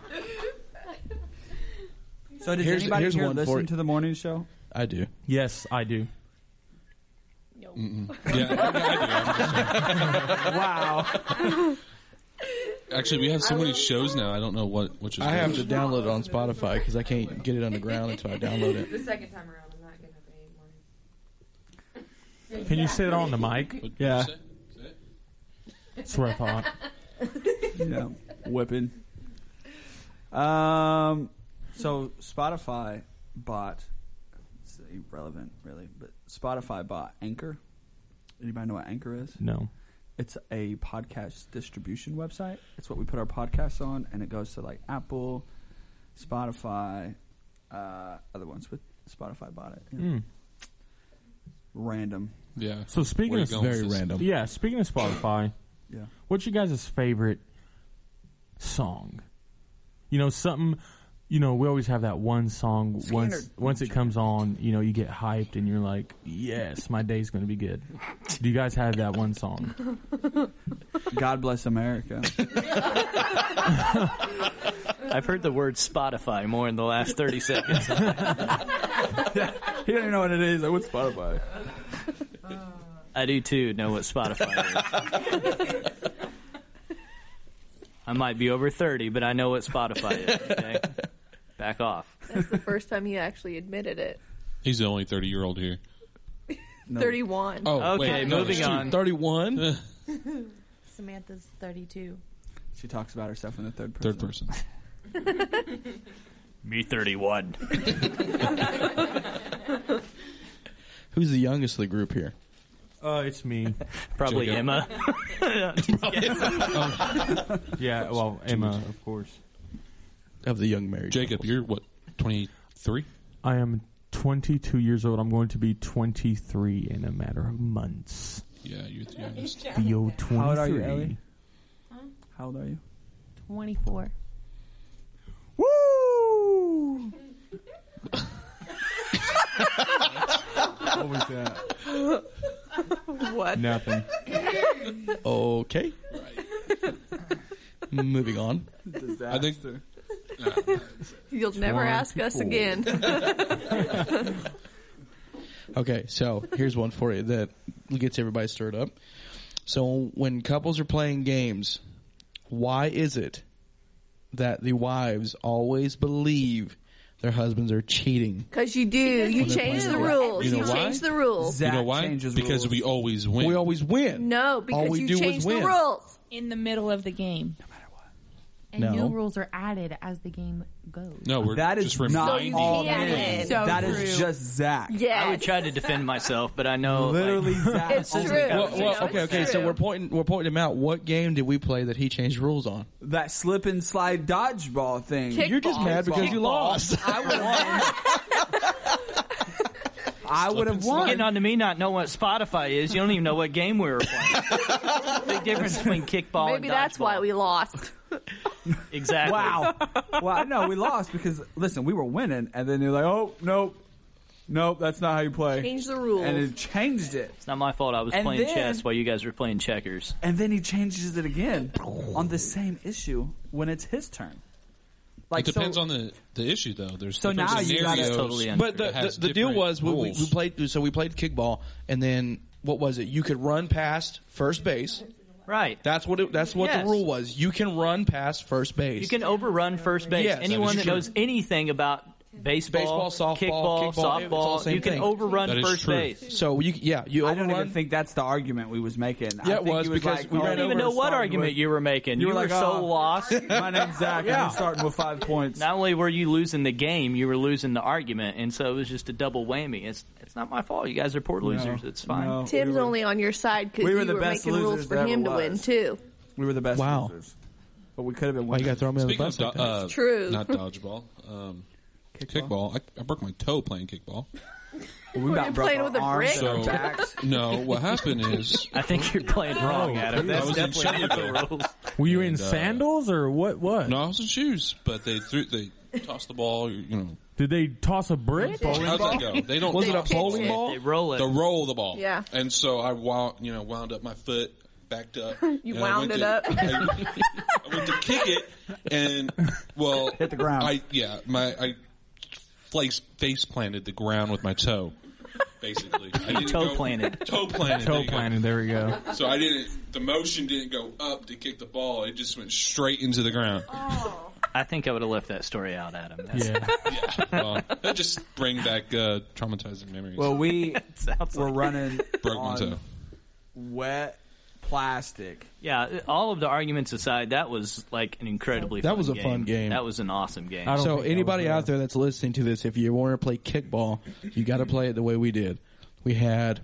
[SPEAKER 5] So does
[SPEAKER 4] Here's-
[SPEAKER 5] anybody
[SPEAKER 4] here's
[SPEAKER 5] here
[SPEAKER 4] one
[SPEAKER 5] listen
[SPEAKER 4] for-
[SPEAKER 5] to the morning show?
[SPEAKER 4] I do.
[SPEAKER 1] Yes, I do.
[SPEAKER 9] Yeah, I, I
[SPEAKER 5] Wow.
[SPEAKER 9] do. Actually, we have so many shows now. I don't know what which is.
[SPEAKER 4] I have to
[SPEAKER 9] which.
[SPEAKER 4] download it on Spotify because I can't get it on the ground until I download it.
[SPEAKER 6] The second time around, I'm not getting up anymore.
[SPEAKER 1] Can you say it on the mic?
[SPEAKER 9] What-
[SPEAKER 5] Yeah.
[SPEAKER 9] what'd you say? Say it?
[SPEAKER 1] That's what I thought.
[SPEAKER 5] Yeah. Whipping. Um. So Spotify bought. It's irrelevant, really, but Spotify bought Anchor. Anybody know what Anchor is?
[SPEAKER 1] No.
[SPEAKER 5] It's a podcast distribution website. It's what we put our podcasts on, and it goes to like Apple, Spotify, uh, other ones. But Spotify bought it. Yeah.
[SPEAKER 1] Mm.
[SPEAKER 5] Random.
[SPEAKER 9] Yeah.
[SPEAKER 1] So speaking
[SPEAKER 9] Where
[SPEAKER 1] of
[SPEAKER 9] you going
[SPEAKER 4] Very
[SPEAKER 9] with this?
[SPEAKER 4] random.
[SPEAKER 1] yeah, speaking of Spotify,
[SPEAKER 5] Yeah.
[SPEAKER 1] what's your guys' favorite song? You know, something. You know, we always have that one song. Once
[SPEAKER 5] Skinner.
[SPEAKER 1] once it comes on, you know, you get hyped and you're like, "Yes, my day's going to be good." Do you guys have that one song?
[SPEAKER 5] God bless America.
[SPEAKER 2] I've heard the word Spotify more in the last thirty seconds.
[SPEAKER 5] He don't even know what it is. Like, what's Spotify?
[SPEAKER 2] I do too know what Spotify is. I might be over thirty, but I know what Spotify is. Okay? Back off.
[SPEAKER 8] That's the first time he actually admitted it.
[SPEAKER 9] He's the only thirty-year-old here.
[SPEAKER 5] No.
[SPEAKER 8] thirty-one.
[SPEAKER 9] Oh,
[SPEAKER 2] Okay,
[SPEAKER 9] wait, no,
[SPEAKER 2] moving
[SPEAKER 9] shoot.
[SPEAKER 2] on.
[SPEAKER 4] thirty-one?
[SPEAKER 12] Samantha's thirty-two.
[SPEAKER 5] She talks about herself in the third person.
[SPEAKER 9] Third person.
[SPEAKER 2] Me thirty-one.
[SPEAKER 4] Who's the youngest of the group here?
[SPEAKER 1] Uh, it's me.
[SPEAKER 2] Probably
[SPEAKER 9] Jacob.
[SPEAKER 2] Emma.
[SPEAKER 1] Yeah, well, Emma, of course.
[SPEAKER 4] Of the young married
[SPEAKER 9] Jacob,
[SPEAKER 4] couples.
[SPEAKER 9] you're what? Twenty-three.
[SPEAKER 1] I am twenty-two years old. I'm going to be twenty-three in a matter of months.
[SPEAKER 9] Yeah, you're the youngest.
[SPEAKER 1] The old twenty-three.
[SPEAKER 5] How old are you, Ellie? How old are you?
[SPEAKER 12] twenty-four.
[SPEAKER 1] Woo!
[SPEAKER 5] What was that?
[SPEAKER 8] What?
[SPEAKER 1] Nothing.
[SPEAKER 4] Okay. Moving on.
[SPEAKER 5] Disaster.
[SPEAKER 9] I think.
[SPEAKER 8] You'll never
[SPEAKER 4] One,
[SPEAKER 8] ask
[SPEAKER 4] two,
[SPEAKER 8] us
[SPEAKER 4] four.
[SPEAKER 8] again.
[SPEAKER 4] Okay, so here's one for you that gets everybody stirred up. So when couples are playing games, why is it that the wives always believe their husbands are cheating?
[SPEAKER 8] Because you do. You
[SPEAKER 4] When they're
[SPEAKER 8] change the
[SPEAKER 4] playing.
[SPEAKER 8] rules.
[SPEAKER 4] You
[SPEAKER 8] You,
[SPEAKER 4] know why?
[SPEAKER 8] change the rules.
[SPEAKER 5] Zach
[SPEAKER 9] You know why?
[SPEAKER 5] changes
[SPEAKER 9] Because
[SPEAKER 5] rules.
[SPEAKER 9] we always win.
[SPEAKER 4] We always win.
[SPEAKER 8] No,
[SPEAKER 4] All
[SPEAKER 8] because
[SPEAKER 4] we
[SPEAKER 8] you
[SPEAKER 4] do is
[SPEAKER 8] change the
[SPEAKER 4] win.
[SPEAKER 8] rules.
[SPEAKER 10] In the middle of the game.
[SPEAKER 7] And
[SPEAKER 4] No.
[SPEAKER 7] new rules are added as the game goes.
[SPEAKER 9] No, we're
[SPEAKER 5] That is
[SPEAKER 9] just
[SPEAKER 5] not
[SPEAKER 9] reminding.
[SPEAKER 5] all
[SPEAKER 8] Yeah.
[SPEAKER 5] men.
[SPEAKER 7] So
[SPEAKER 5] That is
[SPEAKER 7] true.
[SPEAKER 5] just Zach.
[SPEAKER 8] Yes.
[SPEAKER 2] I would try to defend myself, but I know
[SPEAKER 5] Literally,
[SPEAKER 2] like,
[SPEAKER 5] Zach.
[SPEAKER 8] It's
[SPEAKER 2] This
[SPEAKER 8] true.
[SPEAKER 2] isn't
[SPEAKER 4] Well,
[SPEAKER 2] Well,
[SPEAKER 8] You
[SPEAKER 4] well,
[SPEAKER 8] know,
[SPEAKER 4] okay,
[SPEAKER 8] it's
[SPEAKER 4] okay. So
[SPEAKER 8] true.
[SPEAKER 4] we're pointing, we're pointing him out. What game did we play that he changed rules on?
[SPEAKER 5] That slip and slide dodgeball thing.
[SPEAKER 8] Kick-
[SPEAKER 4] You're just
[SPEAKER 8] Kickball.
[SPEAKER 4] mad because you
[SPEAKER 2] Kickball.
[SPEAKER 4] lost.
[SPEAKER 5] I would have won. I would have won.
[SPEAKER 2] getting on to me not know what Spotify is. You don't even know what game we were playing. Big difference between kickball and
[SPEAKER 8] Maybe that's
[SPEAKER 2] dodgeball.
[SPEAKER 8] why we lost.
[SPEAKER 2] Exactly.
[SPEAKER 5] Wow. Well, no, we lost because listen, we were winning, and then they're like, "Oh, nope, nope, that's not how you play."
[SPEAKER 8] Change the rules.
[SPEAKER 5] And it changed it.
[SPEAKER 2] It's not my fault. I was
[SPEAKER 5] And
[SPEAKER 2] playing
[SPEAKER 5] then-
[SPEAKER 2] chess while you guys were playing checkers.
[SPEAKER 5] And then he changes it again on the same issue when it's his turn. Like
[SPEAKER 9] It depends
[SPEAKER 5] so,
[SPEAKER 9] on the, the issue, though. There's
[SPEAKER 5] So
[SPEAKER 9] different
[SPEAKER 5] now you gotta-
[SPEAKER 9] scenarios.
[SPEAKER 2] Totally unfair.
[SPEAKER 4] But the,
[SPEAKER 9] that has
[SPEAKER 4] the, the deal
[SPEAKER 9] different
[SPEAKER 4] was we, we, we
[SPEAKER 9] rules.
[SPEAKER 4] played. So we played kickball, and then what was it? You could run past first base.
[SPEAKER 2] Right.
[SPEAKER 4] That's what it, that's what
[SPEAKER 2] Yes.
[SPEAKER 4] the rule was. You can run past first base.
[SPEAKER 2] You can overrun first base.
[SPEAKER 4] Yes, that
[SPEAKER 2] Anyone
[SPEAKER 4] is
[SPEAKER 2] that
[SPEAKER 4] true.
[SPEAKER 2] knows anything about baseball,
[SPEAKER 4] Baseball, softball,
[SPEAKER 2] kickball,
[SPEAKER 4] kickball, it's all the
[SPEAKER 2] softball,
[SPEAKER 4] same
[SPEAKER 2] you can
[SPEAKER 4] thing.
[SPEAKER 2] overrun
[SPEAKER 9] That is
[SPEAKER 2] first
[SPEAKER 9] true.
[SPEAKER 2] base.
[SPEAKER 4] So you yeah you
[SPEAKER 5] I
[SPEAKER 4] overrun.
[SPEAKER 5] don't even think that's the argument we was making. I
[SPEAKER 4] Yeah, it
[SPEAKER 5] think
[SPEAKER 4] was
[SPEAKER 5] he
[SPEAKER 4] because
[SPEAKER 5] like,
[SPEAKER 4] we
[SPEAKER 5] oh,
[SPEAKER 2] I
[SPEAKER 4] ran
[SPEAKER 2] don't even
[SPEAKER 4] over
[SPEAKER 2] know what
[SPEAKER 5] starting
[SPEAKER 2] argument
[SPEAKER 5] with-
[SPEAKER 2] you were making.
[SPEAKER 5] You
[SPEAKER 2] You,
[SPEAKER 5] were
[SPEAKER 2] were
[SPEAKER 5] like,
[SPEAKER 2] so
[SPEAKER 5] oh.
[SPEAKER 2] lost.
[SPEAKER 5] My name's Zach, and you're starting with five points.
[SPEAKER 2] Not only were you losing the game, you were losing the argument, and so it was just a double whammy. It's it's not my fault. You guys are poor losers.
[SPEAKER 5] No,
[SPEAKER 2] it's fine.
[SPEAKER 5] no,
[SPEAKER 8] Tim's
[SPEAKER 5] we were,
[SPEAKER 8] only on your side because
[SPEAKER 5] we
[SPEAKER 8] you
[SPEAKER 5] were the
[SPEAKER 8] were
[SPEAKER 5] best
[SPEAKER 8] making rules
[SPEAKER 5] losers
[SPEAKER 8] for
[SPEAKER 5] there
[SPEAKER 8] him
[SPEAKER 5] ever
[SPEAKER 8] to win
[SPEAKER 5] was.
[SPEAKER 8] too.
[SPEAKER 5] we were the best
[SPEAKER 4] Wow.
[SPEAKER 5] losers. But we could have been
[SPEAKER 4] Why you
[SPEAKER 5] winning.
[SPEAKER 4] got to throw me on the
[SPEAKER 9] Speaking
[SPEAKER 4] bus?
[SPEAKER 9] of
[SPEAKER 4] like
[SPEAKER 9] do-
[SPEAKER 4] that?
[SPEAKER 9] uh,
[SPEAKER 8] True.
[SPEAKER 9] not dodgeball, um, kickball. I, I broke my toe playing kickball.
[SPEAKER 5] we
[SPEAKER 8] Were
[SPEAKER 5] about
[SPEAKER 8] you
[SPEAKER 5] broke
[SPEAKER 8] playing
[SPEAKER 5] our
[SPEAKER 8] with a
[SPEAKER 5] arms
[SPEAKER 8] brick?
[SPEAKER 5] and our
[SPEAKER 9] So-
[SPEAKER 5] backs.
[SPEAKER 9] No, what happened is
[SPEAKER 2] I think you're playing wrong, Adam.
[SPEAKER 9] I
[SPEAKER 2] That's
[SPEAKER 9] was in
[SPEAKER 2] definitely not the
[SPEAKER 9] Shelbyville.
[SPEAKER 2] rules.
[SPEAKER 1] Were you in
[SPEAKER 9] And, uh,
[SPEAKER 1] sandals or what? What?
[SPEAKER 9] No, I was in shoes, but they threw they tossed the ball. You know,
[SPEAKER 1] Did they toss a brick?
[SPEAKER 9] how's that go? They don't.
[SPEAKER 4] Was
[SPEAKER 8] They
[SPEAKER 4] it a
[SPEAKER 8] pitch
[SPEAKER 4] bowling
[SPEAKER 8] it.
[SPEAKER 4] ball?
[SPEAKER 2] They roll it.
[SPEAKER 9] The roll the ball.
[SPEAKER 8] Yeah.
[SPEAKER 9] And so I wound, you know, wound up my foot, backed up.
[SPEAKER 8] You
[SPEAKER 9] and I
[SPEAKER 8] wound
[SPEAKER 9] went
[SPEAKER 8] it
[SPEAKER 9] to-
[SPEAKER 8] up.
[SPEAKER 9] I, I went to kick it, and well,
[SPEAKER 5] Hit the ground.
[SPEAKER 9] I yeah, my I face face planted the ground with my toe. Basically, I didn't
[SPEAKER 2] Toe
[SPEAKER 9] go-
[SPEAKER 2] planted.
[SPEAKER 9] Toe planted. there
[SPEAKER 1] Toe
[SPEAKER 9] you go.
[SPEAKER 1] planted. There we go.
[SPEAKER 9] So I didn't. The motion didn't go up to kick the ball. It just went straight into the ground.
[SPEAKER 2] I think I would have left that story out, Adam. That's,
[SPEAKER 1] Yeah.
[SPEAKER 9] Well, that just bring back uh, traumatizing memories.
[SPEAKER 5] Well, we
[SPEAKER 2] sounds
[SPEAKER 5] were
[SPEAKER 2] like-
[SPEAKER 5] running
[SPEAKER 9] Broke my
[SPEAKER 5] on
[SPEAKER 9] toe.
[SPEAKER 5] wet plastic.
[SPEAKER 2] Yeah, all of the arguments aside, that was like an incredibly
[SPEAKER 4] That
[SPEAKER 2] fun
[SPEAKER 4] was a
[SPEAKER 2] game.
[SPEAKER 4] fun game.
[SPEAKER 2] That was an awesome game.
[SPEAKER 1] I don't
[SPEAKER 4] So
[SPEAKER 1] think I
[SPEAKER 4] anybody
[SPEAKER 1] was
[SPEAKER 4] out there that's listening to this, if you want to play kickball, you got to play it the way we did. We had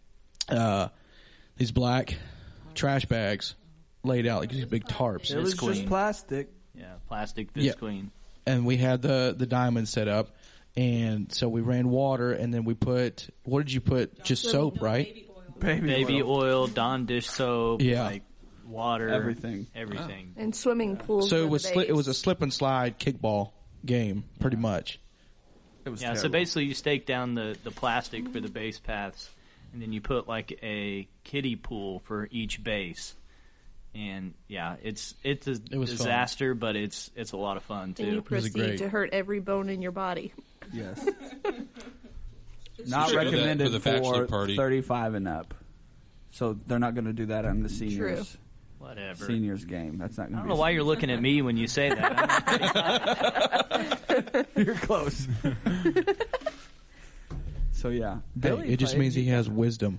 [SPEAKER 4] uh, these black trash bags laid out like these big tarps,
[SPEAKER 5] It was
[SPEAKER 2] Queen.
[SPEAKER 5] just plastic.
[SPEAKER 2] Yeah, plastic this
[SPEAKER 4] Yeah.
[SPEAKER 2] queen.
[SPEAKER 4] and we had the the diamond set up, and so we ran water, and then we put what did you put? Just soap, right?
[SPEAKER 5] Baby,
[SPEAKER 2] Baby
[SPEAKER 5] oil.
[SPEAKER 2] oil, Dawn dish soap,
[SPEAKER 4] Yeah.
[SPEAKER 2] like water,
[SPEAKER 5] Everything.
[SPEAKER 2] everything.
[SPEAKER 8] And swimming pools.
[SPEAKER 4] So
[SPEAKER 8] were
[SPEAKER 4] it
[SPEAKER 8] the
[SPEAKER 4] was sli- it was a
[SPEAKER 8] base.
[SPEAKER 4] slip and slide kickball game, pretty much.
[SPEAKER 5] It was
[SPEAKER 2] Yeah, so
[SPEAKER 5] terrible.
[SPEAKER 2] basically you stake down the, the plastic for the base paths, and then you put like a kiddie pool for each base. And yeah, it's it's a
[SPEAKER 4] It was fun.
[SPEAKER 2] disaster, but it's it's a lot of fun
[SPEAKER 8] And you
[SPEAKER 2] too.
[SPEAKER 4] was
[SPEAKER 8] proceed
[SPEAKER 4] great.
[SPEAKER 8] to hurt every bone in your body.
[SPEAKER 5] Yes. Not
[SPEAKER 9] For the-
[SPEAKER 5] recommended
[SPEAKER 9] for the bachelor
[SPEAKER 5] for
[SPEAKER 9] party.
[SPEAKER 5] thirty-five and up. So they're not going to do that on the seniors
[SPEAKER 2] Whatever.
[SPEAKER 5] seniors game. That's not
[SPEAKER 2] I
[SPEAKER 5] going to
[SPEAKER 2] don't
[SPEAKER 5] be.
[SPEAKER 2] know why you're looking at me when you say that.
[SPEAKER 5] You're close. So yeah,
[SPEAKER 4] Hey, it just means he has wisdom.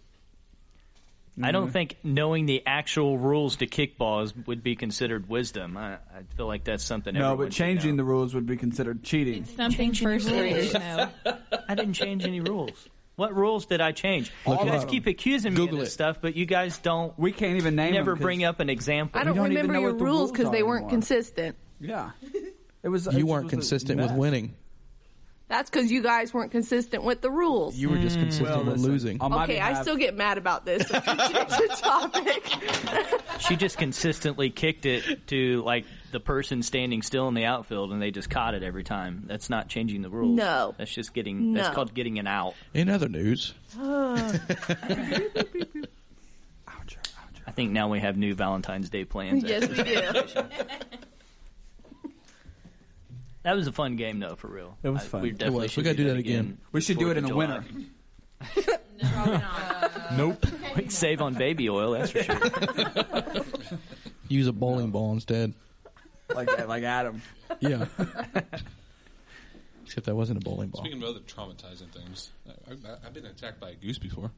[SPEAKER 2] I don't think knowing the actual rules to kickballs would be considered wisdom. I, I feel like that's something.
[SPEAKER 5] No,
[SPEAKER 2] everyone
[SPEAKER 5] but
[SPEAKER 2] should
[SPEAKER 5] changing
[SPEAKER 2] know.
[SPEAKER 5] the rules would be considered cheating.
[SPEAKER 10] Something first graders know.
[SPEAKER 2] I didn't change any rules. What rules did I change?
[SPEAKER 4] Look
[SPEAKER 2] you
[SPEAKER 4] it
[SPEAKER 2] guys
[SPEAKER 4] up.
[SPEAKER 2] keep accusing me
[SPEAKER 4] Google
[SPEAKER 2] of this
[SPEAKER 4] it.
[SPEAKER 2] stuff, but you guys don't.
[SPEAKER 5] We can't even name.
[SPEAKER 2] Never
[SPEAKER 5] them 'cause-
[SPEAKER 2] bring up an example.
[SPEAKER 8] I don't,
[SPEAKER 5] don't even
[SPEAKER 8] remember
[SPEAKER 5] know
[SPEAKER 8] your
[SPEAKER 5] what the
[SPEAKER 8] rules
[SPEAKER 5] rules
[SPEAKER 8] because
[SPEAKER 5] are
[SPEAKER 8] they weren't
[SPEAKER 5] anymore.
[SPEAKER 8] consistent.
[SPEAKER 5] Yeah, it was. it
[SPEAKER 4] You
[SPEAKER 5] just
[SPEAKER 4] weren't
[SPEAKER 5] was a
[SPEAKER 4] consistent with
[SPEAKER 5] mess.
[SPEAKER 4] winning.
[SPEAKER 8] That's because you guys weren't consistent with the rules.
[SPEAKER 4] You were just consistent
[SPEAKER 5] Well,
[SPEAKER 4] with
[SPEAKER 5] listen,
[SPEAKER 4] losing.
[SPEAKER 5] on my
[SPEAKER 8] Okay, I
[SPEAKER 5] behalf-
[SPEAKER 8] still get mad about this. So change the topic.
[SPEAKER 2] She just consistently kicked it to like the person standing still in the outfield and they just caught it every time. That's not changing the rules.
[SPEAKER 8] No.
[SPEAKER 2] That's just getting, that's
[SPEAKER 8] No.
[SPEAKER 2] called getting an out.
[SPEAKER 4] In other news,
[SPEAKER 2] I think now we have new Valentine's Day plans.
[SPEAKER 8] Yes, we do.
[SPEAKER 2] That was a fun game, though, for real.
[SPEAKER 5] It was
[SPEAKER 2] I-
[SPEAKER 5] fun.
[SPEAKER 2] We
[SPEAKER 5] It
[SPEAKER 2] definitely
[SPEAKER 4] was.
[SPEAKER 2] should
[SPEAKER 4] We gotta do that again.
[SPEAKER 5] We should do it in the
[SPEAKER 2] July.
[SPEAKER 5] winter.
[SPEAKER 1] Nope.
[SPEAKER 2] We can save on baby oil, that's for sure.
[SPEAKER 4] use a bowling ball instead.
[SPEAKER 5] Like like Adam.
[SPEAKER 4] Yeah. Except that wasn't a bowling ball.
[SPEAKER 9] Speaking of other traumatizing things, I, I, I've been attacked by a goose before.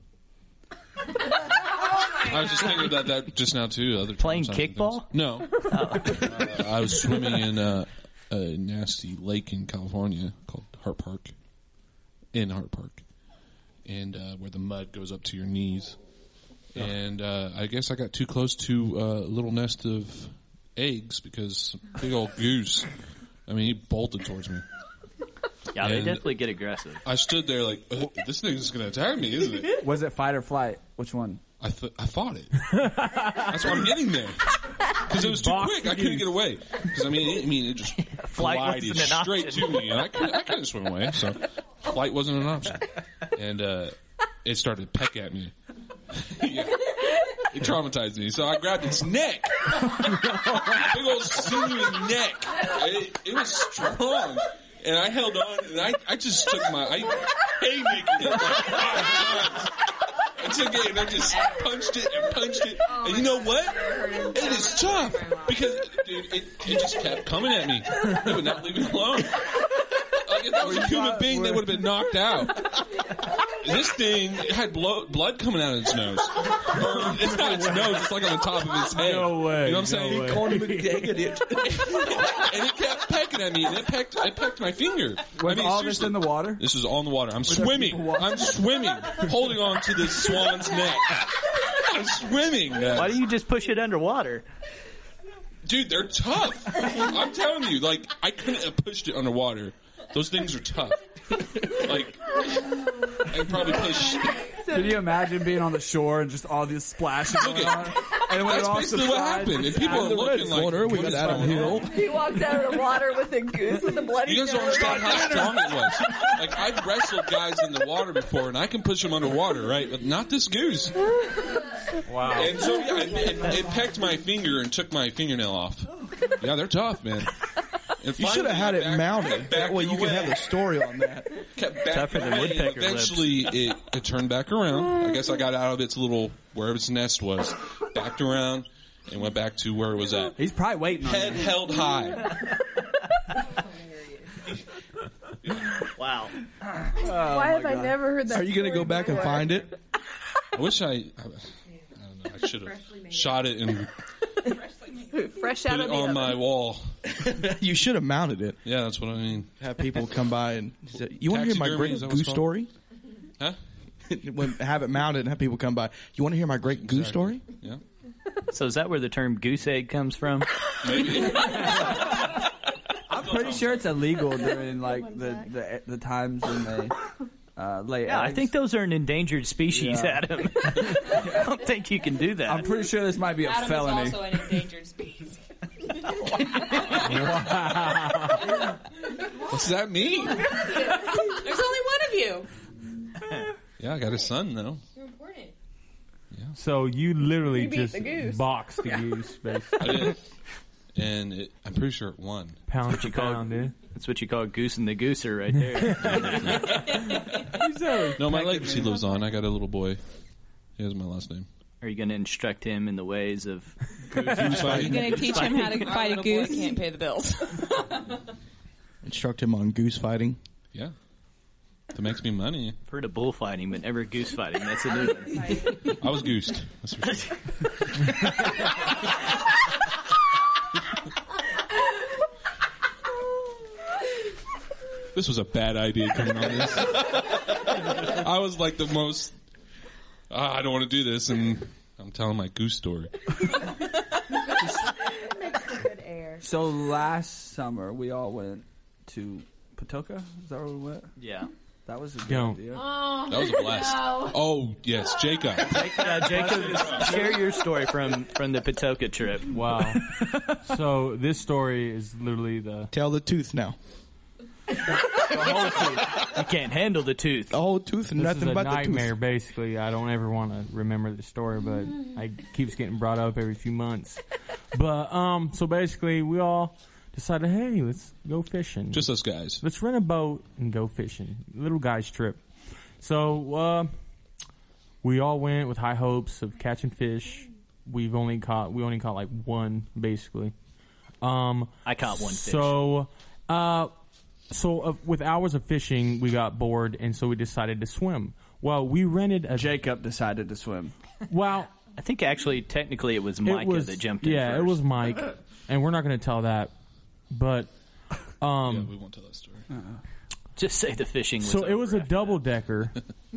[SPEAKER 9] I was just thinking about that just now too. Other
[SPEAKER 2] Playing
[SPEAKER 9] traumatizing
[SPEAKER 2] kickball?
[SPEAKER 9] things. No, uh, I was swimming in uh, a nasty lake in California called Hart Park, in Hart Park, and uh, where the mud goes up to your knees. And uh, I guess I got too close to a little nest of eggs because big old goose. I mean, he bolted towards me.
[SPEAKER 2] Yeah, they
[SPEAKER 9] And
[SPEAKER 2] definitely get aggressive.
[SPEAKER 9] I stood there like, uh, this thing's going to attack me, isn't it?
[SPEAKER 5] Was it fight or flight? Which one?
[SPEAKER 9] I th- I fought it. That's why I'm getting there. Because it was too quick. I couldn't get away. Because I mean, it, I mean, it just
[SPEAKER 2] Flight
[SPEAKER 9] glided
[SPEAKER 2] wasn't an
[SPEAKER 9] straight
[SPEAKER 2] option.
[SPEAKER 9] to me, and I couldn't, I couldn't swim away. So flight wasn't an option. And uh, it started to peck at me. Yeah. It traumatized me. So I grabbed its neck. Big old sinewy neck. It, it was strong. And I held on, and I, I just took my, I haymakered it like five times. I took it, and I just punched it and punched it. And you know what? It is tough. Because, dude, it, it just kept coming at me. It would not leave me alone. Like, if that was a human being, they would have been knocked out. This thing it had blow, blood coming out of its nose. Or, it's not its nose, it's like on the top of its head.
[SPEAKER 1] No way.
[SPEAKER 9] You know what I'm
[SPEAKER 1] no
[SPEAKER 9] saying?
[SPEAKER 1] way.
[SPEAKER 4] Corny McDagged
[SPEAKER 9] And it kept pecking at me, and it pecked, it pecked my finger.
[SPEAKER 5] Was
[SPEAKER 9] I mean,
[SPEAKER 5] all this
[SPEAKER 9] seriously,
[SPEAKER 5] in the water?
[SPEAKER 9] This is all in the water. I'm
[SPEAKER 5] there
[SPEAKER 9] swimming.
[SPEAKER 5] people watching?
[SPEAKER 9] I'm swimming, holding on to this swan's neck. I'm swimming.
[SPEAKER 2] Why do you just push it underwater?
[SPEAKER 9] Dude, they're tough. I'm telling you, like, I couldn't have pushed it underwater. Those things are tough. Like, I could probably push.
[SPEAKER 5] Can you imagine being on the shore and just all these splashes
[SPEAKER 9] Look
[SPEAKER 5] going
[SPEAKER 9] at-
[SPEAKER 5] on? And when it
[SPEAKER 9] That's
[SPEAKER 5] all
[SPEAKER 9] basically what
[SPEAKER 5] subsides,
[SPEAKER 9] happened. And
[SPEAKER 5] it's
[SPEAKER 9] people
[SPEAKER 5] out
[SPEAKER 9] are
[SPEAKER 5] of the
[SPEAKER 9] looking like,
[SPEAKER 4] corner, we
[SPEAKER 9] what
[SPEAKER 4] got
[SPEAKER 9] is
[SPEAKER 4] Adam
[SPEAKER 9] going
[SPEAKER 4] Hill.
[SPEAKER 9] on?
[SPEAKER 8] He walked out of the water with a goose with a bloody
[SPEAKER 9] You guys don't
[SPEAKER 8] nose.
[SPEAKER 9] understand how strong it was. Like, I've wrestled guys in the water before, and I can push them underwater, right? But not this goose.
[SPEAKER 1] Wow.
[SPEAKER 9] And so, yeah, it, it, it pecked my finger and took my fingernail off. Yeah, they're tough, man. And
[SPEAKER 4] You should have had it mounted. That way you could have the story on that.
[SPEAKER 9] Kept back
[SPEAKER 2] Tougher than
[SPEAKER 9] away, and
[SPEAKER 2] woodpecker
[SPEAKER 9] eventually it, it turned back around. I guess I got out of its little, wherever its nest was, backed around, and went back to where it was at.
[SPEAKER 5] He's probably waiting on
[SPEAKER 9] Head
[SPEAKER 5] you.
[SPEAKER 9] held high.
[SPEAKER 2] Wow.
[SPEAKER 8] Why have I never heard that?
[SPEAKER 4] Are you going to go back and find it?
[SPEAKER 9] I wish I, I, I don't know, I should have shot it and
[SPEAKER 8] Fresh
[SPEAKER 9] put
[SPEAKER 8] out
[SPEAKER 9] it
[SPEAKER 8] of the
[SPEAKER 9] on
[SPEAKER 8] oven.
[SPEAKER 9] my wall.
[SPEAKER 4] You should have mounted it.
[SPEAKER 9] Yeah, that's what I mean.
[SPEAKER 4] Have people come by and say, you want to hear my
[SPEAKER 9] Taxidermy,
[SPEAKER 4] great
[SPEAKER 9] is that what it's
[SPEAKER 4] goose
[SPEAKER 9] called?
[SPEAKER 4] story?
[SPEAKER 9] Huh?
[SPEAKER 4] When, have it mounted and have people come by. You want to hear my great goose story?
[SPEAKER 9] Yeah.
[SPEAKER 2] So is that where the term goose egg comes from?
[SPEAKER 9] Maybe.
[SPEAKER 5] I'm pretty sure it's illegal during like the the, the times when they uh, lay
[SPEAKER 2] Yeah, I
[SPEAKER 5] eggs.
[SPEAKER 2] think those are an endangered species,
[SPEAKER 5] Yeah.
[SPEAKER 2] Adam. I don't think you can do that.
[SPEAKER 5] I'm pretty sure this might be a
[SPEAKER 6] Adam
[SPEAKER 5] felony.
[SPEAKER 6] is also an endangered species.
[SPEAKER 9] What's that mean?
[SPEAKER 6] There's only one of you.
[SPEAKER 9] Yeah, I got a son, though.
[SPEAKER 6] You're important.
[SPEAKER 1] So you literally
[SPEAKER 8] You beat
[SPEAKER 1] just
[SPEAKER 8] the goose.
[SPEAKER 1] boxed the goose, basically.
[SPEAKER 9] I did. And it, I'm pretty sure it won.
[SPEAKER 1] Pound
[SPEAKER 2] what
[SPEAKER 1] for
[SPEAKER 2] you call
[SPEAKER 1] pound, dude.
[SPEAKER 2] That's what you call goose and the gooser right there.
[SPEAKER 9] No, my legacy lives on. I got a little boy. He has my last name.
[SPEAKER 2] Are you going to instruct him in the ways of
[SPEAKER 9] Goose
[SPEAKER 6] You're
[SPEAKER 9] fighting.
[SPEAKER 6] going to teach him how to fight a goose? Can't pay the bills.
[SPEAKER 4] Instruct him on goose fighting.
[SPEAKER 9] Yeah. If it makes me money.
[SPEAKER 2] I've heard of bullfighting, but never goose fighting. That's a new one.
[SPEAKER 9] I was goosed. That's for sure. This was a bad idea coming on this. I was like the most, ah, I don't want to do this, and I'm telling my goose story.
[SPEAKER 3] Good air.
[SPEAKER 5] So last summer we all went to Patoka. Is that where we went?
[SPEAKER 2] Yeah.
[SPEAKER 5] That was a good
[SPEAKER 1] Don't.
[SPEAKER 5] idea.
[SPEAKER 6] Oh,
[SPEAKER 9] That was a blast.
[SPEAKER 6] no.
[SPEAKER 9] Oh, yes, Jacob.
[SPEAKER 2] Yeah, Jacob, share your story from, from the Patoka trip.
[SPEAKER 1] Wow. So this story is literally the
[SPEAKER 4] Tell the tooth now.
[SPEAKER 2] The whole tooth. You can't handle the tooth.
[SPEAKER 4] The whole tooth and
[SPEAKER 1] this
[SPEAKER 4] nothing
[SPEAKER 1] is a
[SPEAKER 4] but the
[SPEAKER 1] nightmare.
[SPEAKER 4] tooth.
[SPEAKER 1] Basically, I don't ever want to remember the story, but it keeps getting brought up every few months. But um, so basically, we all decided, hey, let's go fishing.
[SPEAKER 9] Just us guys.
[SPEAKER 1] Let's rent a boat and go fishing. Little guy's trip. So uh, we all went with high hopes of catching fish. We've only caught we only caught like one basically. Um,
[SPEAKER 2] I caught one fish.
[SPEAKER 1] So, uh, so uh, with hours of fishing, we got bored, and so we decided to swim. Well, we rented a
[SPEAKER 5] Jacob decided to swim.
[SPEAKER 1] Well,
[SPEAKER 2] I think actually, technically, it was Micah
[SPEAKER 1] it was,
[SPEAKER 2] that jumped in
[SPEAKER 1] yeah,
[SPEAKER 2] first.
[SPEAKER 1] it was Mike, and we're not going to tell that, but um,
[SPEAKER 9] Yeah, we won't tell that story.
[SPEAKER 2] Just say the fishing was
[SPEAKER 1] so it was a
[SPEAKER 2] over.
[SPEAKER 1] double decker,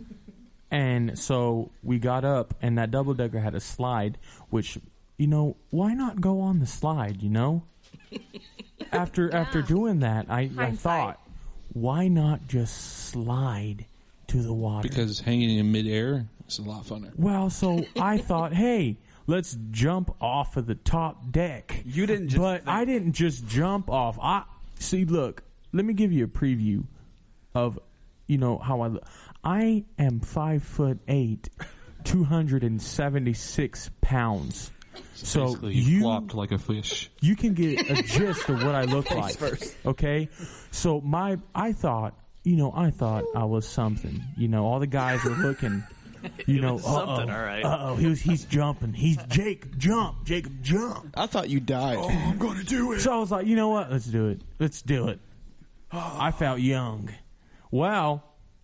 [SPEAKER 1] and so we got up, and that double decker had a slide, which, you know, why not go on the slide, you know? After after doing that, I, I
[SPEAKER 6] Hindsight.
[SPEAKER 1] thought, why not just slide to the water?
[SPEAKER 9] Because hanging in midair is a lot funner.
[SPEAKER 1] Well, so I thought, hey, let's jump off of the top deck.
[SPEAKER 5] You didn't just
[SPEAKER 1] But I didn't just jump off. I see, look, let me give you a preview of, you know, how I look. I am five foot eight, two hundred seventy-six pounds. So
[SPEAKER 9] Basically, you,
[SPEAKER 1] you
[SPEAKER 9] flopped like a fish.
[SPEAKER 1] you can get a gist of what I look like. Okay? So my I thought, you know, I thought I was something. You know, all the guys were looking, you know,
[SPEAKER 2] was something,
[SPEAKER 1] uh-oh,
[SPEAKER 2] all right.
[SPEAKER 1] uh-oh, he was, he's jumping. He's Jake, jump, Jacob, jump.
[SPEAKER 4] I thought you died.
[SPEAKER 1] Oh, I'm going to do it. So I was like, you know what? Let's do it. Let's do it. I felt young. Well,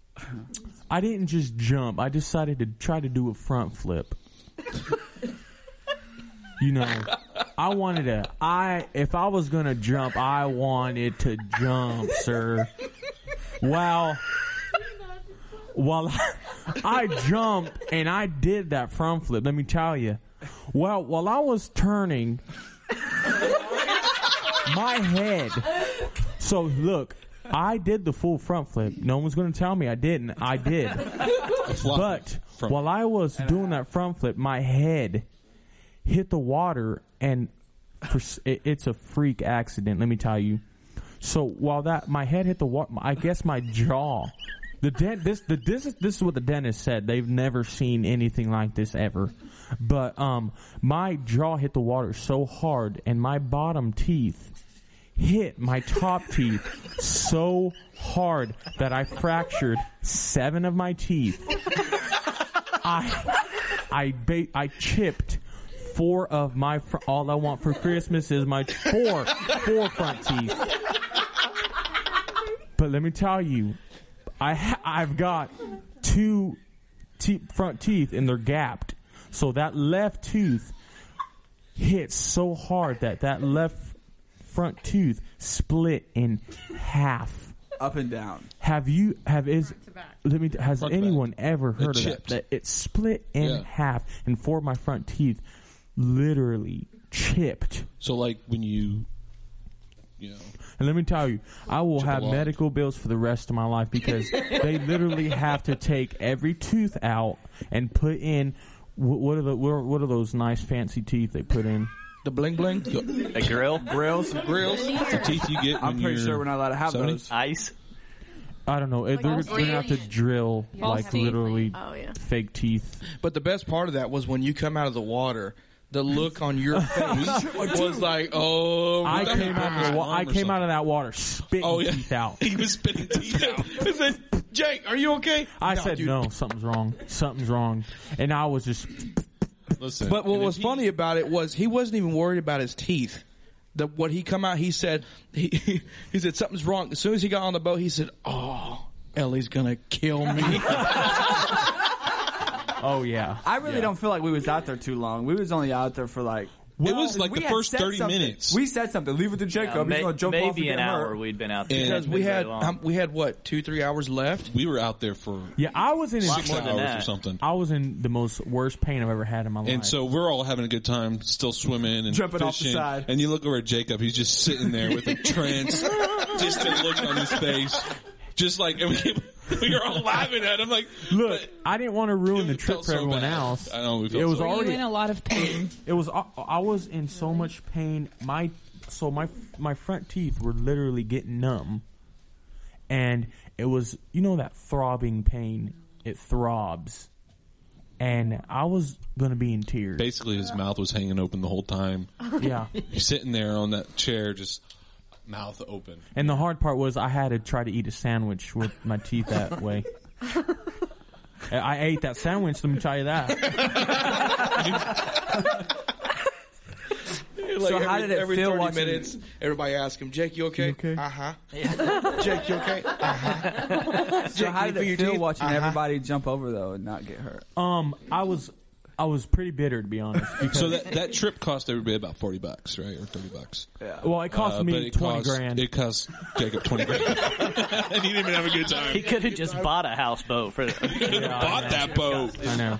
[SPEAKER 1] I didn't just jump. I decided to try to do a front flip. You know, I wanted to, I, if I was going to jump, I wanted to jump, sir. Well, while I, I jumped and I did that front flip, let me tell you. Well, while I was turning, my head, so look, I did the full front flip. No one's going to tell me I didn't. I did. But while I was doing that front flip, my head hit the water, and for, it, it's a freak accident, let me tell you. So while that my head hit the water, I guess my jaw, the dent, this the this is this is what the dentist said. They've never seen anything like this ever. But um, my jaw hit the water so hard, and my bottom teeth hit my top teeth so hard that I fractured seven of my teeth. I I ba- I chipped four of my fr- all I want for Christmas is my four four front teeth. But let me tell you, I ha- I've got two te- front teeth and they're gapped. So that left tooth hit so hard that that left front tooth split in half.
[SPEAKER 5] Up and down.
[SPEAKER 1] Have you have is let me has
[SPEAKER 9] Front to
[SPEAKER 1] anyone
[SPEAKER 9] back.
[SPEAKER 1] ever heard
[SPEAKER 9] It
[SPEAKER 1] of that?
[SPEAKER 9] chipped.
[SPEAKER 1] That it split in
[SPEAKER 9] Yeah.
[SPEAKER 1] half and four of my front teeth literally chipped.
[SPEAKER 9] So, like, when you, you know,
[SPEAKER 1] And let me tell you, I will
[SPEAKER 9] Chip
[SPEAKER 1] have
[SPEAKER 9] along.
[SPEAKER 1] medical bills for the rest of my life because they literally have to take every tooth out and put in what, what are the what what are those nice fancy teeth they put in?
[SPEAKER 4] The bling bling.
[SPEAKER 2] A grill?
[SPEAKER 5] Grills.
[SPEAKER 4] Grills.
[SPEAKER 9] the teeth you get when
[SPEAKER 5] I'm pretty
[SPEAKER 9] you're
[SPEAKER 5] sure we're not allowed to have
[SPEAKER 9] seventy?
[SPEAKER 5] those.
[SPEAKER 2] Ice?
[SPEAKER 1] I don't know. They're, they're gonna have to drill like
[SPEAKER 8] teeth.
[SPEAKER 1] literally
[SPEAKER 8] Oh, yeah.
[SPEAKER 1] fake teeth.
[SPEAKER 4] But the best part of that was when you come out of the water, the look on your face was like, oh,
[SPEAKER 1] I
[SPEAKER 4] what the
[SPEAKER 1] came out of the wa- I
[SPEAKER 9] arm or
[SPEAKER 1] came out
[SPEAKER 9] something.
[SPEAKER 1] of that water spitting
[SPEAKER 9] Oh, yeah.
[SPEAKER 1] teeth out.
[SPEAKER 9] He was spitting teeth out.
[SPEAKER 4] I said, Jake, are you okay?
[SPEAKER 1] I
[SPEAKER 4] No,
[SPEAKER 1] said
[SPEAKER 4] dude.
[SPEAKER 1] no, something's wrong. Something's wrong, and I was just
[SPEAKER 9] Listen.
[SPEAKER 4] But what
[SPEAKER 9] and if
[SPEAKER 4] was
[SPEAKER 9] he-
[SPEAKER 4] funny about it was he wasn't even worried about his teeth. The, what he come out, he said, he, he said something's wrong. As soon as he got on the boat, he said, oh, Ellie's gonna kill me.
[SPEAKER 1] oh yeah.
[SPEAKER 5] I really
[SPEAKER 9] Yeah.
[SPEAKER 5] don't feel like we was out there too long. We was only out there for like.
[SPEAKER 9] It was like
[SPEAKER 5] we
[SPEAKER 9] the
[SPEAKER 5] had
[SPEAKER 9] first
[SPEAKER 5] said
[SPEAKER 9] thirty
[SPEAKER 5] something.
[SPEAKER 9] minutes.
[SPEAKER 5] We said something. Leave it to Jacob.
[SPEAKER 2] Yeah,
[SPEAKER 5] He's
[SPEAKER 2] may-
[SPEAKER 5] gonna jump off and
[SPEAKER 2] maybe
[SPEAKER 5] get
[SPEAKER 2] an hour
[SPEAKER 5] hurt.
[SPEAKER 2] we'd been out there.
[SPEAKER 9] And-
[SPEAKER 4] Because
[SPEAKER 2] It's
[SPEAKER 4] we
[SPEAKER 2] been very
[SPEAKER 4] had
[SPEAKER 2] long.
[SPEAKER 4] um, we had what two three hours left.
[SPEAKER 9] we were out there for
[SPEAKER 1] Yeah, I was in
[SPEAKER 9] six
[SPEAKER 2] more
[SPEAKER 9] hours
[SPEAKER 2] than
[SPEAKER 9] or
[SPEAKER 2] that.
[SPEAKER 9] something.
[SPEAKER 1] I was in the most worst pain I've ever had in my life.
[SPEAKER 9] And so we're all having a good time, still swimming and
[SPEAKER 5] Jumping off the
[SPEAKER 9] fishing.
[SPEAKER 5] side.
[SPEAKER 9] And you look over at Jacob; he's just sitting there with a trance, distant look on his face, just like and we, We were all laughing at him. Like,
[SPEAKER 1] look, I didn't want to ruin the trip
[SPEAKER 9] felt
[SPEAKER 1] for
[SPEAKER 9] so
[SPEAKER 1] everyone
[SPEAKER 9] bad.
[SPEAKER 1] else.
[SPEAKER 9] I know, we felt
[SPEAKER 1] it was
[SPEAKER 9] so bad.
[SPEAKER 10] Were
[SPEAKER 1] already
[SPEAKER 10] you in a lot of pain?
[SPEAKER 1] It was. I, I was in so much pain. My so my my front teeth were literally getting numb, and it was, you know, that throbbing pain. It throbs, and I was gonna be in tears.
[SPEAKER 9] Basically, his mouth was hanging open the whole time.
[SPEAKER 1] Yeah,
[SPEAKER 9] he's sitting there on that chair, just mouth open.
[SPEAKER 1] And the hard part was I had to try to eat a sandwich with my teeth that way. I ate that sandwich, let me tell you that.
[SPEAKER 4] Like
[SPEAKER 5] So
[SPEAKER 4] every,
[SPEAKER 5] how did it
[SPEAKER 4] every
[SPEAKER 5] feel
[SPEAKER 4] thirty
[SPEAKER 5] watching-
[SPEAKER 4] minutes, everybody asks him, Jake, you okay?
[SPEAKER 1] You okay?
[SPEAKER 4] Uh-huh. Jake, you okay? Uh-huh.
[SPEAKER 5] So
[SPEAKER 4] Jake,
[SPEAKER 5] how
[SPEAKER 4] you
[SPEAKER 5] did
[SPEAKER 4] feel
[SPEAKER 5] it feel
[SPEAKER 4] your teeth?
[SPEAKER 5] watching
[SPEAKER 4] Uh-huh.
[SPEAKER 5] everybody jump over though and not get hurt?
[SPEAKER 1] Um, I was, I was pretty bitter to be honest. Because,
[SPEAKER 9] So that that trip cost everybody about forty bucks, right, or thirty bucks.
[SPEAKER 1] well, it cost
[SPEAKER 9] Uh,
[SPEAKER 1] me
[SPEAKER 9] but it
[SPEAKER 1] twenty
[SPEAKER 9] cost,
[SPEAKER 1] grand.
[SPEAKER 9] It cost Jacob twenty grand, and he didn't even have a good time.
[SPEAKER 2] He could have just bought a houseboat for.
[SPEAKER 1] Yeah, I
[SPEAKER 9] Bought
[SPEAKER 1] know.
[SPEAKER 9] that boat.
[SPEAKER 1] I know.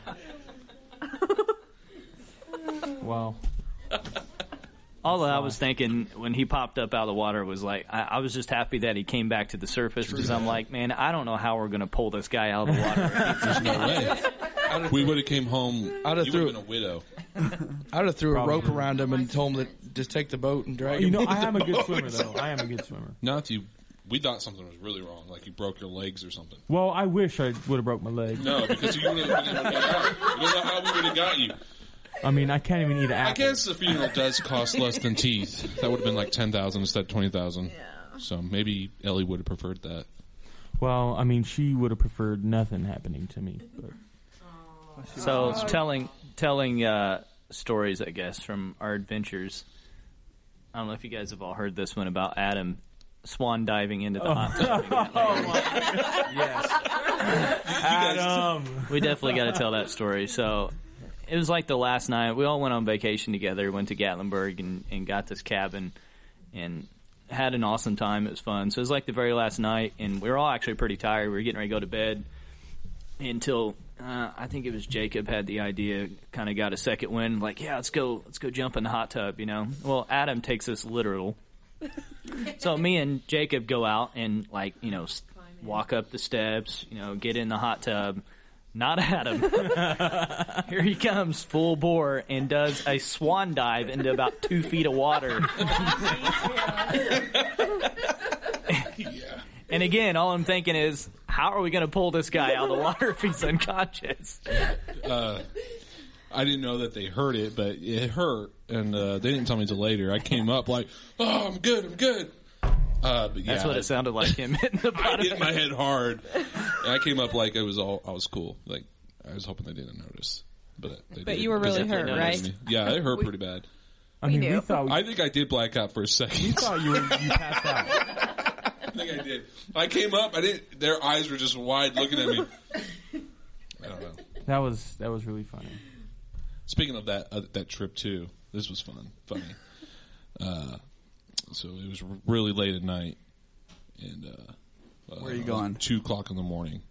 [SPEAKER 1] Wow.
[SPEAKER 2] All I was thinking when he popped up out of the water was like, I, I was just happy that he came back to the surface because I'm like, man, I don't know how we're going to pull this guy out of the water.
[SPEAKER 9] There's no way. We would have came home.
[SPEAKER 4] I'd have
[SPEAKER 9] you
[SPEAKER 4] threw-
[SPEAKER 9] would have been a widow.
[SPEAKER 4] I would have threw
[SPEAKER 1] Probably.
[SPEAKER 4] a rope around him and told him that just take the boat and drag
[SPEAKER 1] You
[SPEAKER 4] him.
[SPEAKER 1] know,
[SPEAKER 4] over
[SPEAKER 1] I
[SPEAKER 4] the
[SPEAKER 1] am a good
[SPEAKER 4] boat.
[SPEAKER 1] swimmer though. I am a good swimmer.
[SPEAKER 9] Not if you. We thought something was really wrong, like you broke your legs or something.
[SPEAKER 1] Well, I wish I would have broke my leg.
[SPEAKER 9] No, because you would have. You don't know how we would have got you.
[SPEAKER 1] I mean, I can't even eat an apple.
[SPEAKER 9] I guess the funeral does cost less than teeth. That would have been like ten thousand instead of twenty thousand. Yeah. So maybe Ellie would have preferred that.
[SPEAKER 1] Well, I mean, she would have preferred nothing happening to me. But.
[SPEAKER 2] So telling telling uh, stories, I guess, from our adventures. I don't know if you guys have all heard this one about Adam swan diving into the
[SPEAKER 1] Oh.
[SPEAKER 2] hot tub.
[SPEAKER 1] Oh my yes, Adam.
[SPEAKER 2] We definitely got to tell that story. So it was like the last night. We all went on vacation together. Went to Gatlinburg and, and got this cabin and had an awesome time. It was fun. So it was like the very last night, and we were all actually pretty tired. We were getting ready to go to bed until uh, I think it was Jacob had the idea. Kind of got a second wind, like, yeah, let's go, let's go jump in the hot tub. You know. Well, Adam takes us literal. So me and Jacob go out and, like, you know, s- walk up the steps, you know, get in the hot tub. Not Adam. Here he comes, full bore, and does a swan dive into about two feet of water. And again, all I'm thinking is, how are we going to pull this guy out of the water if he's unconscious?
[SPEAKER 9] Uh, I didn't know that they heard it, but it hurt, and uh, they didn't tell me until later. I came up like, "Oh, I'm good, I'm good." Uh, but yeah,
[SPEAKER 2] That's what it sounded like him hitting the
[SPEAKER 9] I
[SPEAKER 2] bottom.
[SPEAKER 9] hit my head hard, and I came up like it was all. I was cool. Like I was hoping they didn't notice, but they
[SPEAKER 10] But
[SPEAKER 9] did.
[SPEAKER 10] you were really
[SPEAKER 9] 'Cause they
[SPEAKER 10] hurt,
[SPEAKER 9] noticed
[SPEAKER 10] right?
[SPEAKER 9] me. Yeah, it hurt pretty bad.
[SPEAKER 1] I mean, we,
[SPEAKER 10] knew.
[SPEAKER 1] thought we,
[SPEAKER 9] I think I did black out for a second.
[SPEAKER 1] we thought you were, you passed out.
[SPEAKER 9] I think I did. I came up. I didn't. Their eyes were just wide, looking at me. I don't know.
[SPEAKER 1] That was that was really funny.
[SPEAKER 9] Speaking of that uh, that trip too, this was fun, funny. Uh, so it was really late at night, and uh, uh,
[SPEAKER 5] Where are you
[SPEAKER 9] it was
[SPEAKER 5] going?
[SPEAKER 9] Two o'clock in the morning,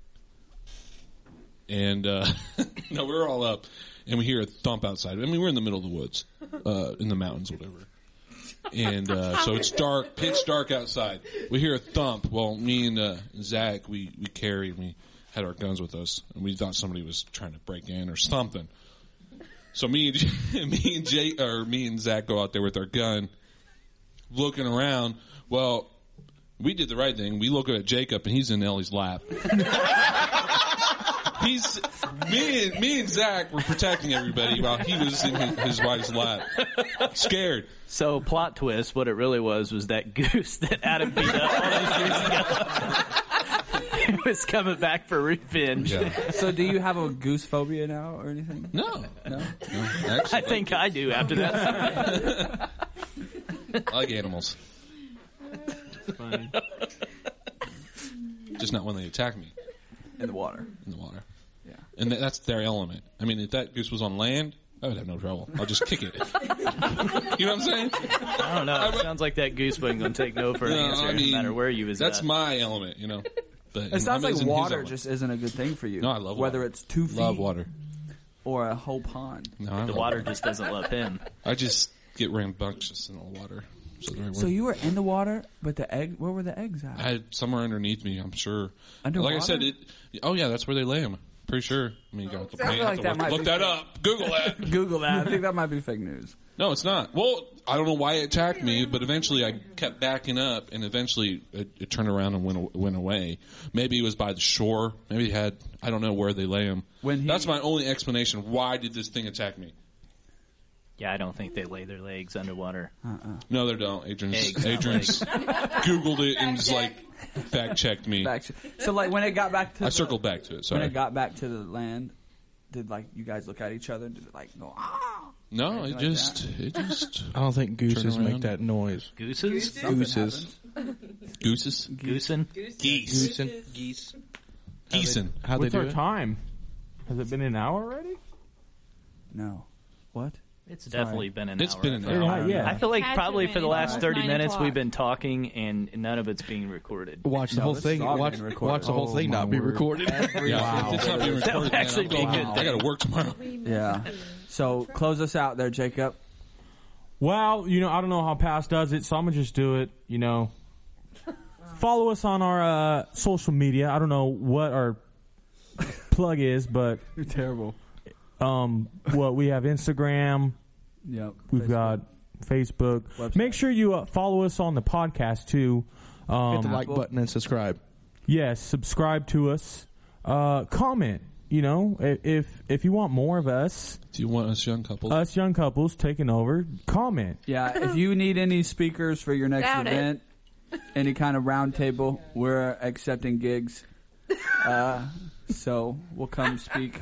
[SPEAKER 9] and uh, no, we were all up, and we hear a thump outside. I mean, we're in the middle of the woods, uh, in the mountains, whatever. And uh, so it's dark, pitch dark outside. We hear a thump. Well, me and uh, Zach, we we carried, we had our guns with us, and we thought somebody was trying to break in or something. So me and me and Jay or me and Zach go out there with our gun, looking around. Well, we did the right thing. We look at Jacob, and he's in Ellie's lap. He's me and me and Zach were protecting everybody while he was in his, his wife's lap, scared.
[SPEAKER 2] So, plot twist, what it really was was that goose that Adam beat up all those years ago. It was coming back for revenge.
[SPEAKER 9] Yeah.
[SPEAKER 5] So do you have a goose phobia now or anything?
[SPEAKER 9] No,
[SPEAKER 5] No?
[SPEAKER 9] no, actually,
[SPEAKER 2] I think I do after that.
[SPEAKER 9] I like animals,
[SPEAKER 1] Funny.
[SPEAKER 9] just not when they attack me
[SPEAKER 5] In the water.
[SPEAKER 9] in the water.
[SPEAKER 5] Yeah.
[SPEAKER 9] And that, that's their element. I mean, if that goose was on land, I would have no trouble. I'll just kick it. You know what I'm saying?
[SPEAKER 2] I don't know. It sounds like that goose wasn't going to take no for an
[SPEAKER 9] No,
[SPEAKER 2] answer,
[SPEAKER 9] I mean,
[SPEAKER 2] no matter where you was
[SPEAKER 9] That's
[SPEAKER 2] at.
[SPEAKER 9] my element, you know. But
[SPEAKER 5] It sounds
[SPEAKER 9] I'm
[SPEAKER 5] like
[SPEAKER 9] in his
[SPEAKER 5] water
[SPEAKER 9] element.
[SPEAKER 5] just isn't a good thing for you.
[SPEAKER 9] No, I love
[SPEAKER 5] Whether
[SPEAKER 9] water.
[SPEAKER 5] it's two feet
[SPEAKER 9] Love water.
[SPEAKER 5] or a whole pond.
[SPEAKER 9] No, I
[SPEAKER 2] The
[SPEAKER 9] love
[SPEAKER 2] water just doesn't love him.
[SPEAKER 9] I just get rambunctious in the water. So, the right
[SPEAKER 5] So
[SPEAKER 9] word.
[SPEAKER 5] you were in the water, but the egg. Where were the eggs at?
[SPEAKER 9] I had somewhere underneath me. I'm sure.
[SPEAKER 5] Underwater?
[SPEAKER 9] Like I said, it. Oh yeah, that's where they lay them. Pretty sure. I mean, you got to,
[SPEAKER 5] I feel
[SPEAKER 9] have
[SPEAKER 5] like
[SPEAKER 9] to
[SPEAKER 5] that
[SPEAKER 9] look,
[SPEAKER 5] might
[SPEAKER 9] look
[SPEAKER 5] be
[SPEAKER 9] that
[SPEAKER 5] fake.
[SPEAKER 9] up. Google that.
[SPEAKER 5] Google that. I think that might be fake news.
[SPEAKER 9] No, it's not. Well, I don't know why it attacked me, but eventually I kept backing up, and eventually it, it turned around and went went away. Maybe it was by the shore. Maybe it had. I don't know where they lay them.
[SPEAKER 5] When he-
[SPEAKER 9] That's my only explanation. Why did this thing attack me?
[SPEAKER 2] Yeah, I don't think they lay their legs underwater.
[SPEAKER 5] Uh-uh.
[SPEAKER 9] No, they don't. Adrian's,
[SPEAKER 2] Eggs, not
[SPEAKER 9] Adrian's
[SPEAKER 2] legs.
[SPEAKER 9] Googled it and just like fact checked me.
[SPEAKER 5] Back- So like when it got back to
[SPEAKER 9] I
[SPEAKER 5] the-
[SPEAKER 9] circled back to it.
[SPEAKER 5] when
[SPEAKER 9] Sorry.
[SPEAKER 5] it got back to the land, did like you guys look at each other? Did it like go? Ah!
[SPEAKER 9] No,
[SPEAKER 5] Anything
[SPEAKER 9] it
[SPEAKER 5] like
[SPEAKER 9] just it just.
[SPEAKER 4] I don't think gooses
[SPEAKER 9] Turn
[SPEAKER 4] make
[SPEAKER 9] around.
[SPEAKER 4] that noise.
[SPEAKER 2] Gooses?
[SPEAKER 4] Gooses.
[SPEAKER 9] Gooses.
[SPEAKER 2] Goosen?
[SPEAKER 9] Geese.
[SPEAKER 4] Goosen. Geese.
[SPEAKER 9] Geesen.
[SPEAKER 4] How they
[SPEAKER 1] What's
[SPEAKER 4] do
[SPEAKER 1] our
[SPEAKER 4] it?
[SPEAKER 1] time? Has it been an hour already?
[SPEAKER 5] No. What?
[SPEAKER 2] It's definitely been an
[SPEAKER 9] It's
[SPEAKER 2] hour.
[SPEAKER 9] been an
[SPEAKER 2] I feel.
[SPEAKER 1] hour. Yeah.
[SPEAKER 2] I feel like
[SPEAKER 10] Had to
[SPEAKER 2] probably
[SPEAKER 10] have
[SPEAKER 2] for the
[SPEAKER 10] been
[SPEAKER 2] last
[SPEAKER 10] almost
[SPEAKER 2] thirty
[SPEAKER 10] nine
[SPEAKER 2] minutes
[SPEAKER 10] o'clock.
[SPEAKER 2] we've been talking and none of it's being recorded.
[SPEAKER 4] Watch the
[SPEAKER 5] No,
[SPEAKER 4] whole
[SPEAKER 5] this
[SPEAKER 4] thing.
[SPEAKER 5] is all
[SPEAKER 4] Watch,
[SPEAKER 5] being recorded.
[SPEAKER 4] watch the whole
[SPEAKER 5] Oh,
[SPEAKER 4] thing
[SPEAKER 5] my
[SPEAKER 4] not be
[SPEAKER 5] word.
[SPEAKER 4] recorded.
[SPEAKER 5] Every
[SPEAKER 9] Yeah,
[SPEAKER 5] wow.
[SPEAKER 9] if it's not being
[SPEAKER 2] That would
[SPEAKER 9] recorded, man,
[SPEAKER 2] actually
[SPEAKER 9] I'm
[SPEAKER 2] be a
[SPEAKER 9] going
[SPEAKER 2] good
[SPEAKER 9] home. I got to work tomorrow.
[SPEAKER 5] Yeah. So close us out there, Jacob.
[SPEAKER 1] Well, you know, I don't know how Past does it, so I'm gonna just do it. You know, follow us on our uh, social media. I don't know what our plug is, but
[SPEAKER 5] You're terrible.
[SPEAKER 1] um, well, we have Instagram.
[SPEAKER 5] Yep.
[SPEAKER 1] We've
[SPEAKER 5] Facebook.
[SPEAKER 1] got Facebook.
[SPEAKER 5] Website.
[SPEAKER 1] Make sure you uh, follow us on the podcast too. Um,
[SPEAKER 4] Hit the like button and subscribe.
[SPEAKER 1] Yes, subscribe to us. Uh, comment. You know, i- if if you want more of us,
[SPEAKER 9] Do you want us young couples?
[SPEAKER 1] us young couples taking over, comment.
[SPEAKER 5] Yeah, if you need any speakers for your next
[SPEAKER 8] Doubt it.
[SPEAKER 5] event, any kind of round table, we're accepting gigs. Uh, so we'll come speak.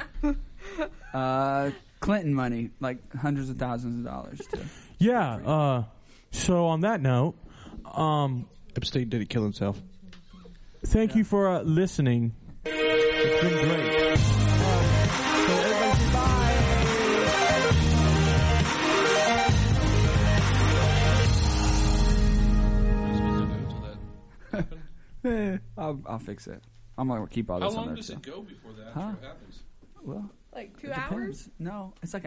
[SPEAKER 5] Uh, Clinton money, like hundreds of thousands of dollars too.
[SPEAKER 1] Yeah. Uh, so on that note, um,
[SPEAKER 4] Epstein didn't kill himself.
[SPEAKER 1] thank you for uh, listening. It's been great.
[SPEAKER 5] I'll, I'll fix it. I'm gonna keep all
[SPEAKER 9] How
[SPEAKER 5] this on
[SPEAKER 9] long
[SPEAKER 5] there
[SPEAKER 9] does
[SPEAKER 5] too.
[SPEAKER 9] it go before that
[SPEAKER 5] Huh?
[SPEAKER 9] after it happens?
[SPEAKER 5] Well,
[SPEAKER 8] Like two
[SPEAKER 5] it
[SPEAKER 8] hours?
[SPEAKER 5] depends. No, it's like an